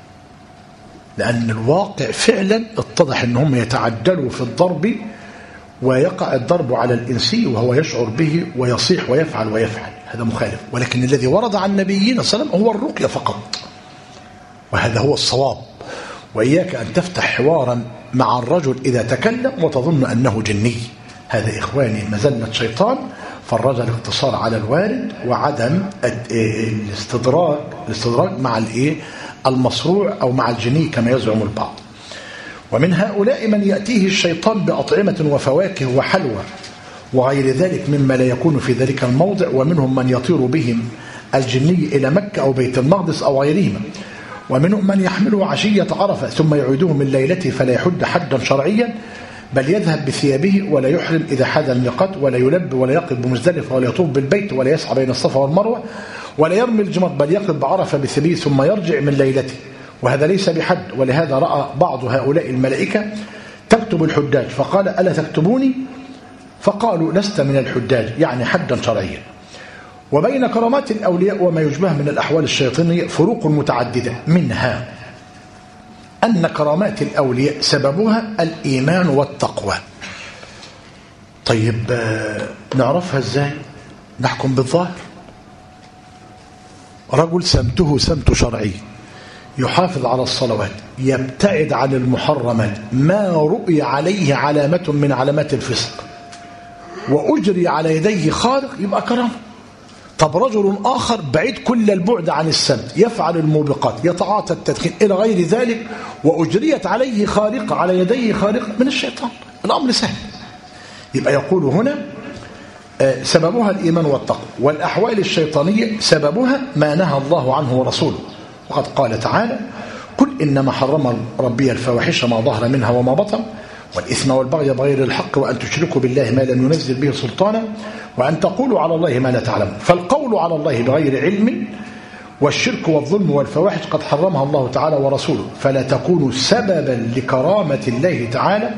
لأن الواقع فعلا اتضح أنهم يتعجلوا في الضرب ويقع الضرب على الإنسي وهو يشعر به ويصيح ويفعل ويفعل، هذا مخالف. ولكن الذي ورد عن نبينا صلى الله عليه وسلم هو الرقية فقط، وهذا هو الصواب. وإياك أن تفتح حوارا مع الرجل إذا تكلم وتظن أنه جني، هذا إخواني مزلة شيطان. فالرجل اقتصار على الوارد وعدم الاستدراج الاستدراج مع الايه المصروع أو مع الجني كما يزعم البعض. ومن هؤلاء من يأتيه الشيطان بأطعمة وفواكه وحلوى وغير ذلك مما لا يكون في ذلك الموضع، ومنهم من يطير بهم الجني إلى مكة أو بيت المقدس أو غيرهما، ومنهم من يحمله عشية عرفة ثم يعيده من ليلته فلا يحد حدا شرعيا، بل يذهب بثيابه ولا يحرم إذا حاد الميقات، ولا يلب ولا يقف بمزدلفة ولا يطوف بالبيت ولا يسعى بين الصفا والمروة ولا يرمي الجمر، بل يقف بعرفة بثيابه ثم يرجع من ليلته، وهذا ليس بحد. ولهذا رأى بعض هؤلاء الملائكة تكتب الحجاج فقال ألا تكتبوني؟ فقالوا لست من الحجاج، يعني حدا شرعيا. وبين كرامات الأولياء وما يشبه من الأحوال الشيطانية فروق متعددة، منها أن كرامات الأولياء سببها الإيمان والتقوى. طيب نعرفها إزاي؟ نحكم بالظاهر. رجل سمته سمت شرعي، يحافظ على الصلوات، يبتعد عن المحرمات، ما رؤي عليه علامة من علامات الفسق، وأجري على يديه خارق، يبقى كرامة. طب رجل آخر بعيد كل البعد عن السمت، يفعل الموبقات، يتعاطى التدخين إلى غير ذلك، وأجريت عليه خارقة على يديه خارقة من الشيطان، الأمر سهل. يبقى يقول هنا سببها الإيمان والتقوى. والأحوال الشيطانية سببها ما نهى الله عنه ورسوله، وقد قال تعالى قل إنما حرم ربي الفواحش ما ظهر منها وما بطن والإثم والبغي بغير الحق وأن تشركوا بالله ما لم ينزل به سلطانا وأن تقولوا على الله ما لا تعلمون. فالقول على الله بغير علم والشرك والظلم والفواحش قد حرمها الله تعالى ورسوله، فلا تكونوا سببا لكرامة الله تعالى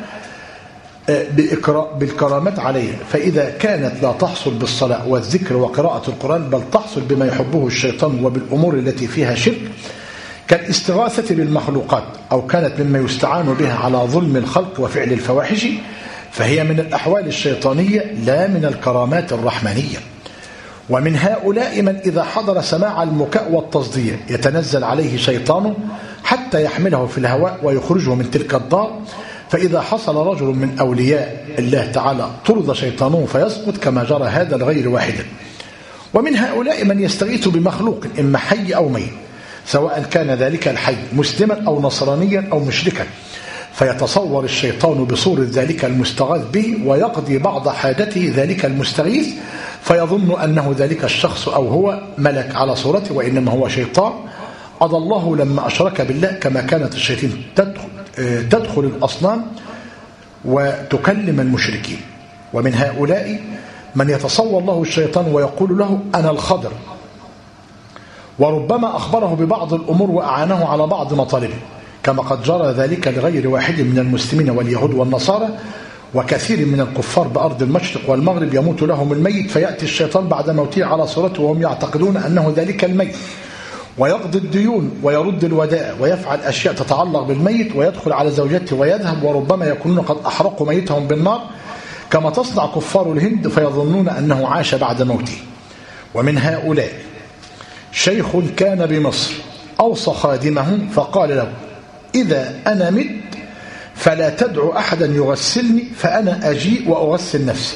بالكرامات عليه، فإذا كانت لا تحصل بالصلاة والذكر وقراءة القرآن بل تحصل بما يحبه الشيطان وبالأمور التي فيها شرك كالاستغاثة بالمخلوقات، أو كانت مما يستعان بها على ظلم الخلق وفعل الفواحش، فهي من الأحوال الشيطانية لا من الكرامات الرحمنية. ومن هؤلاء من إذا حضر سماع المكاء والتصدير يتنزل عليه شيطانه حتى يحمله في الهواء ويخرجه من تلك الدار، فإذا حصل رجل من أولياء الله تعالى طرد شيطانه فيسقط كما جرى هذا لغير واحد. ومن هؤلاء من يستغيث بمخلوق إما حي أو ميت، سواء كان ذلك الحي مسلما أو نصرانيا أو مشركا، فيتصور الشيطان بصورة ذلك المستغاث به ويقضي بعض حاجته ذلك المستغيث، فيظن أنه ذلك الشخص أو هو ملك على صورته وإنما هو شيطان أضله لما أشرك بالله، كما كانت الشياطين تدخل, تدخل الأصنام وتكلم المشركين. ومن هؤلاء من يتصور له الشيطان ويقول له أنا الخضر، وربما أخبره ببعض الأمور وأعانه على بعض مطالبه، كما قد جرى ذلك لغير واحد من المسلمين واليهود والنصارى وكثير من الكفار بأرض المشرق والمغرب يموت لهم الميت، فيأتي الشيطان بعد موته على صورته وهم يعتقدون أنه ذلك الميت، ويقضي الديون ويرد الودائع ويفعل أشياء تتعلق بالميت ويدخل على زوجته ويذهب، وربما يكونون قد أحرقوا ميتهم بالنار كما تصنع كفار الهند، فيظنون أنه عاش بعد موته. ومن هؤلاء شيخ كان بمصر أوصى خادمه فقال له إذا أنا مت فلا تدعو أحدا يغسلني فأنا أجيء وأغسل نفسي.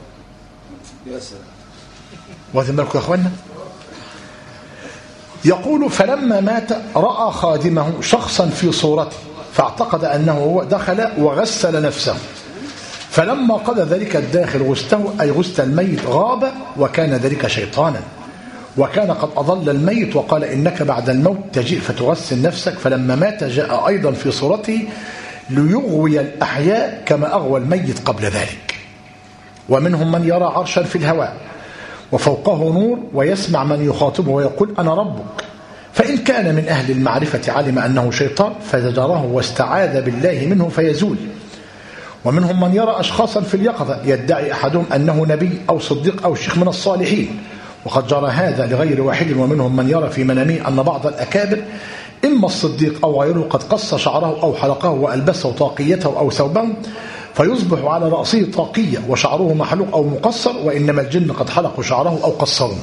واخدين بالكم يا أخوانا؟ يقول فلما مات رأى خادمه شخصا في صورته فاعتقد أنه هو، دخل وغسل نفسه، فلما قضى ذلك الداخل غسله أي غسل الميت غاب، وكان ذلك شيطانا، وكان قد أضل الميت وقال إنك بعد الموت تجيء فتغسل نفسك، فلما مات جاء أيضا في صورته ليغوي الأحياء كما أغوى الميت قبل ذلك. ومنهم من يرى عرشا في الهواء وفوقه نور ويسمع من يخاطبه ويقول أنا ربك، فإن كان من أهل المعرفة علم أنه شيطان فزجره واستعاذ بالله منه فيزول. ومنهم من يرى أشخاصا في اليقظة يدعي أحدهم أنه نبي أو صديق أو شيخ من الصالحين، وقد جرى هذا لغير واحد. ومنهم من يرى في منامه أن بعض الأكابر إما الصديق أو غيره قد قص شعره أو حلقه وألبسه طاقيته أو ثوبه، فيصبح على رأسه طاقية وشعره محلوق أو مقصر، وإنما الجن قد حلقوا شعره أو قصروا.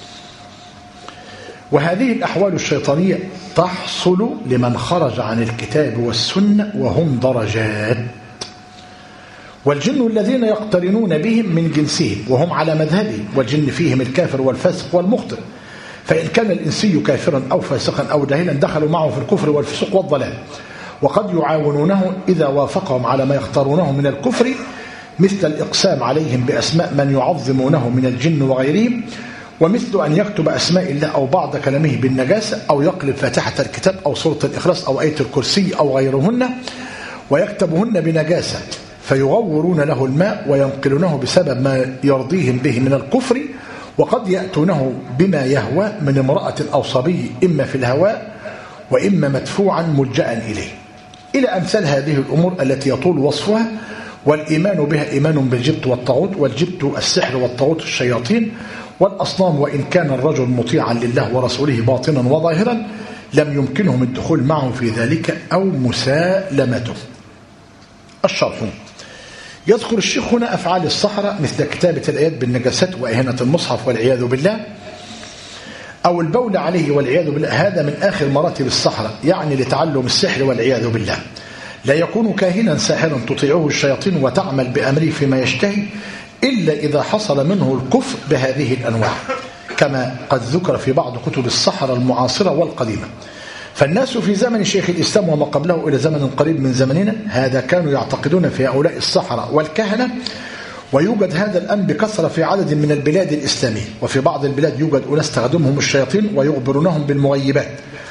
وهذه الأحوال الشيطانية تحصل لمن خرج عن الكتاب والسنة وهم درجات. والجن الذين يقترنون بهم من جنسهم وهم على مذهبهم، والجن فيهم الكافر والفاسق والمخطئ، فإن كان الإنسي كافرا أو فاسقا أو جاهلا دخلوا معه في الكفر والفسق والضلال، وقد يعاونونه إذا وافقهم على ما يختارونه من الكفر، مثل الإقسام عليهم بأسماء من يعظمونه من الجن وغيرهم، ومثل أن يكتب أسماء الله أو بعض كلامه بالنجاسة، أو يقلب فاتحة الكتاب أو سورة الإخلاص أو آية الكرسي أو غيرهن ويكتبهن بنجاسة، فيغورون له الماء وينقلونه بسبب ما يرضيهم به من الكفر، وقد يأتونه بما يهوى من امرأة أو صبي إما في الهواء وإما مدفوعا ملجأ إليه، إلى أمثال هذه الأمور التي يطول وصفها. والإيمان بها إيمان بالجبت والطاغوت، والجبت السحر والطاغوت الشياطين والأصنام، وإن كان الرجل مطيعا لله ورسوله باطنا وظاهرا لم يمكنهم الدخول معه في ذلك أو مسالمته. الشرح: يذكر الشيخ هنا أفعال السحرة مثل كتابة الآيات بالنجاسات وإهانة المصحف والعياذ بالله، أو البول عليه والعياذ بالله. هذا من آخر مراتب السحرة، يعني لتعلم السحر والعياذ بالله. لا يكون كاهنا ساحرا تطيعه الشياطين وتعمل بأمره فيما يشتهي إلا إذا حصل منه الكفر بهذه الأنواع، كما قد ذكر في بعض كتب السحرة المعاصرة والقديمة. فالناس في زمن شيخ الإسلام وما قبله إلى زمن قريب من زمننا هذا كانوا يعتقدون في هؤلاء السحرة والكهنة، ويوجد هذا الآن بكثرة في عدد من البلاد الإسلامية. وفي بعض البلاد يوجد أناس تخدمهم الشياطين ويخبرونهم بالمغيبات،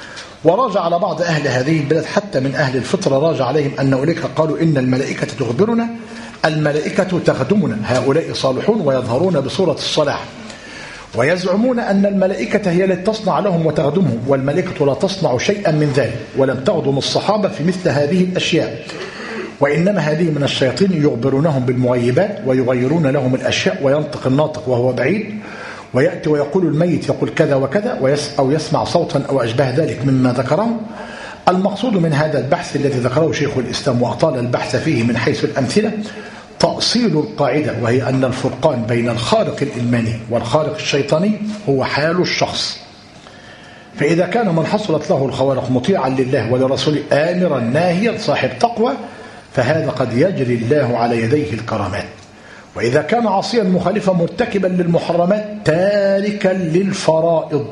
وراجع على بعض أهل هذه البلاد حتى من أهل الفطرة راجع عليهم أن أولئك قالوا إن الملائكة تخبرنا، الملائكة تخدمنا، هؤلاء صالحون ويظهرون بصورة الصلاح، ويزعمون أن الملائكة هي التي تصنع لهم وتخدمهم، والملائكة لا تصنع شيئا من ذلك، ولم تخدم الصحابة في مثل هذه الأشياء، وإنما هذه من الشياطين يخبرونهم بالمغيبات ويغيرون لهم الأشياء، وينطق الناطق وهو بعيد، ويأتي ويقول الميت يقول كذا وكذا، أو يسمع صوتا أو أشبه ذلك مما ذكره. المقصود من هذا البحث الذي ذكره شيخ الإسلام وأطال البحث فيه من حيث الأمثلة تأصيل القاعدة، وهي أن الفرقان بين الخالق الإلماني والخالق الشيطاني هو حال الشخص. فإذا كان من حصلت له الخوارق مطيعا لله ولرسوله آمرا ناهيا صاحب تقوى، فهذا قد يجري الله على يديه الكرامات. وإذا كان عاصيا مخالفا مرتكبا للمحرمات تاركا للفرائض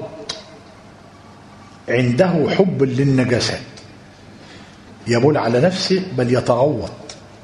عنده حب للنجاسات يبول على نفسه بل يتغوط،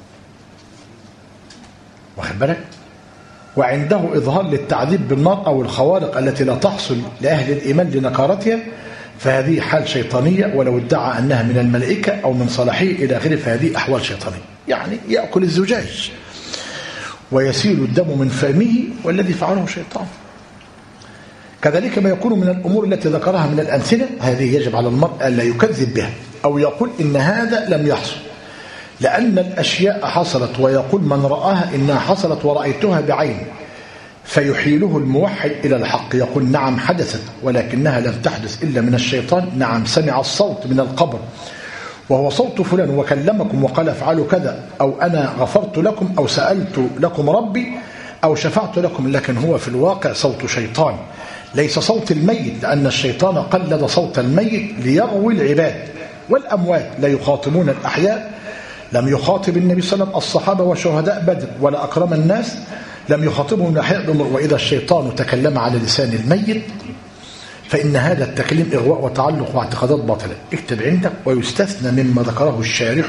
واخد بالك، وعنده إظهار للتعذيب بالنار أو الخوارق التي لا تحصل لأهل الإيمان لنكارتها، فهذه حال شيطانية، ولو ادعى أنها من الملائكة أو من صلاحيه إلى آخره فهذه أحوال شيطانية. يعني يأكل الزجاج ويسيل الدم من فمه والذي فعله شيطان. كذلك ما يكون من الأمور التي ذكرها من الأمثلة، هذه يجب على المرء ألا يكذب بها أو يقول إن هذا لم يحصل، لأن الأشياء حصلت ويقول من رآها إنها حصلت ورأيتها بعين، فيحيله الموحد إلى الحق يقول نعم حدثت ولكنها لم تحدث إلا من الشيطان. نعم سمع الصوت من القبر وهو صوت فلان وكلمكم وقال افعلوا كذا، أو أنا غفرت لكم أو سألت لكم ربي أو شفعت لكم، لكن هو في الواقع صوت شيطان ليس صوت الميت، لأن الشيطان قلد صوت الميت ليغوي العباد. والأموات لا يخاطبون الأحياء، لم يخاطب النبي صلى الله عليه وسلم الصحابة وشهداء بدر ولا أكرم الناس، لم يخاطبهم الأحياء بأمر. وإذا الشيطان تكلم على لسان الميت فإن هذا التكليم إغواء وتعلق واعتقادات باطلة. اكتب عندك: ويستثنى مما ذكره الشارح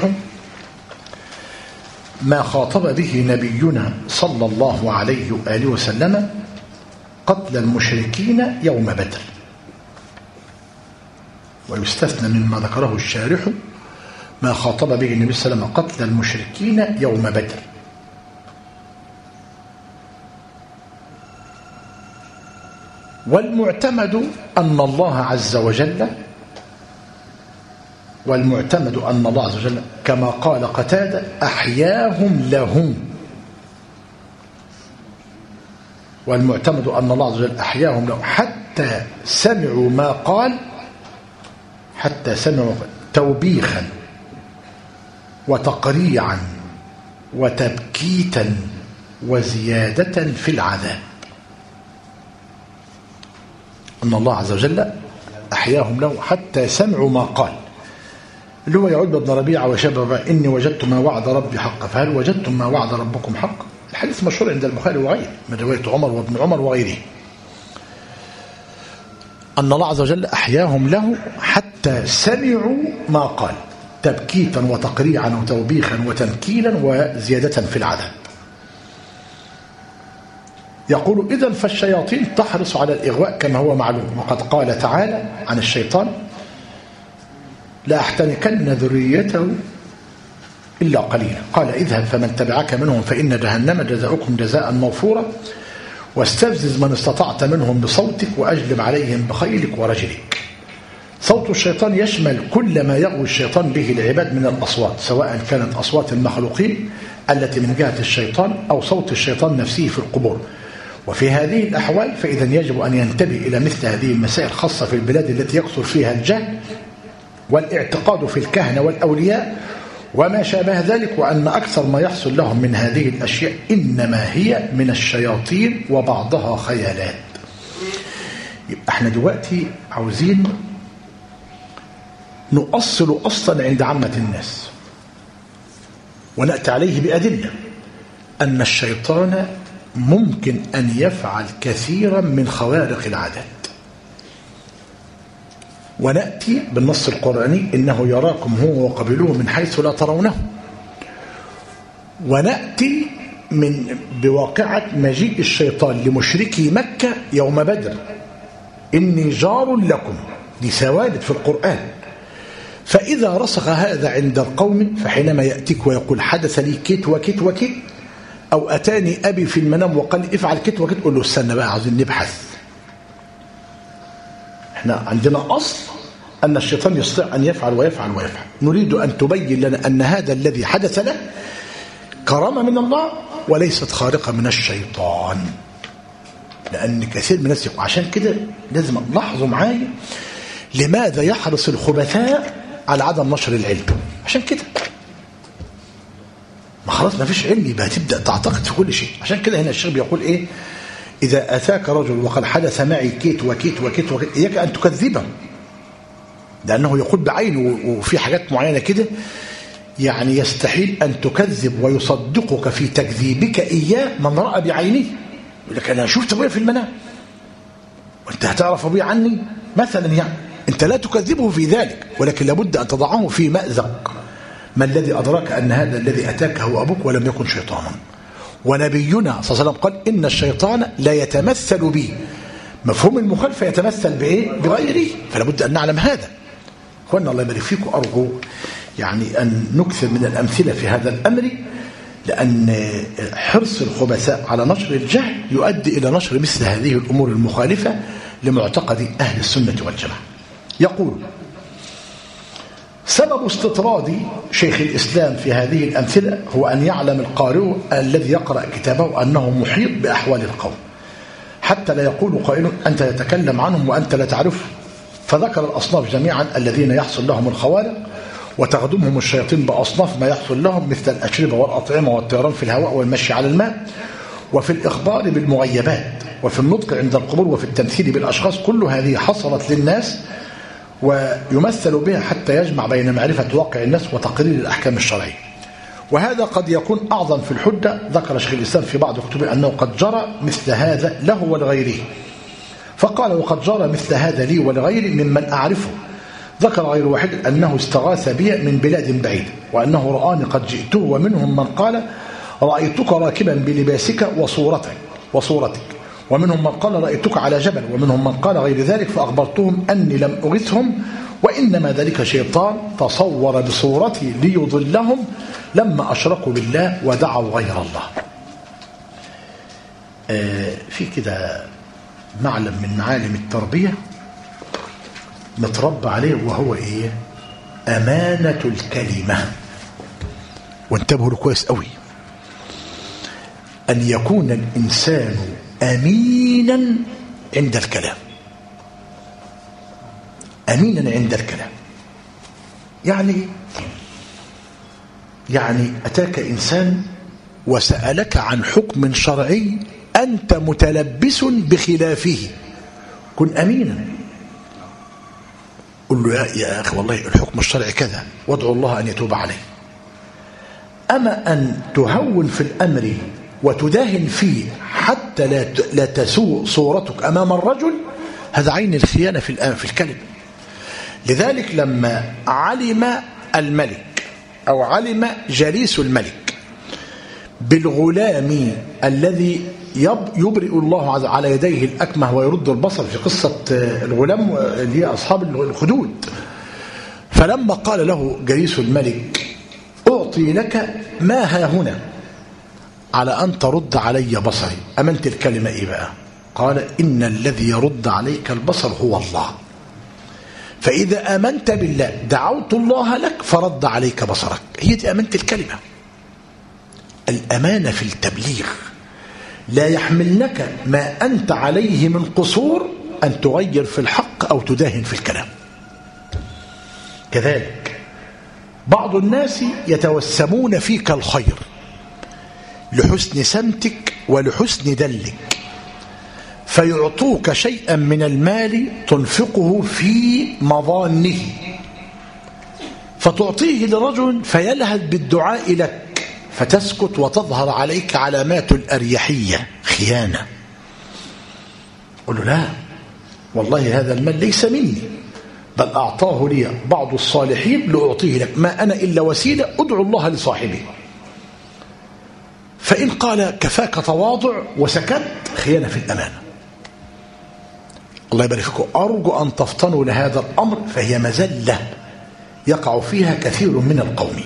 ما خاطب به نبينا صلى الله عليه وآله وسلم قتل المشركين يوم بدر. ويستثنى مما ذكره الشارح ما خاطب به النبي صلى الله عليه وسلم قتل المشركين يوم بدر. والمعتمد أن الله عز وجل والمعتمد أن الله عز وجل كما قال قتادة أحياهم لهم. والمعتمد أن الله عز وجل أحياهم لهم حتى سمعوا ما قال، حتى سمعوا توبيخا وتقريعا وتبكيتا وزيادة في العذاب. أن الله عز وجل أحياهم له حتى سمعوا ما قال، اللي هو يعود بن ربيعة وشبه إني وجدت ما وعد ربي حقا فهل وجدتم ما وعد ربكم حقا. الحديث مشهور عند البخاري وغيره من رواية عمر وابن عمر وغيره. أن الله عز وجل أحياهم له حتى سمعوا ما قال تبكيتا وتقريعا وتوبيخا وتنكيلا وزيادة في العذاب. يقول إذن فالشياطين تحرص على الإغواء كما هو معلوم، وقد قال تعالى عن الشيطان لا أحتنكن ذريته إلا قليلا، قال اذهب فمن تبعك منهم فإن جهنم جزاؤكم جزاء موفورا واستفزز من استطعت منهم بصوتك وأجلب عليهم بخيلك ورجلك. صوت الشيطان يشمل كل ما يغوي الشيطان به العباد من الأصوات، سواء كانت أصوات المخلوقين التي من جهة الشيطان أو صوت الشيطان نفسه في القبور. وفي هذه الأحوال فإذا يجب أن ينتبه إلى مثل هذه المسائل، خاصة في البلاد التي يكثر فيها الجهل والاعتقاد في الكهنة والأولياء وما شابه ذلك، وأن أكثر ما يحصل لهم من هذه الأشياء إنما هي من الشياطين وبعضها خيالات. يبقى احنا دلوقتي عاوزين نؤصل أصلا عند عامة الناس ونأتي عليه بأدلة أن الشيطان ممكن أن يفعل كثيرا من خوارق العادات، ونأتي بالنص القرآني إنه يراكم هو وقبيله من حيث لا ترونه، ونأتي من بواقعة مجيء الشيطان لمشركي مكة يوم بدر إني جار لكم، دي ثوابت في القرآن فإذا رسخ هذا عند القوم فحينما يأتيك ويقول حدث لي كيت وكيت وكيت، أو أتاني أبي في المنام وقال افعل كيت وكيت، قل له استنى بقى عايزين نبحث. احنا عندنا أصل أن الشيطان يستطيع أن يفعل ويفعل ويفعل، نريد أن تبين لنا أن هذا الذي حدث له كرامة من الله وليست خارقة من الشيطان، لأن كثير من الناس يقول. عشان كده لازم لاحظوا معايا لماذا يحرص الخبثاء على عدم نشر العلم. عشان كده ما خلاص ما فيش علم يبقى تبدأ تعتقد في كل شيء. عشان كده هنا الشيخ بيقول إيه؟ إذا أتاك رجل وقد حدث معي كيت وكيت وكيت وكيت إياك أن تكذبه، لأنه يقول بعينه وفي حاجات معينة كده يعني يستحيل أن تكذب ويصدقك في تكذيبك إياه من رأى بعينه. يقول لك أنا شفت أبويا في المنام وأنت هتعرف أبويا عني مثلا، يعني أنت لا تكذبه في ذلك، ولكن لابد أن تضعه في مأزق. ما الذي أدراك أن هذا الذي أتاك هو أبوك ولم يكن شيطانا؟ ونبينا صلى الله عليه وسلم قال إن الشيطان لا يتمثل بي. مفهوم المخالفة يتمثل بإيه؟ بغيره، فلا بد أن نعلم هذا. أخوانا الله يبارك فيكم، أرجو يعني أن نكثر من الأمثلة في هذا الأمر، لأن حرص الخبثاء على نشر الجهل يؤدي إلى نشر مثل هذه الأمور المخالفة لمعتقد أهل السنة والجماعة. يقول سبب استطراد شيخ الإسلام في هذه الأمثلة هو أن يعلم القارئ الذي يقرأ كتابه أنه محيط بأحوال القوم، حتى لا يقول قائل أنت تتكلم عنهم وأنت لا تعرفه. فذكر الأصناف جميعا الذين يحصل لهم الخوارق وتخدمهم الشياطين بأصناف ما يحصل لهم مثل الأشربة والأطعمة والطيران في الهواء والمشي على الماء، وفي الإخبار بالمغيبات، وفي النطق عند القبور، وفي التمثيل بالأشخاص. كل هذه حصلت للناس ويمثل بها حتى يجمع بين معرفة واقع الناس وتقرير الأحكام الشرعية. وهذا قد يكون أعظم في الحجة. ذكر شيخ الإسلام في بعض كتبه أنه قد جرى مثل هذا له ولغيره، فقال وقد جرى مثل هذا لي ولغيري ممن أعرفه. ذكر غير واحد أنه استغاث بي من بلاد بعيدة وأنه رآني قد جئته، ومنهم من قال رأيتك راكبا بلباسك وصورتك وصورتك ومنهم من قال رأيتك على جبل، ومنهم من قال غير ذلك، فأخبرتهم أني لم أغثهم وإنما ذلك شيطان تصور بصورتي ليضلهم لما أشركوا بالله ودعوا غير الله. آه في كده معلم من معالم التربية نتربى عليه، وهو إيه؟ أمانة الكلمة. وانتبهوا له كويس قوي، أن يكون الإنسان أمينا عند الكلام. أمينا عند الكلام يعني يعني أتاك إنسان وسألك عن حكم شرعي أنت متلبس بخلافه، كن أمينا. قل له يا أخي والله الحكم الشرعي كذا وادعو الله أن يتوب عليه. أما أن تهون في الأمر وتداهن فيه حتى لا لا تسوء صورتك أمام الرجل، هذا عين الخيانة في الآن في الكلمة. لذلك لما علم الملك أو علم جليس الملك بالغلام الذي يبرئ الله على يديه الأكمه ويرد البصر في قصة الغلام اللي هي أصحاب الخدود، فلما قال له جليس الملك أعطي لك ما ها هنا على أن ترد علي بصري، أمنت الكلمة إيه بقى؟ قال إن الذي يرد عليك البصر هو الله، فإذا آمنت بالله دعوت الله لك فرد عليك بصرك. هي دي أمنت الكلمة. الأمانة في التبليغ لا يحملنك ما أنت عليه من قصور أن تغير في الحق أو تداهن في الكلام. كذلك بعض الناس يتوسمون فيك الخير لحسن سمتك ولحسن دلك، فيعطوك شيئا من المال تنفقه في مظانه، فتعطيه لرجل فيلهث بالدعاء لك فتسكت وتظهر عليك علامات الأريحية، خيانة. قل له لا والله هذا المال ليس مني، بل أعطاه لي بعض الصالحين لأعطيه لك، ما أنا إلا وسيلة أدعو الله لصاحبه. فإن قال كفاك تواضع وسكت، خيانة في الأمانة. الله يبارك فيكم، أرجو أن تفطنوا لهذا الأمر، فهي مزلة يقع فيها كثير من القوم.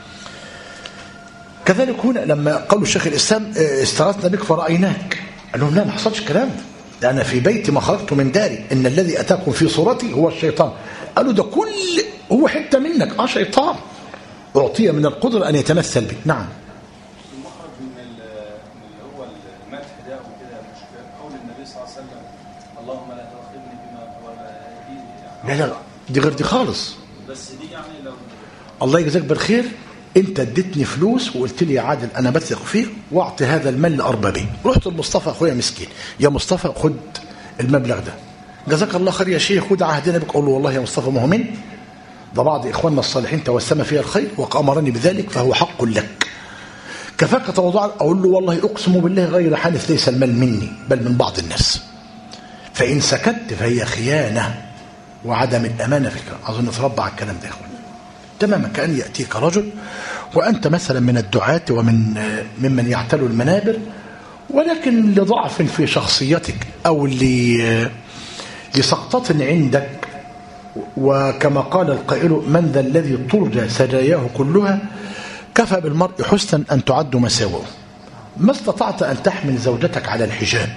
كذلك هنا لما قالوا الشيخ الإسلام استغاثنا بك فرأيناك، قال لهم لا ما حصلش كلام ده، أنا في بيتي ما خرجت من داري، إن الذي أتاكم في صورتي هو الشيطان. قالوا ده كل هو حتة منك، اه شيطان أعطي من القدرة أن يتمثل به. نعم. المخرج من اللي هو المدح ده وكده، مش قول النبي صلى الله عليه وسلم اللهم لا تؤاخذني بما هو لا لا دي غير دي خالص. بس دي يعني لو الله يجزاك بالخير، انت اديتني فلوس وقلت لي يا عادل انا بثق فيك واعطي هذا المال لاربابي، رحت لمصطفى اخويا مسكين، يا مصطفى خد المبلغ ده، جزاك الله خير يا شيخ خد عهدنا بك. اقول له والله يا مصطفى ما هو من ده بعض اخواننا الصالحين توسم فيها الخير وامرني بذلك فهو حق لك، كفاك تواضعا. اقول له والله اقسم بالله غير حانث ليس المال مني بل من بعض الناس، فان سكت فهي خيانه وعدم الامانه في الكلام. اظن اتربى على الكلام ده يا اخوان تماما. كأن يأتيك رجل وأنت مثلا من الدعاة ومن ممن يعتلوا المنابر، ولكن لضعف في شخصيتك أو لسقطة عندك، وكما قال القائل من ذا الذي ترجى سجاياه كلها، كفى بالمرء حسنا أن تعد مساوئه. ما استطعت أن تحمل زوجتك على الحجاب،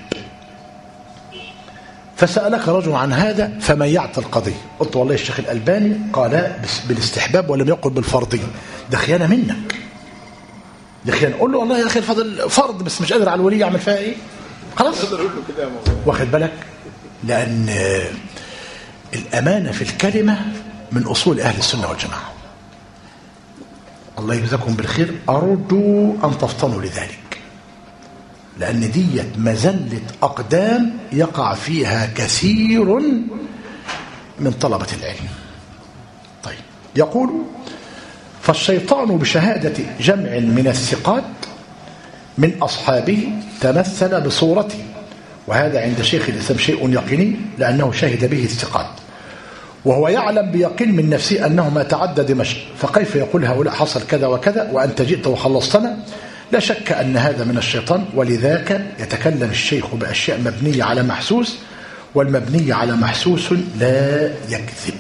فسألك رجل عن هذا فميعت القضية، قلت والله الشيخ الألباني قال بالاستحباب ولم يقل بالفرضية، ده خيانة منك، ده خيانة. قل له والله يا أخي الفضل فرض بس مش قادر على الولي يعمل فيها إيه، خلاص واخد بالك. لأن الأمانة في الكلمة من أصول أهل السنة والجماعة. الله يجزاكم بالخير، أرجو أن تفطنوا لذلك، لأن ديت مزلة أقدام يقع فيها كثير من طلبة العلم. طيب يقول فالشيطان بشهادة جمع من الثقات من أصحابه تمثل بصورته، وهذا عند شيخ الإسلام شيء يقيني لأنه شهد به الثقات، وهو يعلم بيقين من نفسه أنه ما تعدى دمشق، فكيف يقول هؤلاء حصل كذا وكذا وأنت جئت وخلصتنا؟ لا شك أن هذا من الشيطان، ولذاك يتكلم الشيخ بأشياء مبنية على محسوس، والمبنية على محسوس لا يكذب.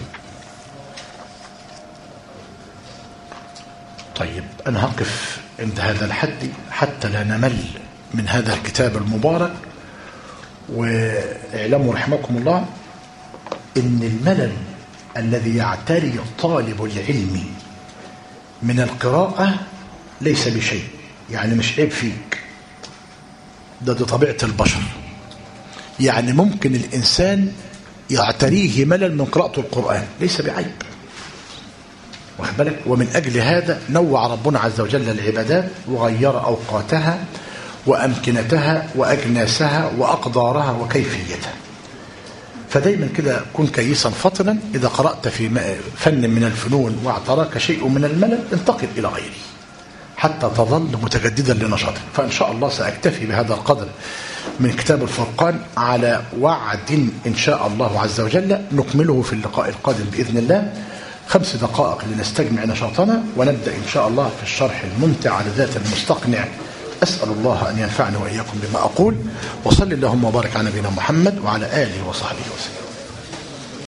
طيب أنا هقف عند هذا الحد حتى لا نمل من هذا الكتاب المبارك. واعلموا رحمكم الله إن الملل الذي يعتري طالب العلم من القراءة ليس بشيء، يعني مش عيب فيك، ده دي طبيعة البشر. يعني ممكن الإنسان يعتريه ملل من قراءة القرآن، ليس بعيب، واخد بالك. ومن أجل هذا نوع ربنا عز وجل العبادات وغير أوقاتها وأمكنتها وأجناسها وأقدارها وكيفيتها. فدايما كده كن كيسا فطنا، إذا قرأت في فن من الفنون واعتراك شيء من الملل انتقل إلى غيره حتى تظل متجددا لنشاطك. فإن شاء الله سأكتفي بهذا القدر من كتاب الفرقان، على وعد إن شاء الله عز وجل نكمله في اللقاء القادم بإذن الله. خمس دقائق لنستجمع نشاطنا ونبدأ إن شاء الله في الشرح الممتع على ذات المستقنع. أسأل الله أن ينفعني وإياكم بما أقول، وصل اللهم وبارك على نبينا محمد وعلى آله وصحبه وسلم.